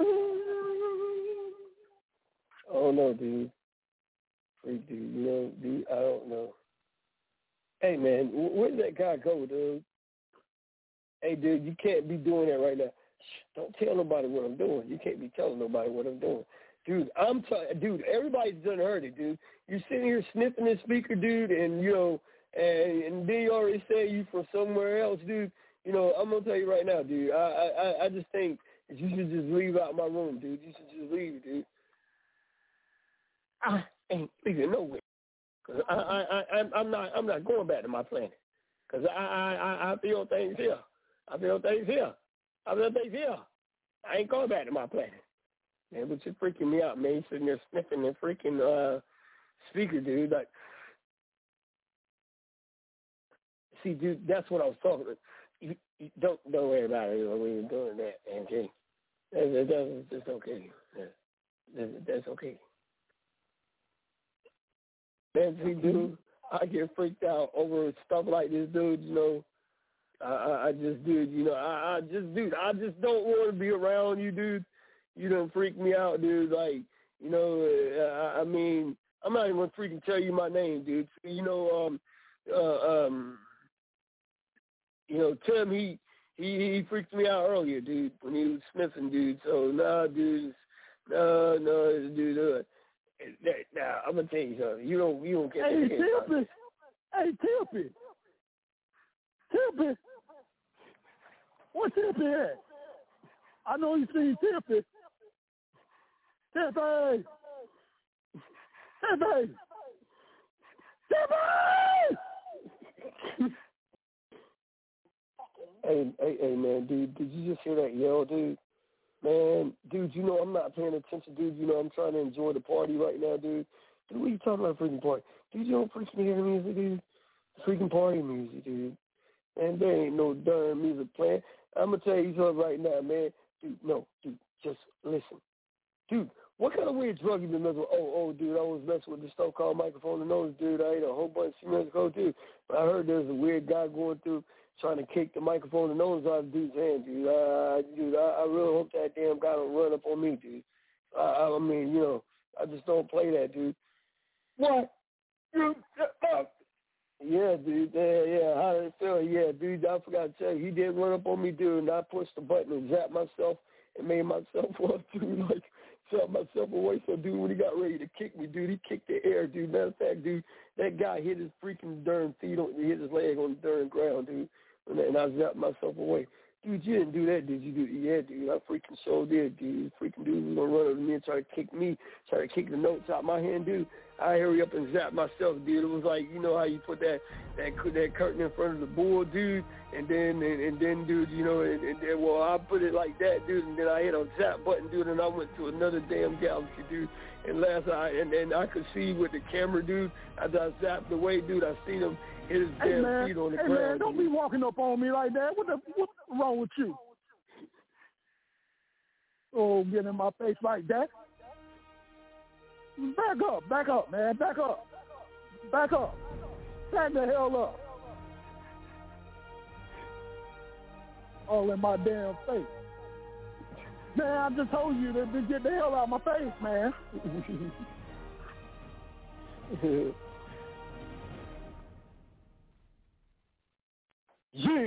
Oh no, dude. Freak, dude. You know, dude, I don't know. Hey, man, where did that guy go, dude? Hey, dude, you can't be doing that right now. Shh, don't tell nobody what I'm doing. You can't be telling nobody what I'm doing. Dude, I'm t- dude, everybody's done heard it, dude. You're sitting here sniffing this speaker, dude, and, you know, and, and then you already say you from somewhere else, dude. You know, I'm going to tell you right now, dude, I, I, I just think that you should just leave out my room, dude. You should just leave, dude. I ain't leaving nowhere. Cause I, I, I, I'm not, I'm not going back to my planet. Cause I, I, I feel things here. I feel things here. I feel things here. I ain't going back to my planet. Man, but you're freaking me out, man. You're sitting there sniffing the freaking uh, speaker, dude. Like, see, dude, that's what I was talking about. You, you don't don't worry about it when you're doing that, man. Okay, that's, that's, that's okay. That's, that's okay. Man, see, dude, I get freaked out over stuff like this, dude. You know, I, I, I just, dude, you know, I, I just, dude, I just don't want to be around you, dude. You done freak me out, dude. Like, you know, uh, I mean, I'm not even gonna freaking tell you my name, dude. You know, um, uh, um, you know, Tim, he, he, he freaked me out earlier, dude, when he was sniffing, dude. So, nah, dude, no, no, dude, uh, nah, I'm gonna tell you something. You don't, you don't get Hey, the Tippy. Hey, Tippy. Tippy. What's Tippy at? I know you seen Tippy. Tippy! Tippy! Tippy! Hey, hey, hey, man, dude, did you just hear that yell, dude? Man, dude, you know I'm not paying attention, dude. You know I'm trying to enjoy the party right now, dude. Dude, what are you talking about, freaking party? Dude, you don't freaking hear the music, dude. Freaking party music, dude. Man, there ain't no darn music playing. I'm going to tell you something right now, man. Dude, no, dude, just listen. Dude, what kind of weird drug you been messing with? Oh, oh, dude, I was messing with this stuff called microphone and nose, dude. I ate a whole bunch of minutes ago, dude. But I heard there's a weird guy going through trying to kick the microphone and nose out of dude's hand, dude. Uh, dude, I, I really hope that damn guy don't run up on me, dude. Uh, I mean, you know, I just don't play that, dude. What? You, uh, Yeah, dude. Yeah, yeah. How did it feel? Yeah, dude. I forgot to tell you, he did run up on me, dude, and I pushed the button and zapped myself and made myself up, dude. Like, shot myself away. So, dude, when he got ready to kick me, dude, he kicked the air, dude. Matter of fact, dude, that guy hit his freaking darn feet on, hit his leg on the darn ground, dude. And, and I zapped myself away. Dude, you didn't do that, did you? Dude? Yeah, dude, I freaking so did, dude. Freaking dude was gonna run over me and try to kick me, try to kick the notes out my hand, dude. I hurry up and zap myself, dude. It was like, you know how you put that that that curtain in front of the bull, dude, and then and, and then, dude, you know, and, and then well, I put it like that, dude, and then I hit a zap button, dude, and I went to another damn galaxy, dude. And last I and then I could see with the camera, dude. As I zapped away, dude, I seen him hit his hey, damn man. feet on the hey, ground. Man, don't dude. be walking up on me like that. What the what's wrong with you? Oh, get in my face like that. Back up, back up, man, back up. Back up. Back the hell up. All in my damn face. Man, I just told you to, to get the hell out of my face, man. Yeah.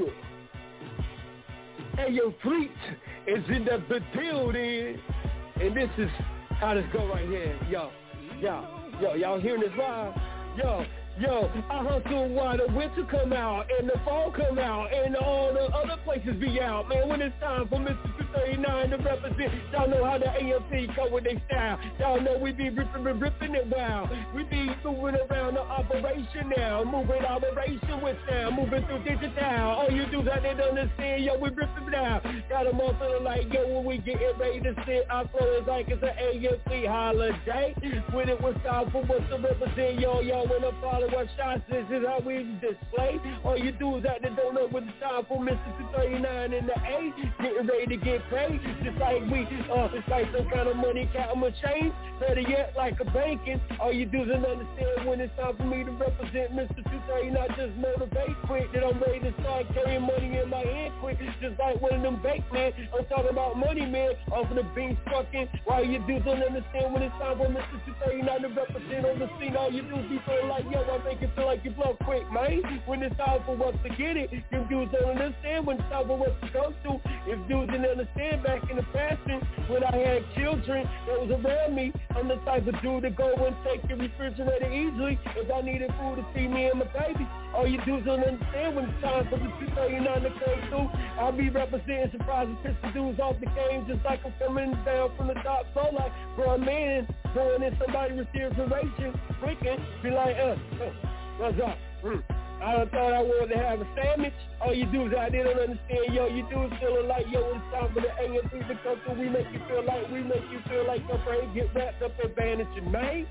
Hey, your fleet is in the building. And this is how this go right here. Yo, yo, yo, y'all hearing this live? Yo, yo, I hustle while the winter come out and the fall come out and all the other places be out. Man, when it's time for Mister two thirty-nine to represent, y'all know how the A M C come with their style. Y'all know we be ripping and ripping it wild. We be moving around the operation now, moving operation with sound, moving through digital. All you dudes out there don't understand, yo, we ripping down. Got them all feeling like, yo, when we getting ready to sit, our flow is like it's an A M C holiday. When it was time for us to represent, yo, yo, when the follow what shots, this is how we display. All you dudes out there don't know what the time for Mister two thirty-nine in the A, getting ready to get paid, just like we, uh, it's like some kind of money counting machine, better yet, like a banking. All you dudes don't understand when it's time for me to represent Mister two thirty-nine, just motivate quick, that I'm ready to start carrying money in my hand quick, just like one of them bank man. I'm talking about money, man, off of the beans trucking. All you dudes don't understand when it's time for Mister two thirty-nine to represent on the scene. All you dudes be feeling like, yo, I make it feel like you blow quick, man. When it's time for us to get it, them dudes don't understand when it's time for us to go to. If dudes didn't understand back in the past, when I had children that was around me, I'm the type of dude to go and take your refrigerator easily if I needed food to feed me and my baby. All you dudes don't understand when it's time for the two thirty-nine to come through. I'll be representing surprises, pissing dudes off the game just like I'm coming down from the top floor like, bro, man, going in somebody refrigeration, freaking, be like, uh, uh what's up? Mm. I thought I wanted to have a sandwich. All you dudes out there don't understand, yo, you dudes feeling like, yo, it's time for the A M C to come through. We make you feel like, we make you feel like your brain get wrapped up in vanishing, man.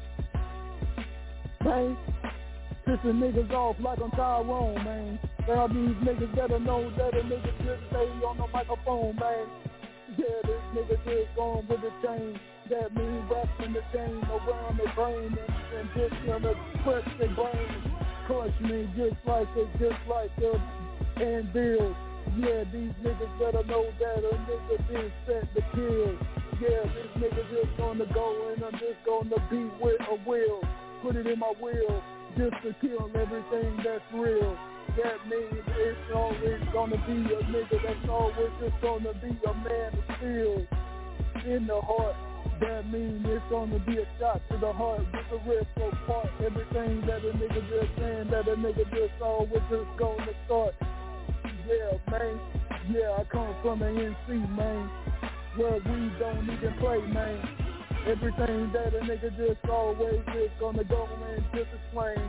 Man, pissing niggas off like I'm Tyrone, man. All these niggas better know that a nigga just stay on the microphone, man. Yeah, this nigga just going with the chain. That means wrapping the chain around their brain and, and just gonna press their brain. Crush me just like a, just like a anvil. Yeah, these niggas better know that a nigga been set to kill. Yeah, this nigga just gonna go and I'm just gonna be with a will. Put it in my will just to kill everything that's real. That means it's always gonna be a nigga that's always just gonna be a man of steel in the heart. That means it's gonna be a shot to the heart with the rip apart. Everything that a nigga just saying, that a nigga just always just gonna start. Yeah, man. Yeah, I come from an N C, man, where we don't even play, man. Everything that a nigga just always just gonna go and just explain.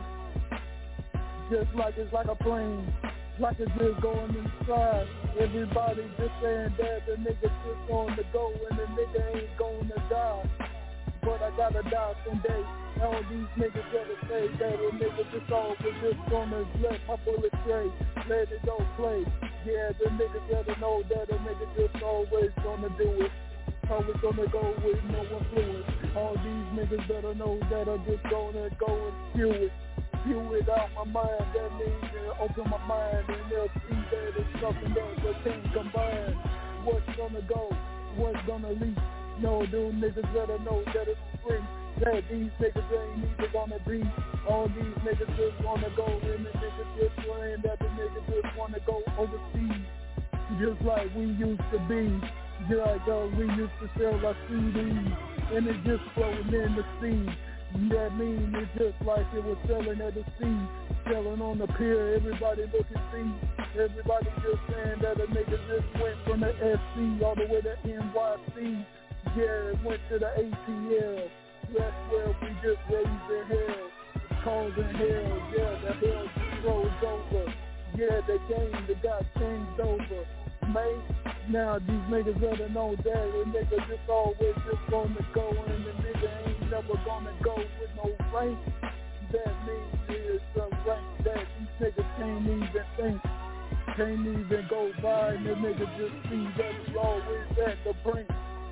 Just like it's like a plane, like it's just going inside. Everybody just saying that the nigga just gonna go and the nigga ain't gonna die. But I gotta die someday. All these niggas gotta say that a nigga just always just gonna let my bullet stray, let it go play. Yeah, the niggas gotta know that a nigga just always gonna do it. Always gonna go with no influence. All these niggas better know that I'm just gonna go and spew it. Spew it out my mind. That means uh, open my mind and they'll see that it's something that they can't combine. What's gonna go? What's gonna leak? No, them niggas better know that it's free. That these niggas ain't either gonna be All these niggas just wanna go and the niggas just saying that the niggas just wanna go overseas. Just like we used to be. Just like uh, we used to sell our C Ds and it's just floating in the sea. That mean it's just like it was selling at the sea. Selling on the pier, everybody look and see. Everybody just saying that a nigga just went from the S C all the way to N Y C. Yeah, it went to the A T L. That's where we just raised the hell. Causing hell, yeah, the hell just froze over. Yeah, the game that got changed over. Mate, now these niggas better know that the nigga just always just gonna go and the nigga ain't never gonna go with no rank. That means there's some rank that these niggas can't even think. Can't even go by and the nigga just see that we always at the brink.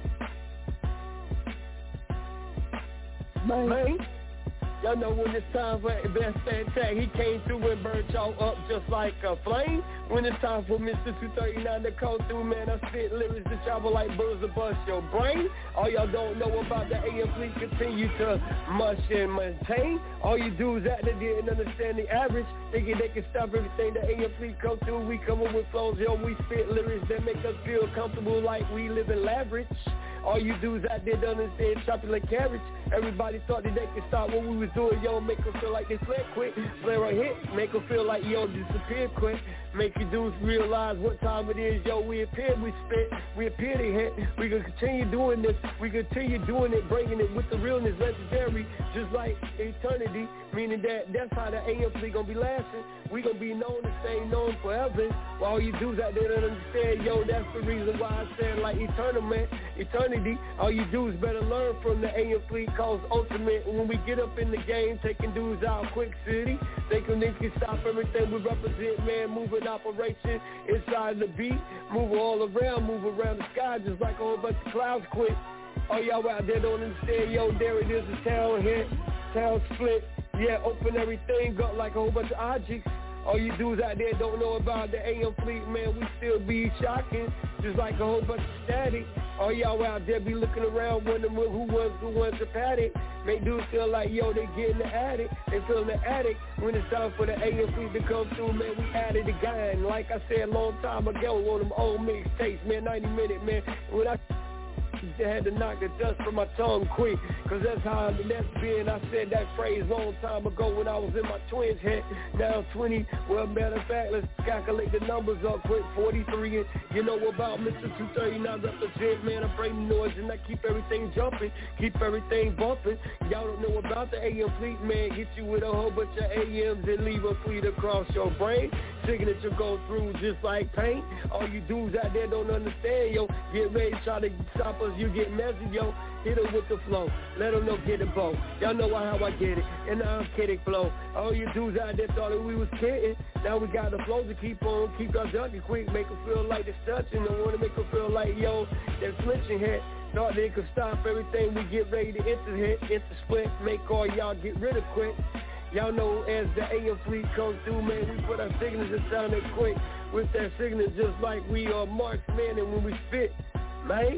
Man, Man. Y'all know when it's time for Best Attack, he came through and burned y'all up just like a flame. When it's time for Mister two thirty-nine to come through, man, I spit lyrics to travel like bullets to bust your brain. All y'all don't know about the A M fleet continue to mush and maintain. All you do is act that didn't understand the average, thinking they can stop everything the A M fleet come through. We come up with flows, yo, we spit lyrics that make us feel comfortable like we live in lavish. All you dudes out there don't understand chopping like carrots. Everybody thought that they could stop what we was doing, yo, make them feel like they fled quick. Flare a hit, make them feel like, yo, disappeared quick. Make you dudes realize what time it is, yo, we appear, we spit, we appear to hit. We gonna continue doing this, we continue doing it, bringing it with the realness legendary, just like eternity, meaning that that's how the A M fleet gonna be lasting. We gonna be known and stay known forever. While all you dudes out there don't understand, yo, that's the reason why I said like eternal, man, eternity. All you dudes better learn from the A M fleet, cause ultimate, when we get up in the game, taking dudes out quick city, thinking they can stop everything we represent, man, moving operation inside the beat, move all around, move around the sky, just like a whole bunch of clouds quick. All y'all out there don't understand, yo, there it is, a town hit, town split, yeah, open everything up like a whole bunch of objects. All you dudes out there don't know about the A M fleet, man, we still be shocking, just like a whole bunch of static. All y'all out there be looking around wondering who was the ones that had it. Make dudes feel like, yo, they getting the addict, they feeling the addict. When it's time for the A M fleet to come through, man, we added again. Like I said a long time ago on them old mixtapes, man, ninety minute, man. When I had to knock the dust from my tongue quick, cause that's how that's been. I said that phrase long time ago when I was in my twins head. Now twenty, well, matter of fact, let's calculate the numbers up quick. forty-three, and you know about Mister two thirty-nine represent, man, I bring the noise and I keep everything jumping, keep everything bumping. Y'all don't know about the A M fleet, man, get you with a whole bunch of A Ms and leave a fleet across your brain. Signature go through just like paint. All you dudes out there don't understand, yo, get ready to try to stop us, you get messy, yo, hit them with the flow, let them know get the bow. Y'all know how I get it, and I'm kidding flow. All you dudes out there thought that we was kidding, now we got the flow to keep on, keep our junkie quick, make them feel like they're touching, I wanna make them feel like, yo, they're flinching hit. Thought they could stop everything, we get ready to enter hit, enter split, make all y'all get rid of quick. Y'all know as the A M fleet comes through, man, we put our signatures down there quick. With that signature just like we are marksmen, and when we spit, man.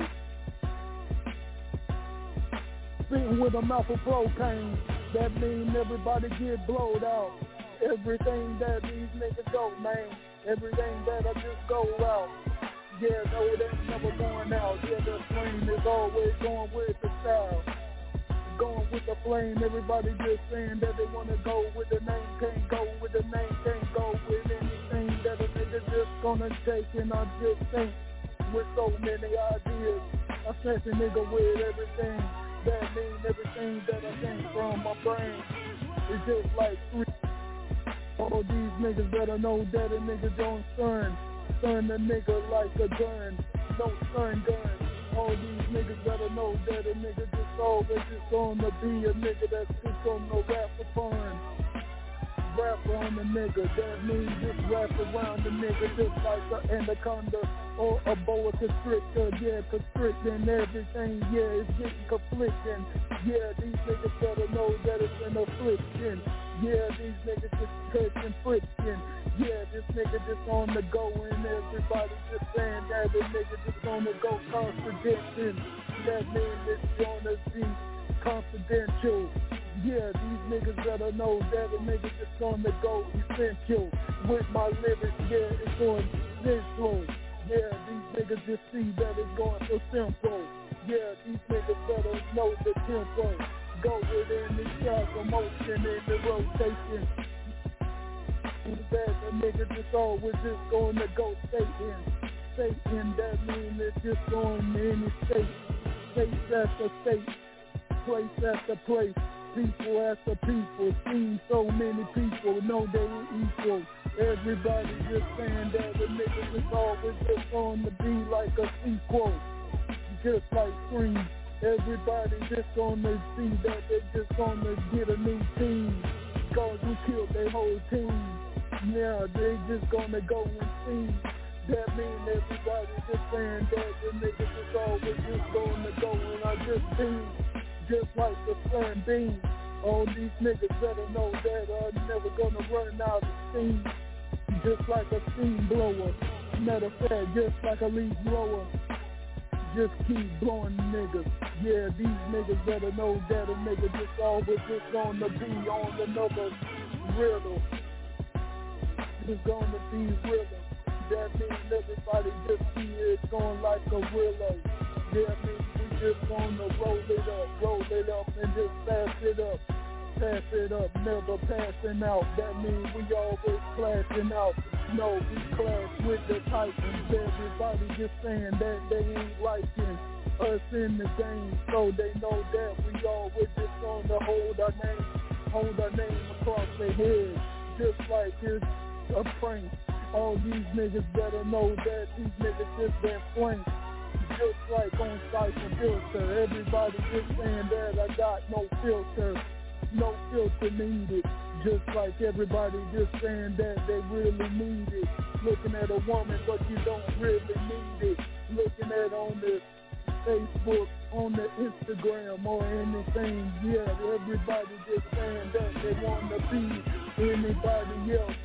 Spitting with a mouth of propane, that mean everybody get blowed out. Everything that these niggas go, man, everything that I just go out. Yeah, no, it ain't never going out. Yeah, the flame is always going with the style. Going with the flame, everybody just saying that they wanna go with the name, can't go with the name, can't go with anything that a nigga just gonna take, and I just think with so many ideas, I sent a nigga with everything, that mean everything that I came from my brain, it's just like three, all these niggas better know that a nigga don't turn, turn a nigga like a gun, don't turn gun. All these niggas better know that a nigga just always just gonna be a nigga that's just gonna rap upon. Rap on the nigga, that means just rap around the nigga just like an anaconda or a boa constrictor. Yeah, constricting everything, yeah, it's getting conflicting. Yeah, these niggas better know that it's an affliction. Yeah, these niggas just catching friction. Yeah, this nigga just on the go and everybody just saying that the nigga just on the go contradiction. That means it's gonna be confidential. Yeah, these niggas better know that a nigga just gonna go essential with my lyrics. Yeah, it's going central. Yeah, these niggas just see that it's going so simple. Yeah, these niggas better know the tempo. Go within the track of motion in the rotation. That a nigga just always just going to go Satan. Satan, that means it's just going to any state. State after state, place after place, people after people. Seen so many people, know they ain't equal. Everybody just saying that the niggas is always just going to be like a sequel. Just like Scream. Everybody just gonna see that they just gonna get a new team. Cause we killed their whole team. Yeah, they just gonna go and see. That mean everybody just saying that the niggas is always just gonna go and I just beam. Just like the slam beam. All these niggas better know that I'm never gonna run out of steam. Just like a steam blower. Matter of fact, just like a leaf blower. Just keep blowing niggas. Yeah, these niggas better know that a nigga just always just gonna be on another riddle. Just gonna be riddle. That means everybody just see it going like a willow. Yeah, I mean we just gonna roll it up, roll it up and just pass it up. Pass it up, never passing out. That means we always clashing out. No, we clash with the Titans. Everybody just saying that they ain't liking us in the game. So they know that we always just gonna hold our name, hold our name across their head. Just like it's a prank. All these niggas better know that these niggas just been flanked. Just like on Cypher Filter. Everybody just saying that I got no filter. No filter needed, just like everybody just saying that they really need it. Looking at a woman, but you don't really need it. Looking at on the Facebook, on the Instagram, or anything, yeah, everybody just saying that they want to be anybody else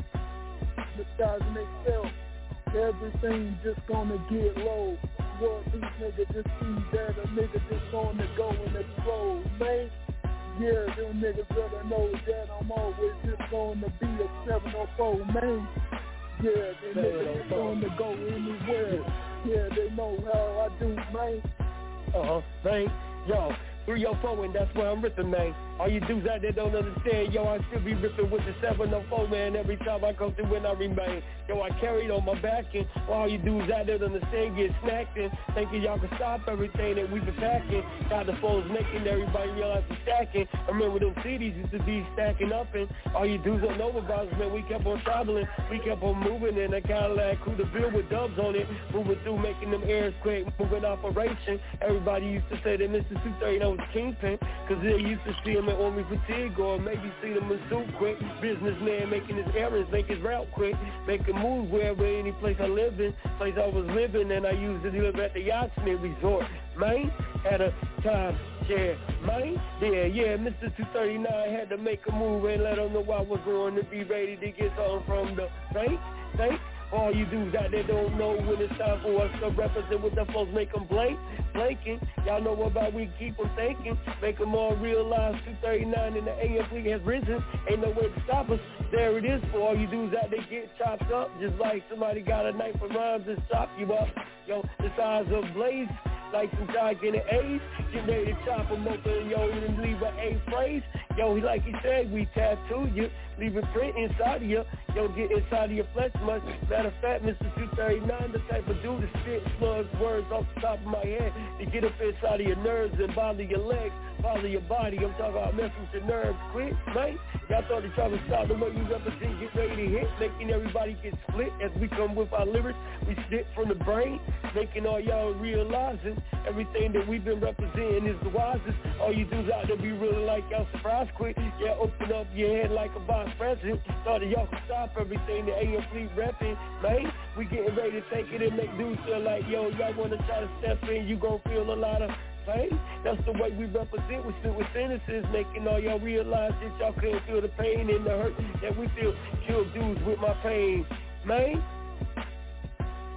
besides themselves. Everything just gonna get low. What these niggas just see that a nigga just gonna go and explode, man. Yeah, them niggas better know that I'm always just going to be a seven oh four man. Yeah, them niggas just going to go anywhere. Yeah, they know how I do, man. Uh-huh, man. Yo, three oh four and that's where I'm ripping, man. All you dudes out there don't understand, yo, I still be ripping with the seven oh four, man, every time I come through and I remain. Yo, I carried on my back and all you dudes out there don't understand get snacked and thinking y'all can stop everything that we been packing. Got the foes making everybody realize we stacking. I remember them C Ds used to be stacking up and all you dudes don't know about us, man, we kept on traveling. We kept on moving in a Cadillac Coupe de Ville with dubs on it. Moving through, making them earthquake, moving operation. Everybody used to say that Mister two thirty-nine was the kingpin, cause they used to see him at Army Fatigue or maybe see them in Zoom quick. Businessman making his errands, make his route quick, make a move wherever any place I live in, place I was living, and I used to live at the Yachtsman Resort, man, at a time share, man, yeah, yeah, Mister two thirty-nine had to make a move and let them know I was going to be ready to get something from the bank, bank. All you dudes out there don't know when it's time for us to represent with the folks, make them blank, blanking. Y'all know about we keep them thinking, make them all realize two thirty-nine in the A M fleet has risen. Ain't no way to stop us. There it is for all you dudes out there get chopped up, just like somebody got a knife for rhymes and chop you up. Yo, the size of blaze, like some gigantic A's, get ready to chop them open, yo, and leave an A phrase. Yo, like he said, we tattoo you, leave a print inside of you. Yo, get inside of your flesh much. Matter of fact, Mister two thirty-nine, the type of dude to spit slugs words off the top of my head to get up inside of your nerves and bother your legs, bother your body. I'm talking about messing with your nerves quick, man. Y'all thought they trying to stop the way we represent, get ready to hit, making everybody get split as we come with our lyrics. We spit from the brain, making all y'all realizing everything that we've been representing is the wisest. All you dudes out there be really like y'all surprised quick. Yeah, open up your head like a vice president. Thought that y'all could stop everything the A M fleet repping, man. We getting ready to take it and make dudes feel like, yo, y'all want to try to step in, you gon' feel a lot of pain. That's the way we represent. We sit with sentences, making all y'all realize that y'all couldn't feel the pain and the hurt that we feel. Kill dudes with my pain, man.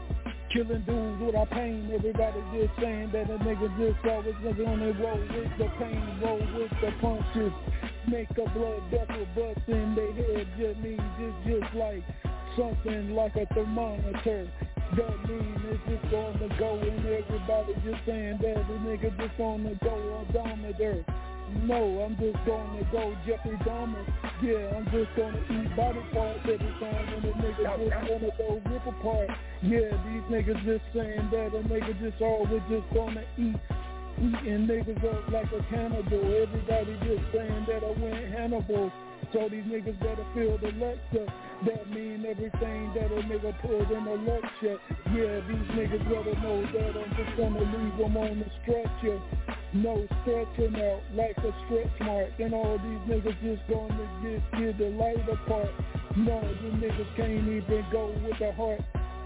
Killing dudes without pain. Everybody just saying that a nigga just always nigga on their roll with the pain, roll with the punches. Make a blood vessel bust in their head. Just means it's just like something like a thermometer. That means it's just on the go, and everybody just saying that the nigga just on the go odometer. No, I'm just gonna go Jeffrey Dahmer. Yeah, I'm just gonna eat body parts every time, and the nigga just gonna go rip apart. Yeah, these niggas just saying that a nigga just always just gonna eat, eating niggas up like a cannibal. Everybody just saying that I went Hannibal. So these niggas better feel the lecture. That mean everything that a nigga put in a lecture. Yeah, these niggas better know that I'm just gonna leave them on the stretcher. No stretching out like a stretch mark. And all these niggas just gonna just get the light apart. No, these niggas can't even go with the heart.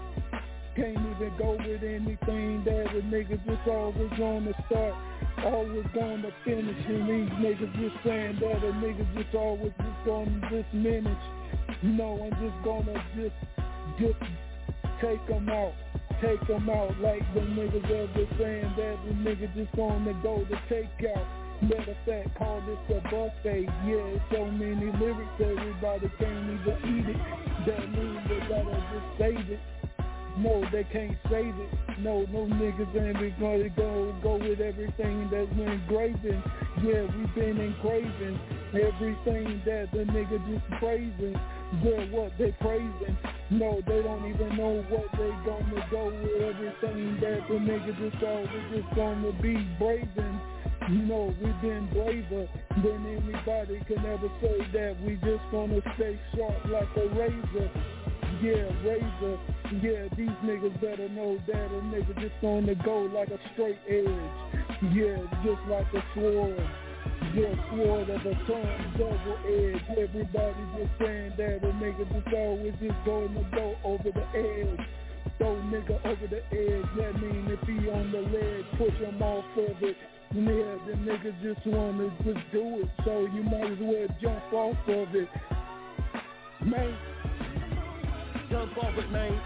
Can't even go with anything that a nigga just always gonna start. Always gonna finish. And these niggas just saying that a nigga just always just gonna just diminish. No, I'm just gonna just, just take them out. Take them out like the niggas ever saying that the nigga just gonna go to take out. Matter of fact, call this a buffet. Yeah, so many lyrics, everybody can't even eat it. That means they gotta just save it. No, they can't save it. No, no niggas ain't gonna go go with everything that's been engraving. Yeah, we've been engraving everything that the nigga just praising. Yeah, what they praising. No, they don't even know what they gonna go with everything that the nigga just always just gonna be braving. You know, we've been braver than anybody can ever say that we just gonna stay sharp like a razor. Yeah, razor. Yeah, these niggas better know that a nigga just gonna go like a straight edge. Yeah, just like a sword. Yeah, sword of a tongue, double edge. Everybody just saying that a nigga just always just going to go over the edge. Throw nigga over the edge. That mean if he on the ledge, push him off of it. Yeah, the nigga just wanna just do it. So you might as well jump off of it. Man, jump off it, man.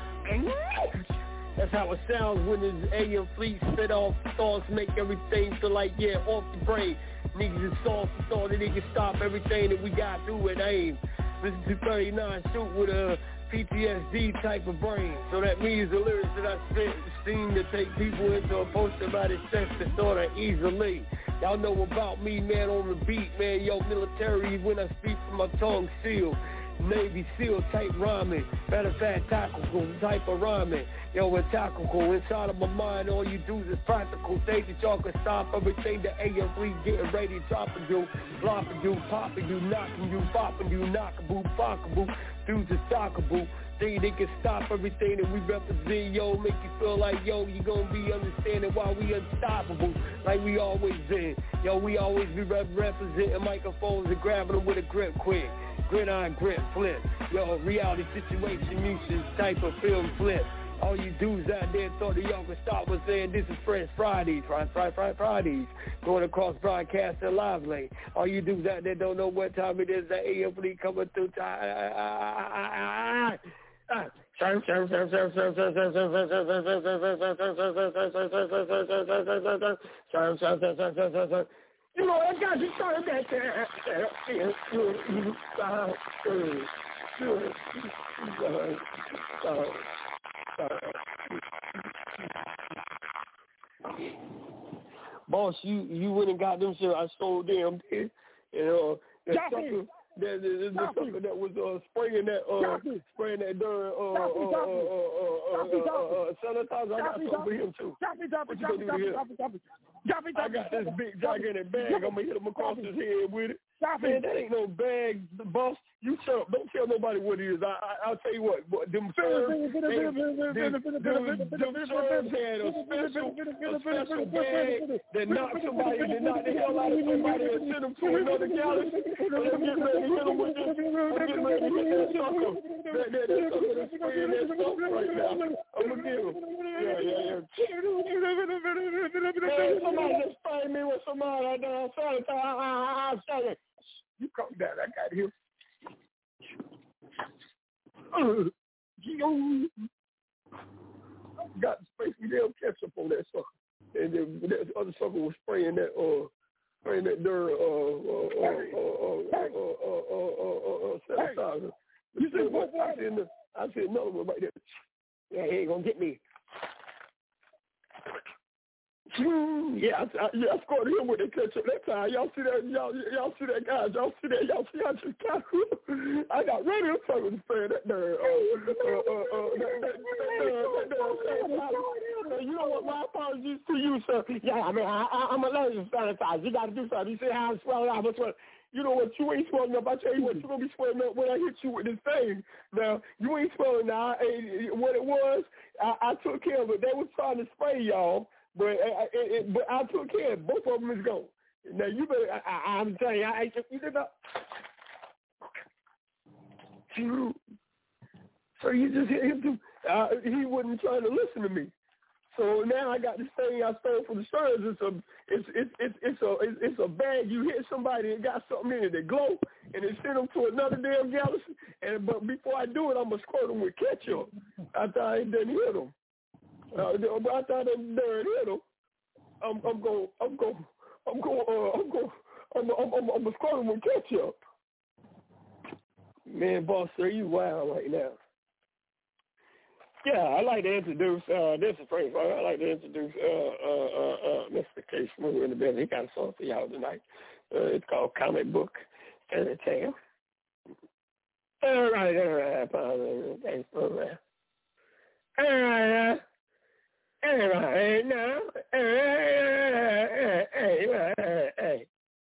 That's how it sounds when this A M fleet spit off thoughts, make everything feel like, yeah, off the brain. Niggas is soft, thought that they can stop everything that we got through at AIM. Listen to thirty-nine shoot with a P T S D type of brain. So that means the lyrics that I spit seem to take people into a post-traumatic stress disorder easily. Y'all know about me, man, on the beat, man. Yo, military, when I speak from my tongue sealed. Navy SEAL type rhyming, matter of fact, tactical type of rhyming. Yo, it's tactical, inside of my mind, all you do is practical. Think that y'all can stop everything that A M three getting ready, dropping you, flopping you, popping you, knocking you, bopping you, knockaboo, bockaboo, dudes is stockable. Think they can stop everything that we represent, yo, make you feel like, yo, you gonna be understanding why we unstoppable, like we always been. Yo, we always be rep- representing microphones and grabbing them with a grip quick. Gridiron grip flip. Yo, reality situation music type of film flip. All you dudes out there thought that y'all could stop was saying this is Fresh Fridays, Friday, Friday, Friday, Fridays, going across broadcasting live lane. All you dudes out there don't know what time it is, that A M fleet coming through time. You know, I got you started back there. Boss, you you went and got them shit. I sold them, you know. That that, that, that sucker that was uh, spraying that uh, spraying that during uh, uh, uh, uh, uh, uh, sanitizer. I got some for him too. What you gonna do to him? I got this big gigantic bag. I'm gonna hit him across his head with it. Man, that ain't no bag, boss. You tell, don't tell nobody what it is. I, I, I'll tell you what. Them terms, them, them, them terms had a special, a special bag that knocked somebody, that knocked the hell out of somebody and sent them to another galaxy. And I'm getting ready to hit them with this. I'm getting ready to hit that sucker. That, that, that sucker that's spraying that stuff right now. I'm gonna get him. Yeah, yeah, yeah. Man, somebody just sprayed me with some other damn sanitizer. You calm down. I got him. Uh, forgot to spray some damn ketchup on that sucker. And then that other sucker was spraying that, uh, spraying that dirt, uh, uh, uh, uh, uh, uh, uh, uh, uh, uh, sanitizer. You said what? I said, no, I said another one right there. Yeah, he ain't gonna get me. Yeah, I, I, yeah, I scored him with the ketchup that time. Y'all see that? Y'all, y'all see that, guys? Y'all see that? Y'all see I just got I got ready to fuck with the fan that there. Uh, uh, uh, uh, that, that, that, that, that, you know what? My apologies to you, sir. Yeah, I mean, I, I, I'm allergic to sanitizer. You got to do something. You see how I'm swelling out? But you know what? You ain't swelling up. I tell you what, you're going to be swelling up when I hit you with this thing. Now, you ain't swelling now. What it was, I, I took care of it. They was trying to spray y'all. But uh, it, it, but I took care of both of them is gone. Now you better. I, I, I'm telling you, I, I you did not. So you just hit him. Uh, he wasn't trying to listen to me. So now I got this thing I stole from the stores. It's a it's it's it's it's a it's, it's a bag. You hit somebody and got something in it that glow, and it send them to another damn galaxy. And but before I do it, I'm gonna squirt them with ketchup. After I didn't hit them. Uh, but I thought I'm there hit him. I'm I'm going I'm going I'm going uh, I'm going I'm I'm I'm, I'm squirting with ketchup. Man, boss, sir, you wild right now. Yeah, I like to introduce uh, this is Frank. I like to introduce uh, uh, uh, uh, Mister K. Smooth in the building. He got a song for y'all tonight. Uh, it's called Comic Book and a Tale. All right, all right, thanks for that. All right. Uh, Hey, right now, hey, hey, hey, hey,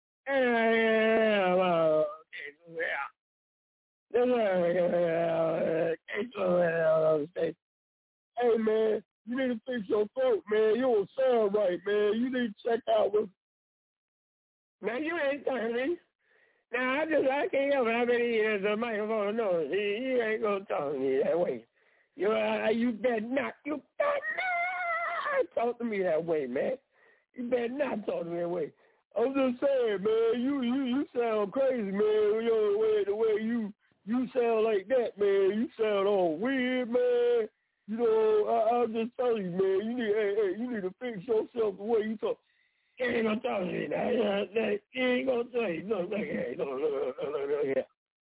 hey, man, you need to fix your throat, man. You don't sound right, man. You need to check out with. Now, you ain't telling me. Now, I just, I can't help it. How many years the microphone knows? You, you ain't going to talk to me that way. You, uh, you better not. You better not talk to me that way, man. You better not talk to me that way. I'm just saying, man, you you, you sound crazy, man. You know, the way, the way you, you sound like that, man. You sound all weird, man. You know, I, I'll just tell you, man, you need, hey, hey, you need to fix yourself the way you talk. You ain't gonna talk to me now. You ain't gonna tell you. Look, look, hey, look, look, look, look, look here.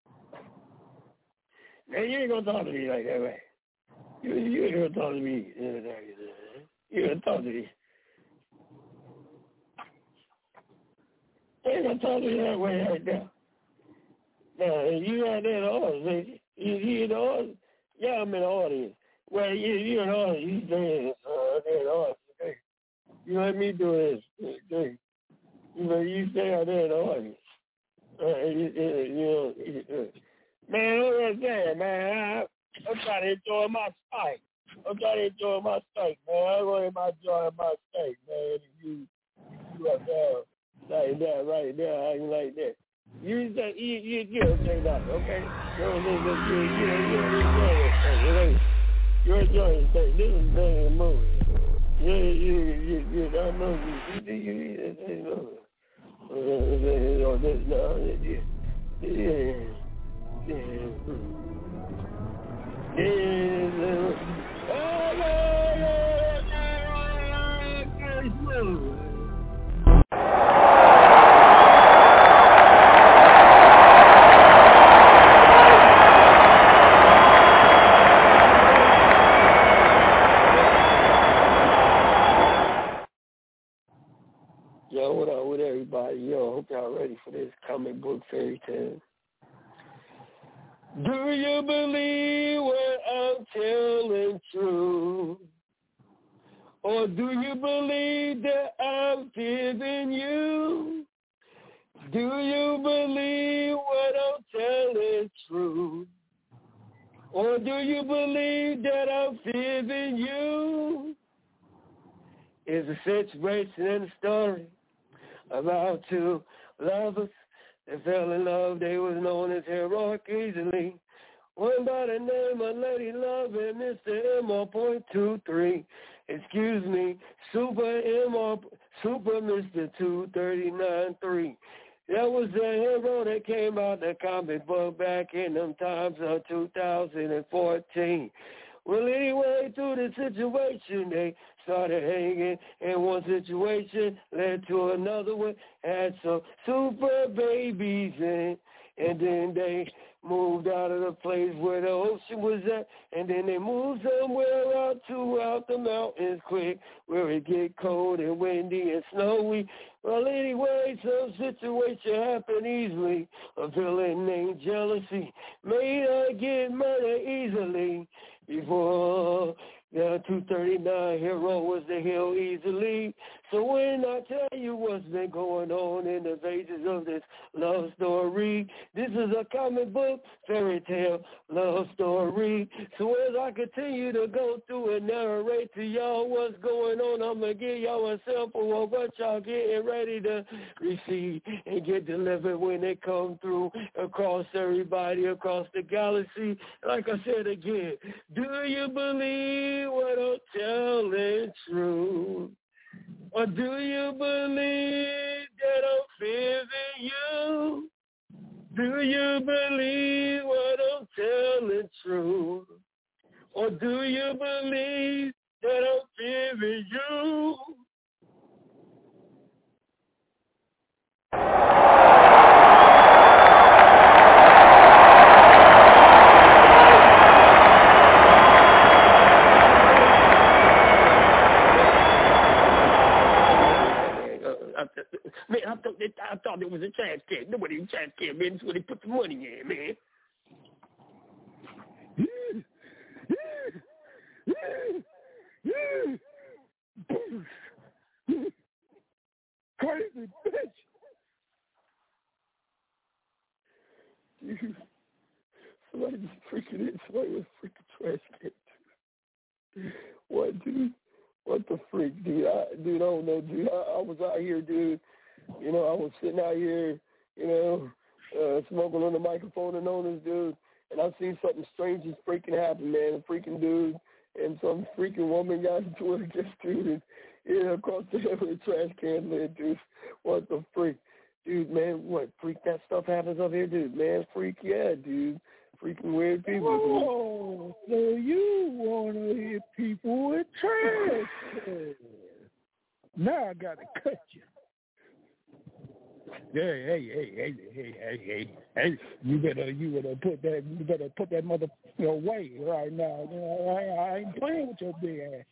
Now, you ain't gonna talk to me like that, man. You, you ain't gonna talk to me. You ain't gonna talk to me. You ain't gonna talk to me that way right now. Now, you out there in the audience, ain't you? You, you in the audience? Yeah, I'm in the audience. Well, you, you in the audience. You stay uh, there in the audience, okay? You let me do this, okay? You know, you stay out there in the audience. Uh, you, you, you know, you, man, what I'm saying, man, I, I'm trying to enjoy my steak. I'm trying to enjoy my steak, man. I'm going to enjoy my steak, man. You, you up there like that right there, how you like that? You say, you, you, you don't say that, okay? You don't say that, you, you, you, you, you, you're enjoying the steak. This is very movie. You, you, you, you, I know you, you, you, you, you know. You know, this, no, yeah, yeah, yeah. Yo, what up with everybody? Yo, hope y'all ready for this comic book fairy tale. Do you believe what I'm telling true? Or do you believe that I'm giving you? Do you believe what I'm telling true? Or do you believe that I'm giving you? It's a situation and a story about two lovers. They fell in love, they was known as heroic easily. One by the name of Lady Love and Mister M R point two three. Excuse me, Super M R, Super Mister two thirty-nine three. That was the hero that came out the comic book back in them times of two thousand fourteen. Well, anyway, through the situation, they started hanging, and one situation led to another one. Had some super babies, and, and then they moved out of the place where the ocean was at, and then they moved somewhere out to out the mountains quick, where it get cold and windy and snowy. Well, anyway, some situation happened easily. A villain named Jealousy made her get murdered easily. Before the two thirty-nine hero was the hill easily. So when I tell you what's been going on in the pages of this love story, this is a comic book, fairy tale, love story. So as I continue to go through and narrate to y'all what's going on, I'm going to give y'all a sample of what y'all getting ready to receive and get delivered when they come through across everybody, across the galaxy. Like I said again, do you believe what I'm telling true? Or do you believe that I'm favoring you? Do you believe what I'm telling true? Or do you believe that I'm favoring you? Man, I thought that, I thought it was a trash can. Nobody in trash can, man. That's where they put the money in, man. Crazy bitch. Dude, somebody just freaking it. Somebody was freaking trash can. What, dude? What the freak, dude? I, dude, I don't know, dude. I, I was out here, dude. You know, I was sitting out here, you know, uh, smoking on the microphone and on this dude, and I seen something strange and freaking happen, man. A freaking dude and some freaking woman got into it against dude, and yeah, across the head with a trash can lid, dude. What the freak? Dude, man, what, freak, that stuff happens up here, dude? Man, freak, yeah, dude. Freaking weird people. Oh, so you want to hit people with trash? Now I got to cut you. Hey, hey, hey, hey, hey, hey, hey, hey! You better, you better put that, you better put that mother away right now. You know, I, I ain't playing with your big ass.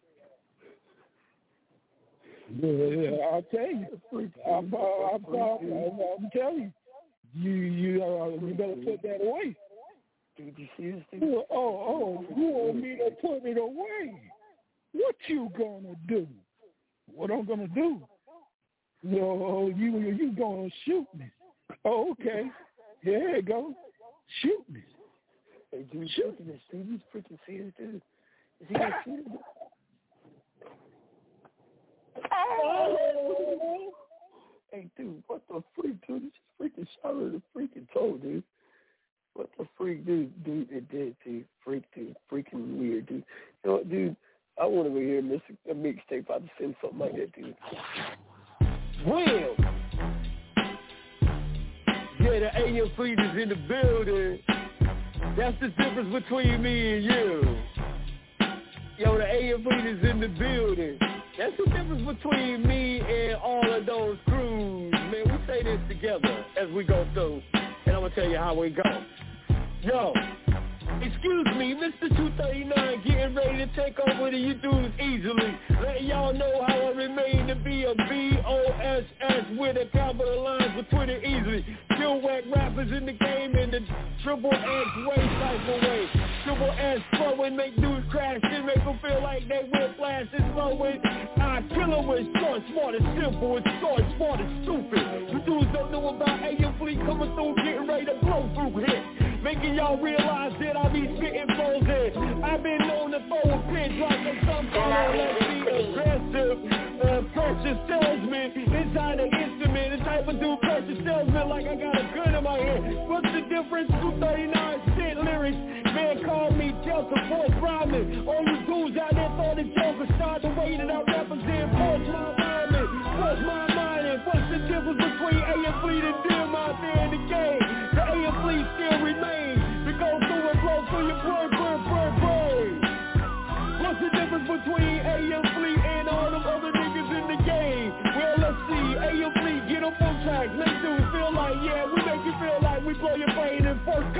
Yeah, I'll tell you. I'm, I'm, I'm, I'm telling you. You, you, uh, you better put that away. Did you see this thing? Oh, oh, you want me to put it away? What you gonna do? What I'm gonna do? No, you you gonna shoot me? Oh, okay. Here you go. Shoot me. Hey, dude, shoot this. Dude, you freaking see this, dude? Is he gonna shoot him? Oh! Hey, dude, what the freak, dude? He just freaking shot her in the freaking toe, dude. What the freak, dude? Dude, it did, dude. Freak, dude. Freaking weird, dude. You know what, dude? I want to go hear a mixtape. I'd send something like that, dude. Well, yeah, the A M fleet is in the building. That's the difference between me and you. Yo, the A M fleet is in the building. That's the difference between me and all of those crews. Man, we say this together as we go through, and I'm going to tell you how we go. Yo, excuse me, Mister two thirty-nine getting ready to take over the you dudes easily. Letting y'all know how I remain to be a B O S S with a capital lines between it easily. Still whack rappers in the game in the triple X way, cycle way. Triple S flowing, make dudes crash and make them feel like they will flash and flowing. I kill them with short, smart and simple, and short, smart and stupid. You dudes don't know about A M Fleet coming through, getting ready to blow through hit. Making y'all realize that I be spitting flows in. I've been known to throw a pin drop and sometimes let's be aggressive. Uh, purchase salesman inside the instrument. The type of dude purchase salesman like I got a gun in my hand. What's the difference? two thirty-nine cent lyrics. Man called me Delta Force Rhyming. All you dudes out there thought the joke was start the way that I represent. Force my rhyming. Force my mind. And what's the difference between A M Fleet and them out there in the game? The A M Fleet still remains. To go through and blow through your brain, brain, brain, brain.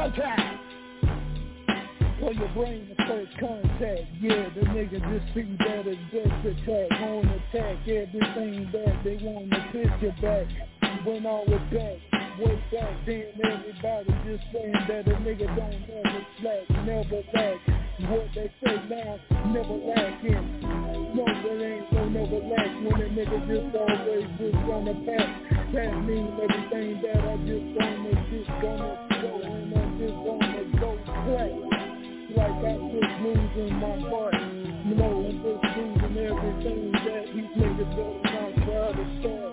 contact. For your brain to first contact, yeah, the niggas just see that as best attack, on attack, everything that they want to pitch you back, when I was back, way back then, everybody just saying that a nigga don't never slack, never lack, what they say now, never lacking, no, there ain't no never lack, when a nigga just always just gonna pack, that means everything that I just gonna, just gonna go, and I'm just gonna go flat. Like I'm just losing my heart, you know, I'm just losing everything that these niggas don't not try to start.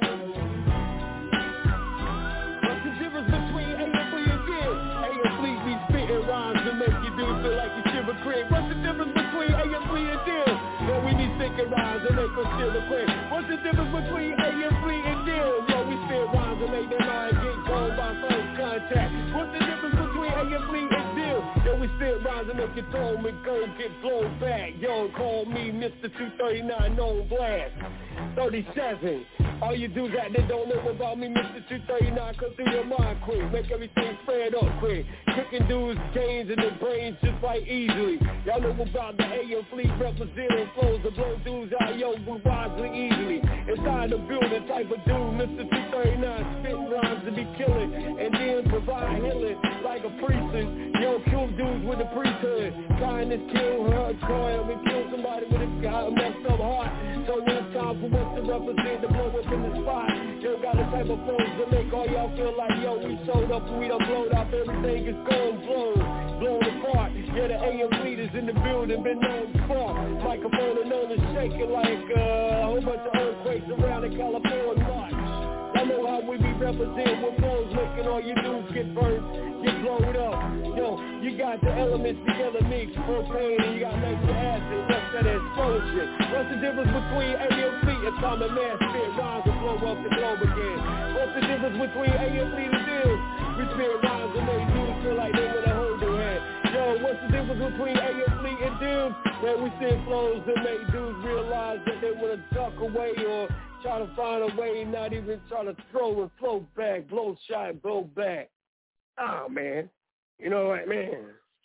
What's the difference between A and B and D? A and B be spitting rhymes to make you do feel like you shiver quick. What's the difference between A and B and D? Yo, we be spitting rhymes to make us shiver quick. What's the difference between A and B and D? Yo, we spit rhymes to make their mind get cold by first contact. What's the difference between A and B and D? Yo, we spit rhymes and make your tone and go get blown back. Yo, call me Mister two thirty-nine, no blast. thirty-seven. All you dudes out there don't know about me, Mister two thirty-nine, come through your mind quick. Make everything spread up quick. Cooking dudes, gains in their brains just like easily. Y'all know about the A and Fleet representing flows to blow dudes out, yo, wisely, easily. Inside the building type of dude, Mister two thirty-nine, spitting rhymes to be killing. And then provide healing like a precinct. Yo, kill dudes with the priesthood. Kindness, kill her, crime, and kill somebody with a messed up heart. So when it's time for us to represent the blow up in the spot, yo, got a type of flows to make all y'all feel like, yo, we showed up and we done blowed up, everything is gone, blown, blown apart. Yeah, the A M leaders in the building been known for. Microphone and known as shaking like uh, a whole bunch of earthquakes around the California march. I know how we be representing with flows, making all you dudes get burned, get blowed up. Yo, you got the elements together mixed, propane, and you got nitric acid, that's that explosion. What's the difference between A M P and common mass spit rhymes and blow up the globe again? What's the difference between A M P and deals? We spit rhymes and make dudes feel like they wanna hold their hand. Yo, what's the difference between A M P and deals? Man, we spit flows that make dudes realize that they wanna duck away or try to find a way, not even try to throw and float back, blow shot, blow back. Oh, man. You know what, man?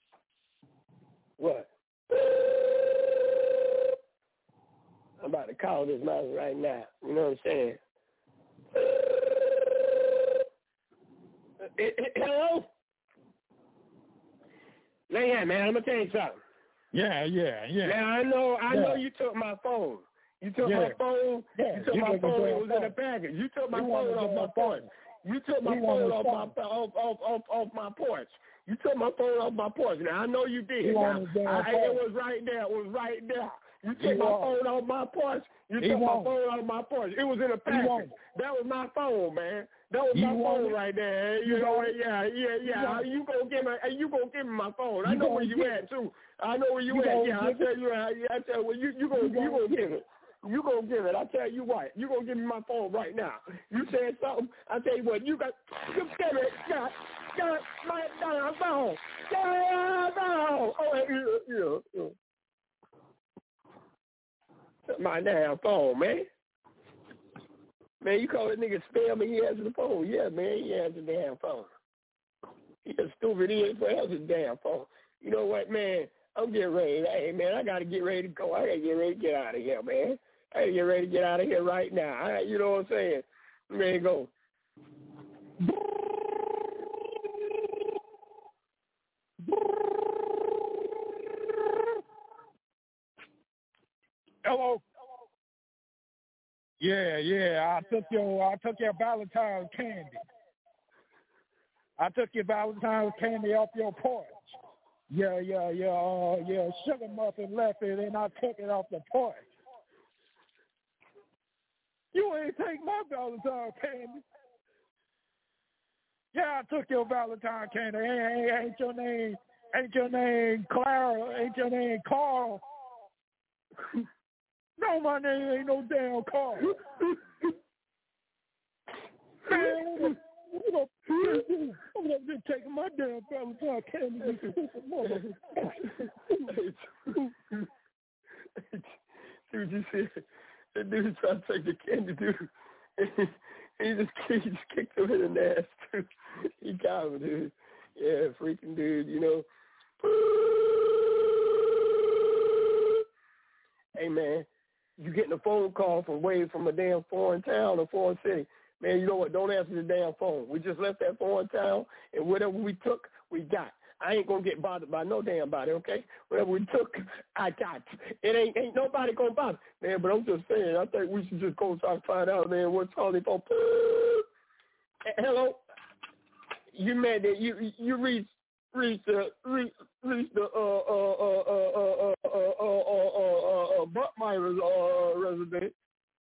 What? I'm about to call this mouse right now. You know what I'm saying? Hello? Man, man, I'm going to tell you something. Yeah, yeah, yeah. Now, I know, I yeah. know you took my phone. You took yeah. my phone. Yeah. You took you my phone. It was phone. in the package. You took my you phone off my porch. You took my you phone off my off, off off off my porch. You took my phone off my porch. Now I know you did. You now, I, it was right there. It was right there. You took my phone off my porch. You took my phone off my porch. It was in a package. That was my phone, man. That was my phone right there. You know, yeah, yeah, yeah. You gonna give me? You gonna give me my phone? I know where you at too. I know where you at. Yeah, I tell you. I tell you. You you gonna you gonna give it. You gonna give it. I tell you what. You gonna give me my phone right now. You said something. I tell you what. You got. You get it. Got. Got my damn phone. Damn phone. Oh, yeah, yeah, yeah. My damn phone, man. Man, you call that nigga spam me, he answered the phone. Yeah, man, he answered the damn phone. He a stupid, he ain't for answer the damn phone. You know what, man? I'm getting ready. Hey, man, I got to get ready to go. I got to get ready to get out of here, man. I got to get ready to get out of here right now. I, you know what I'm saying? I'm ready to go. Hello. Yeah, yeah. I took your I took your Valentine's candy. I took your Valentine's candy off your porch. Yeah, yeah, yeah, uh, yeah. Sugar muffin left it, and I took it off the porch. You ain't take my Valentine's candy. Yeah, I took your Valentine's candy. Ain't, ain't your name? Ain't your name Clara? Ain't your name Carl? No, my name ain't no damn Carl. Man, I'm gonna just taking my damn Valentine candy. Dude, you see, that dude tried to take the candy, dude. He just, he just kicked him in the ass, dude. He got him, dude. Yeah, freaking dude, you know. Hey, man, you getting a phone call from way from a damn foreign town or foreign city. Man, you know what? Don't answer the damn phone. We just left that foreign town, and whatever we took, we got. I ain't going to get bothered by no damn body, okay? Whatever we took, I got. It ain't ain't nobody going to bother. Man, but I'm just saying, I think we should just go try to find out, man, what's all the phone. Hello? You mad that you you reached reached the reached, reached the uh uh uh uh uh uh uh uh uh Buckmeyer's uh resident.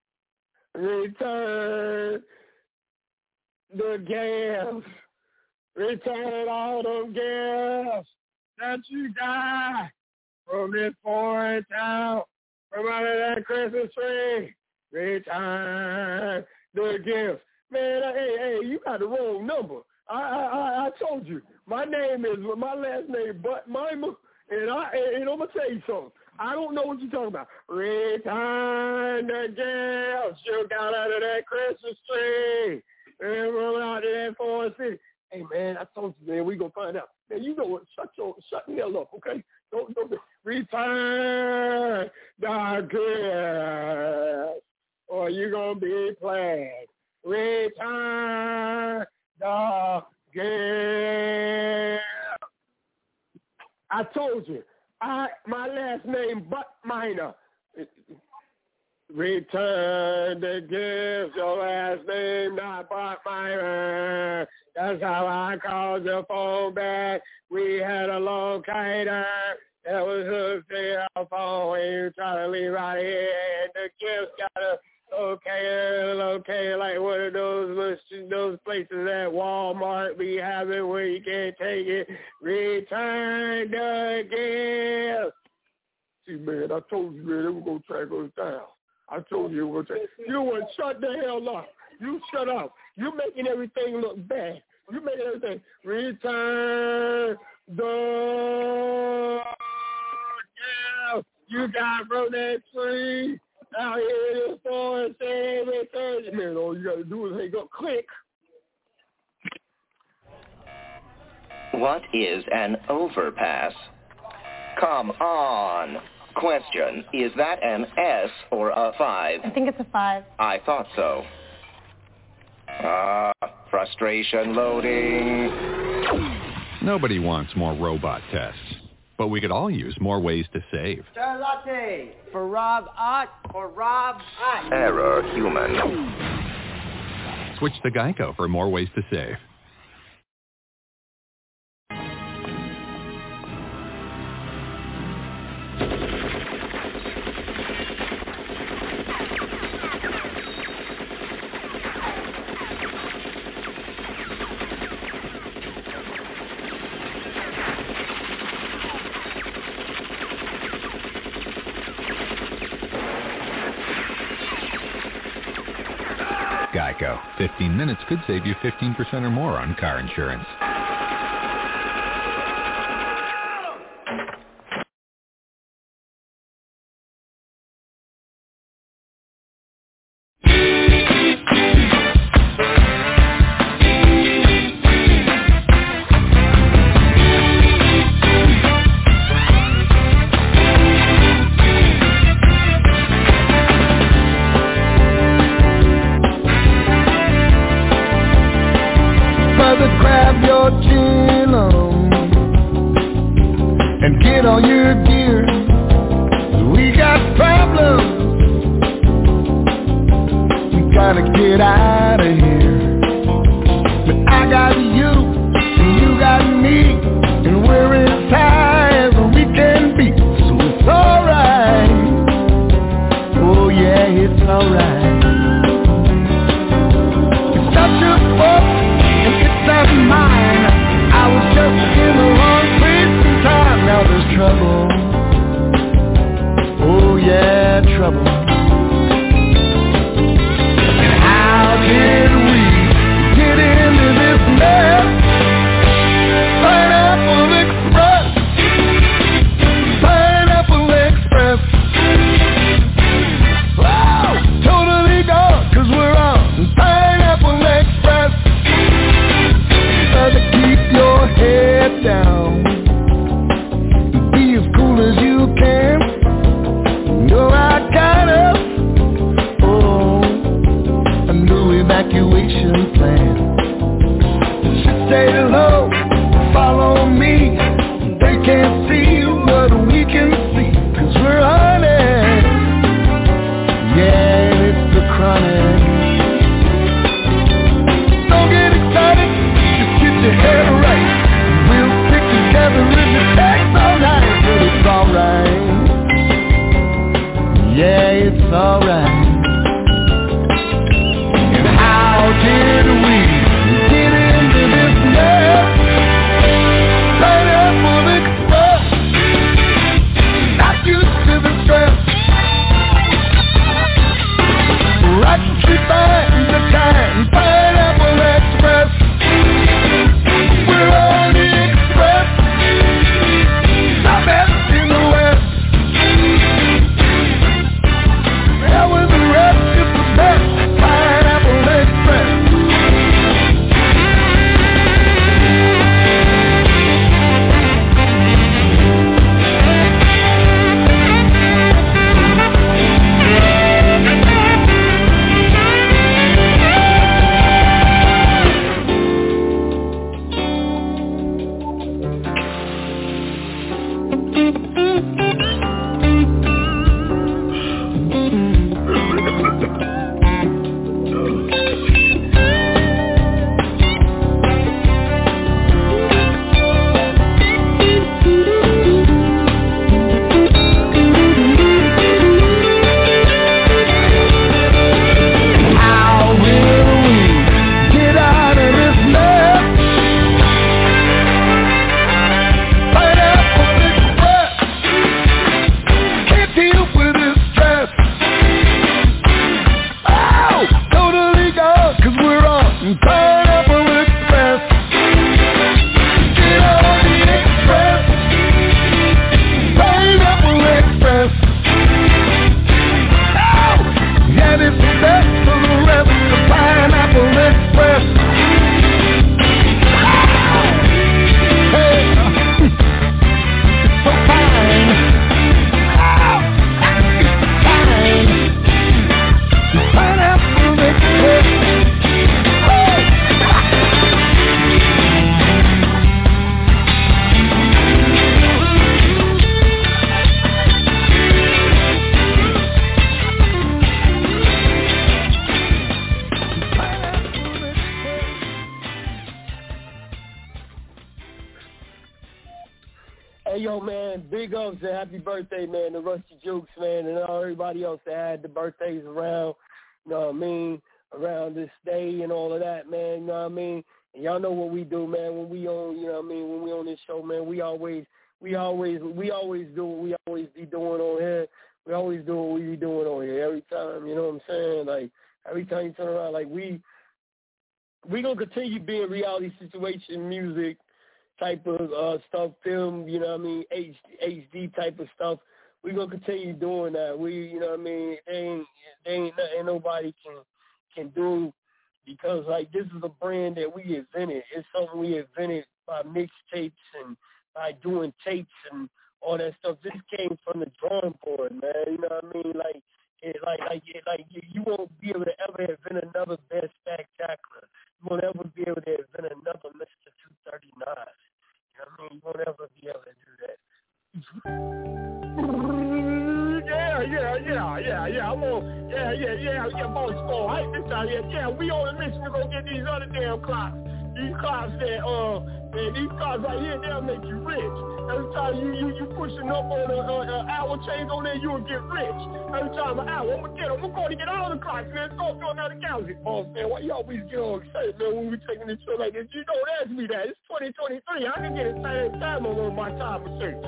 Return the gas. Return all them gas that you got from this foreign town, from out of that Christmas tree. Return the gifts. Man, hey, hey, you got the wrong number. I, I, I told you, my name is, my last name, Butt Mimer, and I, and I'm gonna tell you something. I don't know what you're talking about. Return the gifts you got out of that Christmas tree, and from out of that foreign city. Hey man, I told you, man, we gonna find out. Man, you know what? Shut your, shut the hell up, okay? Don't, don't, return the gifts, or you gonna be plagued. Return the gift. I told you, I my last name Butt Minor. Return the gift. Your last name not Butt Minor. That's how I called the phone back. We had a locator that was hooked to your phone when you try to leave right here, and the gift's got a Okay, okay, like one of those those places at Walmart be having where you can't take it. Return the gift. See, man, I told you, man, they were going to track us down. I told you they were going to track. You would shut the hell up. You shut up. You're making everything look bad. You're making everything. Return the gift you got from that tree. Out here in this forest, everything. Man, all you gotta do is hang up, click. What is an overpass? Come on. Question, is that an S or a five? I think it's a five. I thought so. Ah, frustration loading. Nobody wants more robot tests. But we could all use more ways to save. Chai latte for Rob Ott or Rob Ott. Error human. Switch to Geico for more ways to save. Geico. fifteen minutes could save you fifteen percent or more on car insurance. Keep your head evacuation plan. She say hello, follow me. They can't see what we can see, cause we're on it. Yeah, it's the chronic. Don't get excited, just get your head right. We'll stick together in the text all night, but it's alright. Yeah, it's alright. And how did we get into this mess? Pineapple Express, not used to the stress. Right to find the time, Pineapple Express. We're on the express, stop at in the west. Hell with the rest, it's the best, Pineapple Express. Birthday, man, the Rusty Jukes, man, and all everybody else that had the birthdays around, you know what I mean, around this day and all of that, man, you know what I mean? And y'all know what we do, man, when we on, you know what I mean, when we on this show, man, we always, we always, we always do what we always be doing on here. We always do what we be doing on here every time, you know what I'm saying? Like, every time you turn around, like, we, we gonna continue being reality situation music type of uh, stuff, film, you know what I mean, H, HD type of stuff. We're going to continue doing that. We, you know what I mean, they ain't, they ain't nothing nobody can can do because, like, this is a brand that we invented. It's something we invented by mixtapes and by doing tapes and all that stuff. This came from the drawing board, man, you know what I mean? Like, it, like, like, it, like you, you won't be able to ever invent another Best Spectacular. You won't ever be able to invent another Mister two thirty-nine. I mean, you won't ever be able to do that. Yeah, yeah, yeah, yeah, yeah. I'm on. Yeah, yeah, yeah, yeah. Boss, boss, hype this out here. Yeah, we on a mission to go get these other damn clocks. These clocks that, uh, man, these clocks right here, they'll make you rich. Every time you you, you pushing up on an uh, uh, hour change on there, you'll get rich. Every time an hour, I'm gonna get them. I'm going to get all the clocks, man. Go to another galaxy. Boss, man, why you always get all excited, man, when we taking this show like this? You don't ask me that. It's twenty twenty-three. I can get it same time on one of my time machines.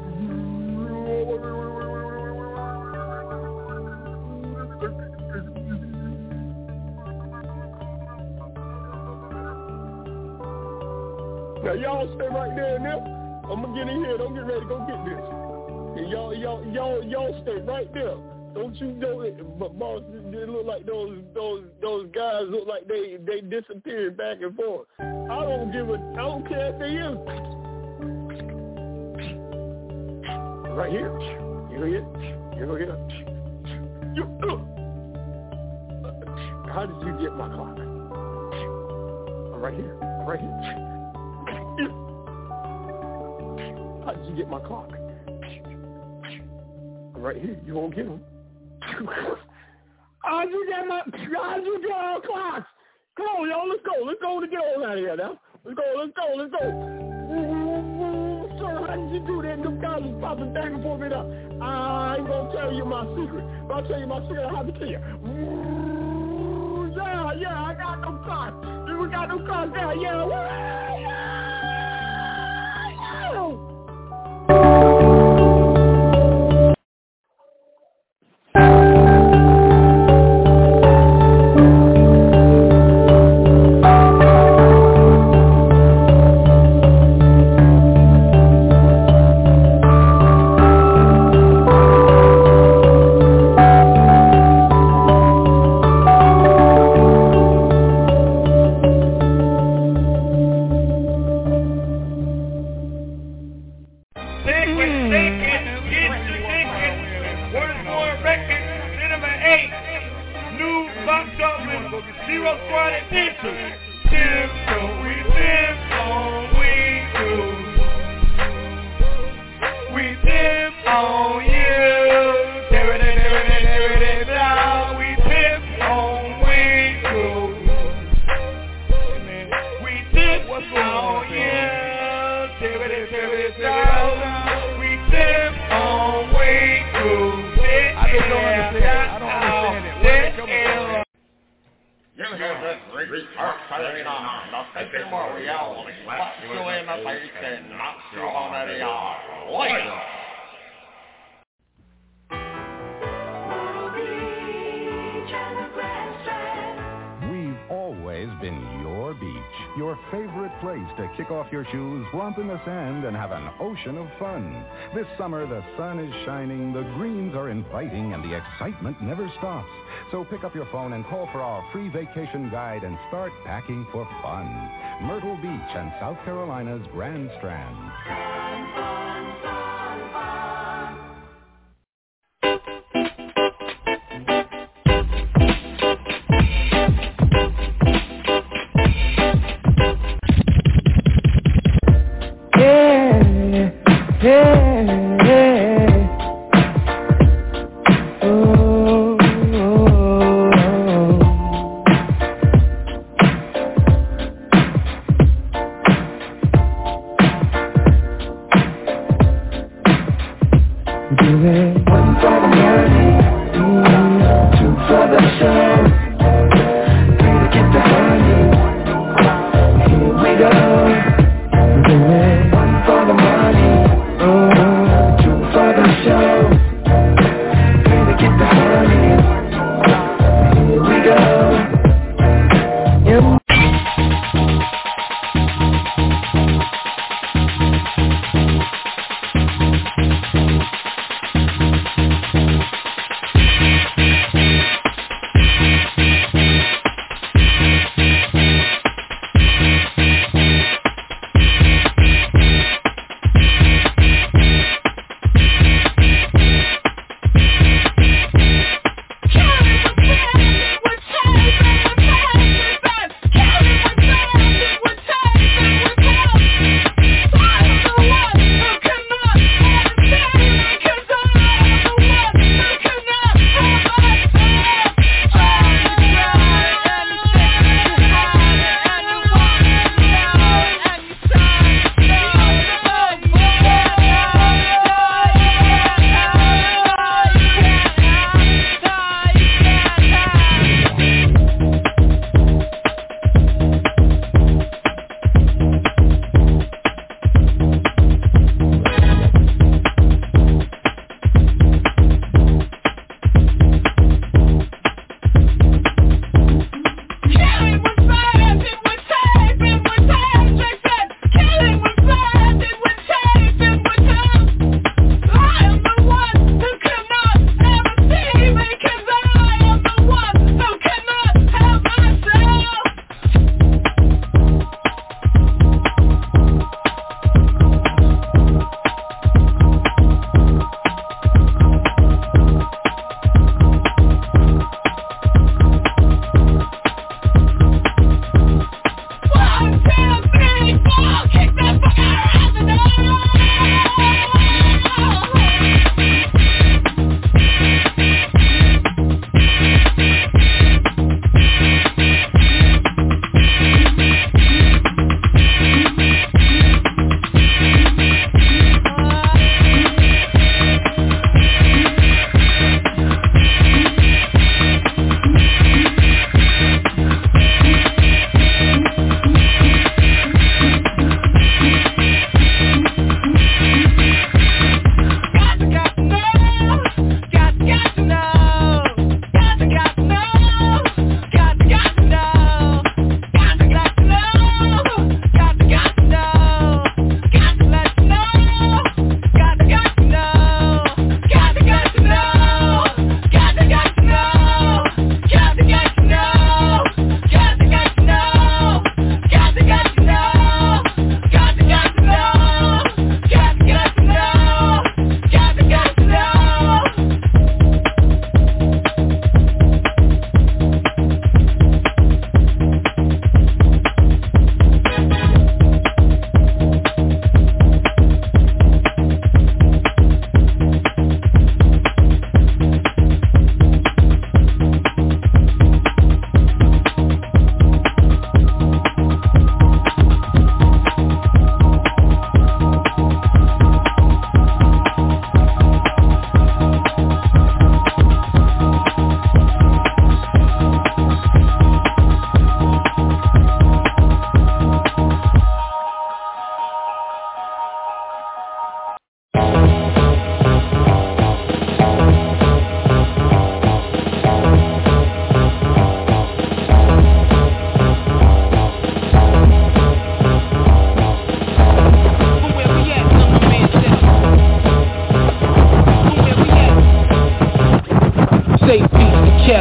Now y'all stay right there and there. I'm gonna get in here. Don't get ready. Go get this. And y'all, y'all, y'all, y'all stay right there. Don't you know it? But boss, they look like those, those, those guys look like they, they disappeared back and forth. I don't give a, I don't care if they is. Right here. You go here. You go here. You. Uh, how did you get my clock? I'm right here. I'm right here. How did you get my clock? I'm right here. You won't get him. How'd you get my, how'd you get our clocks? Come on, y'all, let's go. Let's go to get on out of here now. Let's go, let's go, let's go. Ooh, sir, how did you do that? Them guys was popping things for me now. I ain't gonna tell you my secret. But I'll tell you my secret, I'll have to tell you. Ooh, yeah, yeah, I got them clocks. We got them clocks now, yeah. yeah, yeah. Of fun. This summer, the sun is shining, the greens are inviting, and the excitement never stops. So pick up your phone and call for our free vacation guide and start packing for fun. Myrtle Beach and South Carolina's Grand Strand.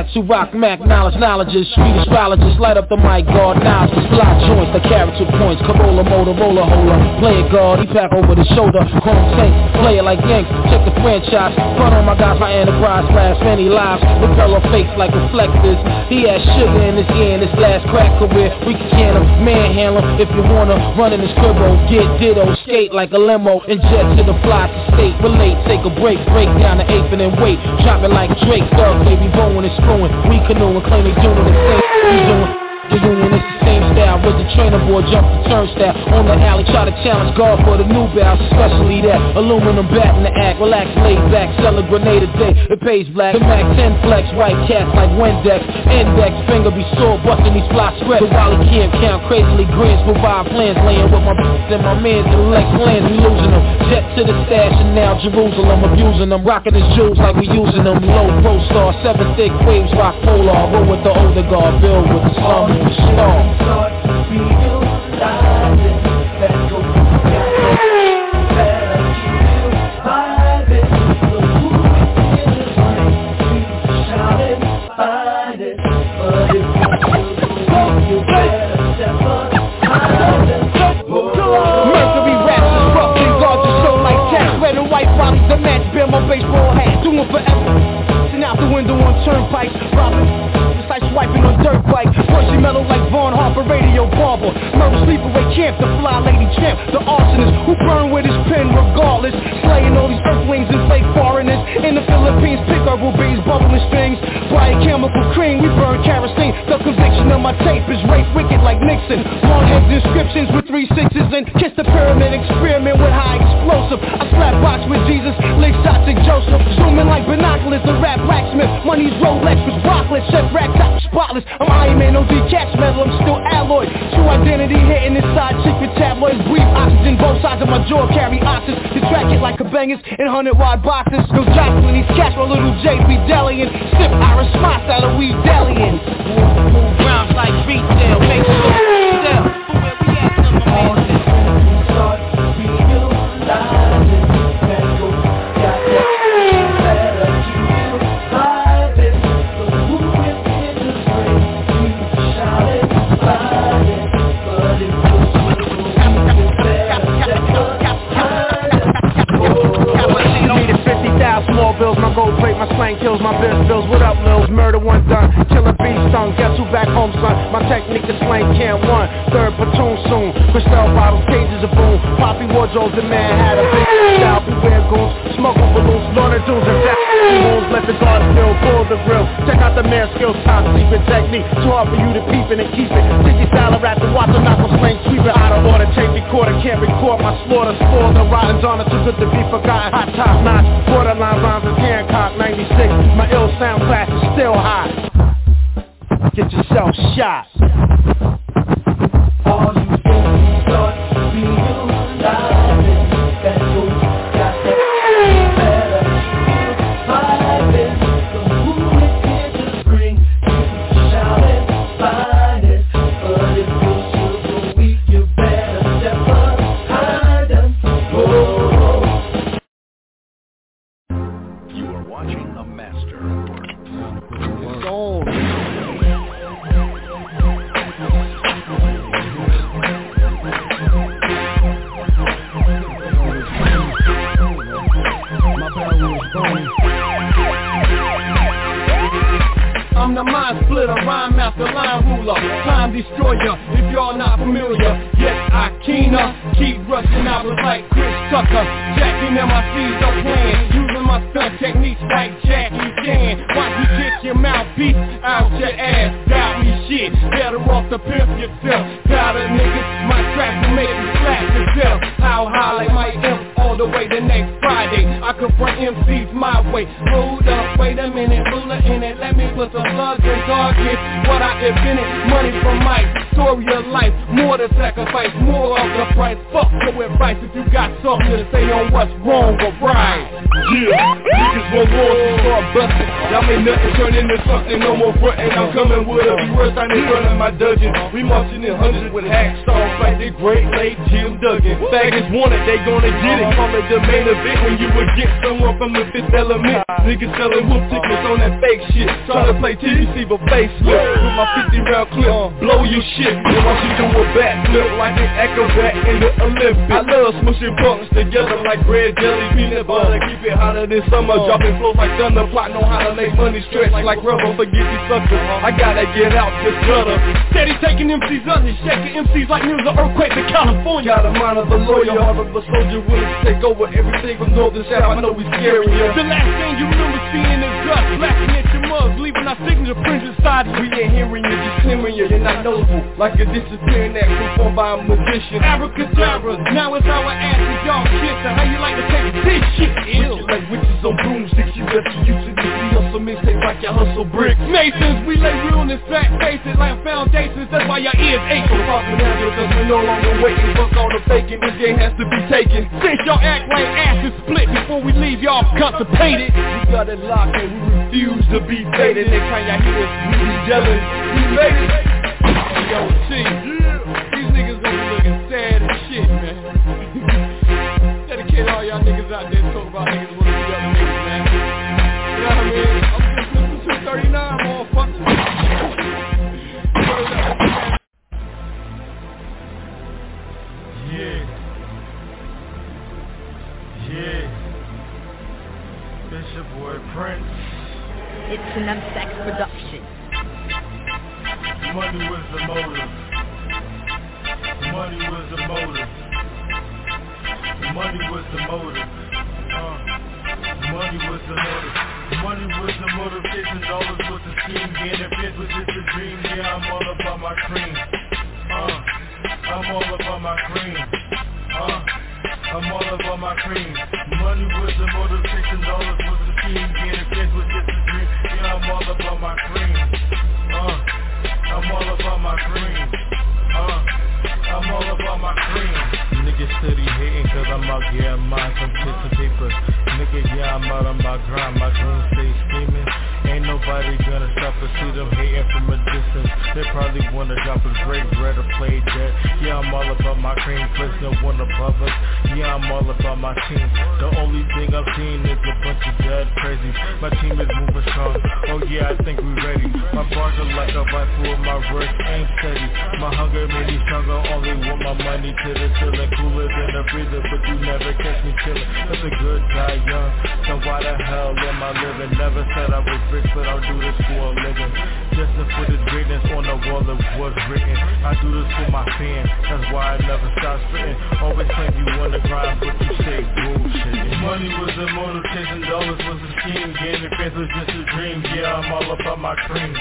cats who rock Mac knowledge, knowledges, street astrologists, light up the mic, guard knowledge, block joints, the character points, Corolla, Motorola, holder, play it guard, he pack over the shoulder, chrome tank, play it like Yanks, check the franchise, front on my guys, my enterprise, last many lives, repel or fakes like reflectors, he has sugar in his ear in his last crack career, we can can him, manhandle him, if you wanna, run in his cribbo, get ditto, skate like a limo, and jet to the fly to state, relate, take a break, break down the eighth and then wait, drop it like Drake, thug baby, bowing and screwing, we canoeing, claim they doing the same, we doing. The union is the same style, with the trainer boy jump the turnstile on the alley, try to challenge God for the new bounce, especially that aluminum bat in the act, relax, laid back, sell a grenade a day, it pays black, the Mac ten flex, white cats like Windex, index, finger be sore, busting these fly spreads, the Wally can't count, crazily grins, provide plans, laying with my b****s and my mans and Lex lands, we losing them, jet to the stash and now Jerusalem, abusing them, rocking his jewels like we using them, low pro star, seven thick waves, rock polar, roll with the older guard, build with the summer. Start to be realizing that go better keep vibing. The movement in the brain, keep shouting, find it. But if you feel you better step up, find it. Mercury raps is roughly gorgeous, so like Jack, red and white bodies, the match, bear my baseball hat, doing forever. Sitting out the window on turnpikes, robbing. Like swiping on dirt bike, Percy mellow like Vaughn Harper, radio barber, murder sleepaway camp, the fly lady champ, the arsonist who burn with his pen regardless, slaying all these earthlings and fake foreigners. In the Philippines, pick herbal bees, bubbling strings, bright chemical cream, we burn kerosene. The conviction of my tape is rape wicked like Nixon. Long heads inscriptions with three sixes and kiss the pyramid, experiment with high explosive. I slap box with Jesus, lick shots at Joseph, zooming like binoculars, the rap blacksmith, money's Rolex was rockless, chef rack top spotless. I'm Iron Man, no detached metal, I'm still alloy. True identity hitting inside secret tabloids, breathe oxygen, both sides of my jaw carry oxys. To track it like kabangers in hundred wide boxes. No jostling these cats while little J be delian. Sip Irish spots out of weed delian. Move rounds like retail, make sure sell. For where we at, some amazing. Start to be realizing that go got that better keep vibing. The movement in the brain, keep shouting, find it. But if you fifty thousand small bills, my gold plate, my slang kills, my biz bills. What up, Mills? Murder one done, killer bee stung. Guess who back home, son? My technique is slang can't run. Third platoon soon. Crystal bottles, cages of boom. Poppy wardrobes, the man had a big style. Beware goons, smoking balloons, slaughter dudes and death wounds. Let the guard fill, pull the grill. Check out the man's skills, top secret technique. Too hard for you to peep it and keep it. Tiki style of rap, the watch them knock on slang, sweep it out of order. Tape recorder, can't record my slaughter. Spoil the rotten genre, too good to be forgotten. Hot top notch, borderline rhymes is Hancock ninety-six. My ill sound class is still hot. Get yourself shot. All you things start to be realizing that you got that better keep vibing. The movement in the spring, keep shouting, find it. But if you feel weak, you better step up, hide them. Oh. You are watching a master. Soul. I'm the mind splitter, rhyme master, line ruler, time destroyer, if y'all not familiar. Yes, I keener, keep rushing out like Chris Tucker. Jacking M I Cs are playing, using my stunt techniques like Jackie Chan. Watch me kick your mouthpiece out your ass, doubt me shit. Better off to pimp yourself. Got a niggas, my trap will make you slap yourself. How high like my imp all the way to next Friday. I confront M Cs my way. Hold up, wait a minute, ruler in it, let me put some slugs and targets. What I invented, money from Mike, story of life, more to sacrifice, more of the price. Fuck your advice if you got something to say on what's wrong or right. Yeah, niggas want wars to start busting. Y'all ain't nothing turn into something, no more frontin'. I'm coming with a few words, I ain't running my dungeon. We marching in hundreds with hacksaws like the great late Jim Duggan. Faggots want it, they gonna get it. call it the main event when you would get someone from the fifth element. Niggas selling whoop tickets on that fake shit, trying to play till you see a facelift. With my fifty round clip, blow your shit, and watch you do a backflip like an acrobat in the Olympics. I love smushing bunks together like bread, jelly, peanut butter. Keep it hotter than summer, dropping flows like thunder. Plotting on how to make money stretch like rubber. Forget these suckers, I gotta get out this gutter. Steady taking M Cs under, shaking M Cs like news of earthquake in California. Got a mind of a lawyer, heart of a soldier, willing to take over everything from north to south. I know we scary, yeah. The last thing you remember seeing is us laughing at your mugs, leaving our signature prints inside. We ain't hearing you, just clearing you. You're not noticeable, like a disappearing act performed by a magician. Abracadabra, now it's our asses, y'all shit. So how you like to take this shit? Ill. Like witches on broomsticks, you better use it. We hustle mixtapes like your hustle bricks. Masons, we lay realness, fat faces like foundations. That's why your ears ache. So pop it out because we're no longer waiting. Fuck all the faking, this game has to be taken. Since y'all act like asses split before we leave, y'all constipated. We got it locked and we refuse to be faded. Next time y'all hear us, we be yelling, we made it. Yo, T, these niggas gonna be looking sad as shit, man. Dedicate all y'all niggas out there talk about niggas wanna be other niggas, man. You know what I mean? I'm just listening to two thirty-nine, motherfucker. Yeah. Yeah. It's your boy Prince. It's an M-Sex production. Money was the motive. Money was the motive. Money was the motive. Uh, money was the motive. Money was the motivation. Dollars was the scheme. Getting fit was just a dream. Yeah, I'm all about my cream. Uh, I'm all about my cream. Uh, I'm all about my cream. Money was the motivation. Dollars was the scheme. Getting fit was just a dream. Yeah, I'm all about my cream. Uh, I'm all about my cream. Uh, I'm all about my cream. Niggas steady hating cause I'm out getting mine from kitchen paper. Nigga, yeah, I'm out on my grind. My goons stay scheming. Ain't nobody gonna stop us. See them hating from a distance. They probably wanna drop us break bread or play dead. Yeah, I'm all about my cream. Cause no one above us. Yeah, I'm all about my team. The only thing I've seen is a bunch of dead crazy. My team is moving strong. Oh yeah, I think we ready. My bars are like a rifle and my wrist ain't steady. My hunger made me stronger. Only want my money to the ceiling. Cooler than a freezer, but you never catch me chillin'. That's a good guy, young. So why the hell am I living? Never said I was rich, but I'll do this for a living. Just to put the greatness on the wall that was written. I do this for my fans. That's why I never stop spitting. Always claim you on the grind, but you say bullshit. Money was the motive, chasing dollars was the scheme. Getting fans was just a dream. Yeah, I'm all about my cream.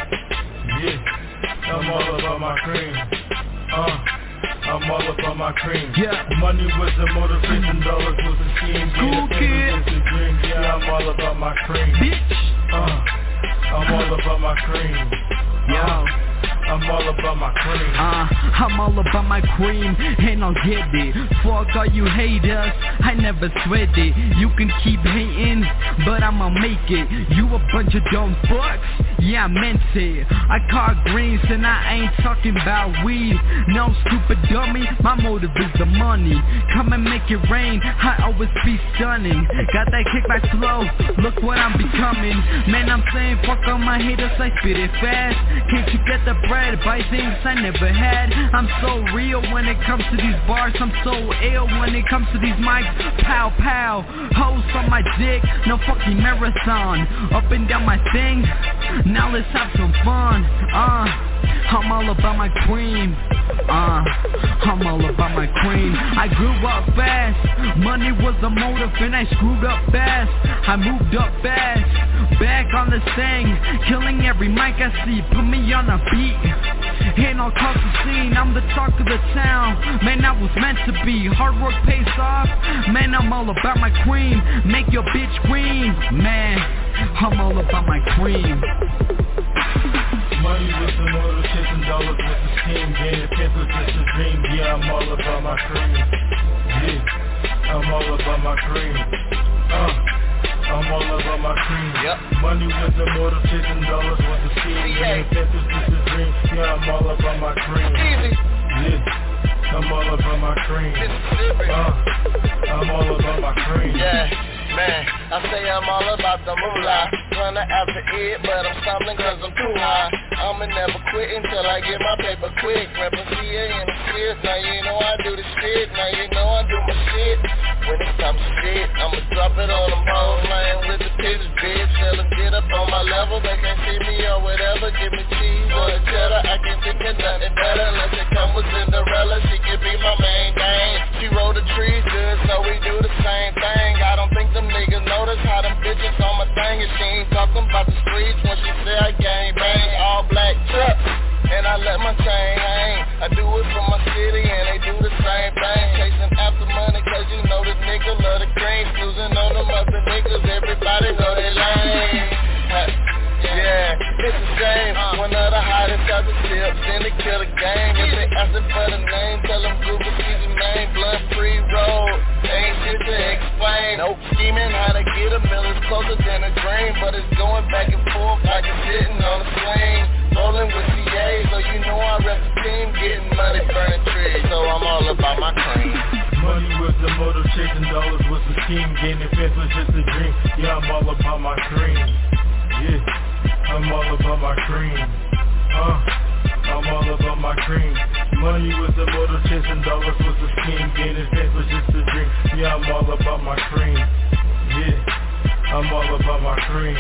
Yeah, I'm all about my cream. Uh, I'm all about my cream. Yeah, money was the motivation, dollars was the scheme. Cool kid, was the dream. Yeah, I'm all about my cream. Bitch, uh, I'm all about my cream. Yeah. I'm all about my cream. Uh, I'm all about my cream, and I'll get it. Fuck all you haters, I never sweat it. You can keep hating, but I'ma make it. You a bunch of dumb fucks, yeah I meant it. I caught greens and I ain't talking about weed. No stupid dummy, my motive is the money. Come and make it rain, I always be stunning. Got that kickback flow, look what I'm becoming. Man, I'm saying fuck all my haters, I spit it fast. Can't you get the bread? Buy things I never had. I'm so real when it comes to these bars. I'm so ill when it comes to these mics. Pow pow, hoes on my dick. No fucking marathon. Up and down my thing. Now let's have some fun. Uh, I'm all about my cream. Uh, I'm all about my cream. I grew up fast. Money was the motive and I screwed up fast. I moved up fast. Back on the thing. Killing every mic I see. Put me on a beat. And I'll cause the scene, I'm the talk of the town. Man, I was meant to be, hard work pays off. Man, I'm all about my cream, make your bitch cream. Man, I'm all about my cream. Money was the motive, chasing dollars with the scheme. Getting kids was just a dream. Yeah, I'm all about my cream. Yeah, I'm all about my cream. Uh I'm all about my cream. Yep. Money was the motive, chasing dollars was the scheme. Getting kids was just a dream. Yeah, I'm all about my cream. Easy. Yeah, I'm all about my cream. Uh, I'm all about my cream. Yeah, man, I say I'm all about the moolah. Running after it, but I'm stumbling cause I'm too high. I'ma never quit until I get my paper quick. Rapping C A in the fifth, now you know I do the shit. Now you know I do my shit. When it's time to spit, I'ma drop it on them hoes. Laying with the pitch, bitch. Tell them get up on my level. They can't see me or whatever. Give me cheese or a cheddar. I can't think of nothing better unless it come with Cinderella. She can be my main thing. She roll the trees good, so we do the same thing. I don't think them niggas notice how them bitches on my thing. And she ain't talking about the streets when she say I gang bang. All black trucks, and I let my chain hang. I do it for my city, and they do the same thing. Chasing after money, cause you know this nigga love the green. Snoozing on them other niggas, everybody know they lame. Yeah, it's a shame. One of the hottest out the tips, then they kill the game. If they asking for the name, tell them Google sees the name. Blood free road, ain't shit to explain. Nope, scheming how to get a mill is closer than a dream. But it's going back and forth like it's sitting on a swing. Rolling with C A, so you know I rep the team. Getting money, burning trees, so I'm all about my cream. Money was the motive, chasing dollars was the scheme. Gaining fans was just a dream. Yeah, I'm all about my cream. Yeah, I'm all about my cream. Uh, I'm all about my cream. Money was the motive, chasing dollars was the scheme. Gaining fans was just a dream. Yeah, I'm all about my cream. Yeah, I'm all about my cream.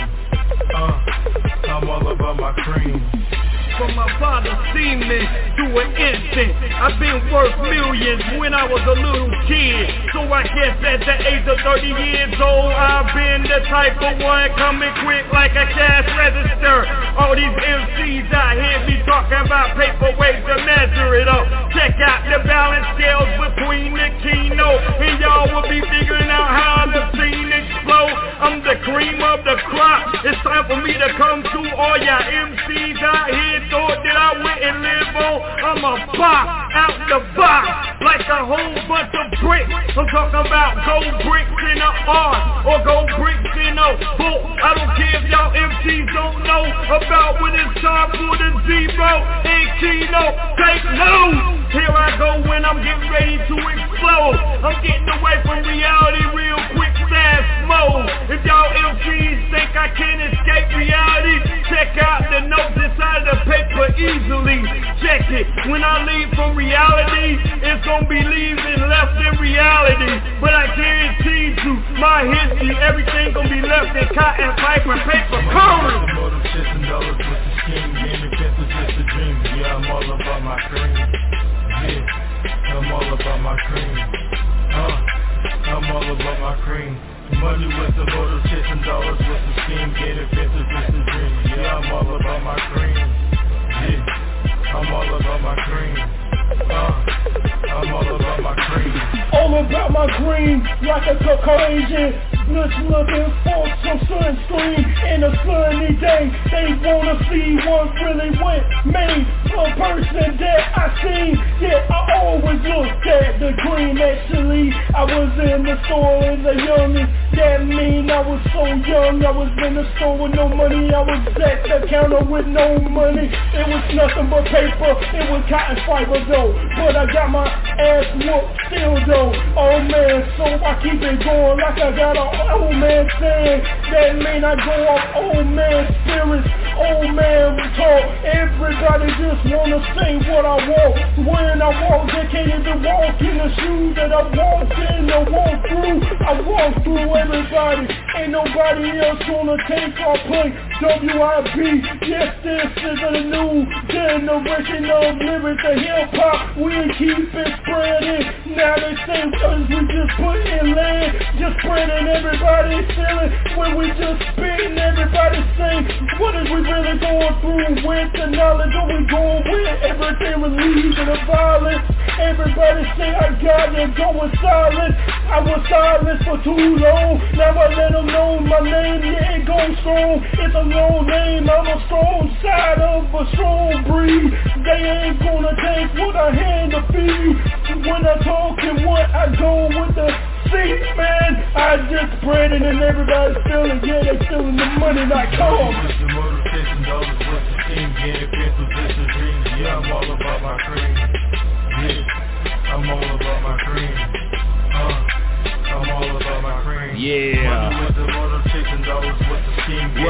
Uh, I'm all about my cream. From my father seen me do an instant. I've been worth millions when I was a little kid. So I guess at the age of thirty years old, I've been the type of one coming quick like a cash register. All these M Cs out here be talking about paper ways to measure it up. Check out the balance scales between the keynote, and y'all will be figuring out how the scene explode. I'm the cream of the crop. It's time for me to come to all y'all M Cs out here. Thought that I went and live on. I'm a pop out the box like a whole bunch of bricks. I'm talking about gold bricks in a R or gold bricks in a book. I don't care if y'all M Cs don't know about when it's time for the zero and Kino. Take note. Here I go when I'm getting ready to explode. I'm getting away from reality real quick, fast mode. If y'all M Cs think I can't escape reality, check out the notes inside the paper easily. Check it. When I leave from reality, it's gonna be leaving left in reality. But I guarantee you, my history, everything gonna be left in cotton, fiber, paper, cover. Motive, chasing dollars with the scheme. Gaming fence is just a dream. Yeah, I'm all about my cream. Yeah, I'm all about my cream. Uh, I'm all about my cream. Money with the motive, chasing dollars with the scheme. Gaming fence is just a dream. Yeah, I'm all about my cream. Yeah, I'm all about my cream. Uh, I'm all about my cream. All about my green, like a Caucasian. Just looking for some sunscreen in a sunny day. They wanna see what really went made. A person that I seen, yeah, I always looked at the green. Actually, I was in the store as a youngin'. That mean I was so young. I was in the store with no money. I was at the counter with no money. It was nothing but paper. It was cotton fiber though. But I got my ass whooped still though. Oh man, so I keep it going like I got a old man saying. That mean I go off old man spirits, old man talk. Everybody just wanna say what I want. When I walk, they can't even walk in the shoes that I walk in or walk through. I walk through everybody. Ain't nobody else gonna take our place. W I B, yes, this is a new generation of lyrics and hip hop. We keep it spreading. Now they say cause we just put in land, just spreading everybody feeling. When we just spitting, everybody say, what is we really going through with the knowledge? Are we going with everything relieving the violence? Everybody say I got it going silent. I was silent for too long. Now I let them know my name, yeah, it goes strong. It's a long name, I'm a strong side of a strong breed. They ain't gonna take what I hand to feed. When I talk and what I go with the seat, man, I just spread it and everybody's feeling, yeah, they feeling the money like come. Just the motivation, dollars worth the team. Getting pencils, just a dream. Yeah, I'm all about my cream. Yeah,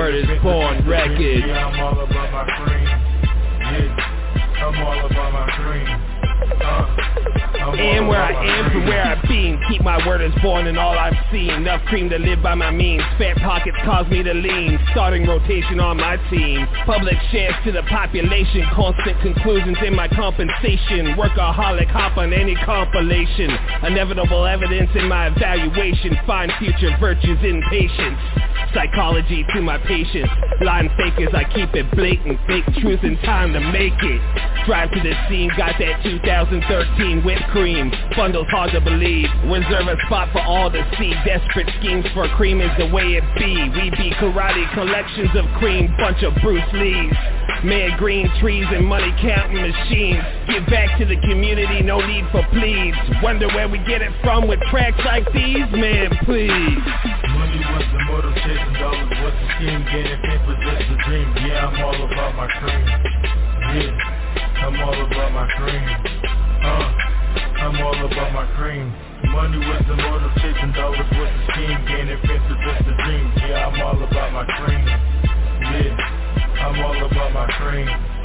Murder's Born record. Yeah, I'm all about my cream. Yeah, I'm all about my cream. Uh, And where I am from where I've been. Keep my word as born and all I've seen. Enough cream to live by my means. Fat pockets cause me to lean. Starting rotation on my team. Public shares to the population. Constant conclusions in my compensation. Workaholic hop on any compilation. Inevitable evidence in my evaluation. Find future virtues in patience. Psychology to my patience. Lying fakers, I keep it blatant. Fake truth in time to make it. Drive to the scene, got that two thousand thirteen whipped cream. Bundles hard to believe. Reserve a spot for all to see. Desperate schemes for cream is the way it be. We be karate collections of cream. Bunch of Bruce Lees. Mad green trees and money counting machines. Give back to the community, no need for pleas. Wonder where we get it from with tracks like these? Man, please. Money was the motive, chasing dollars was the scheme. Getting paper just a dream. Yeah, I'm all about my cream. Yeah, I'm all about my cream. Uh, I'm all about my cream. Money was the motive, chasing dollars was the scheme. Getting paper just a dream. Yeah, I'm all about my cream. Yeah, I'm all about my cream.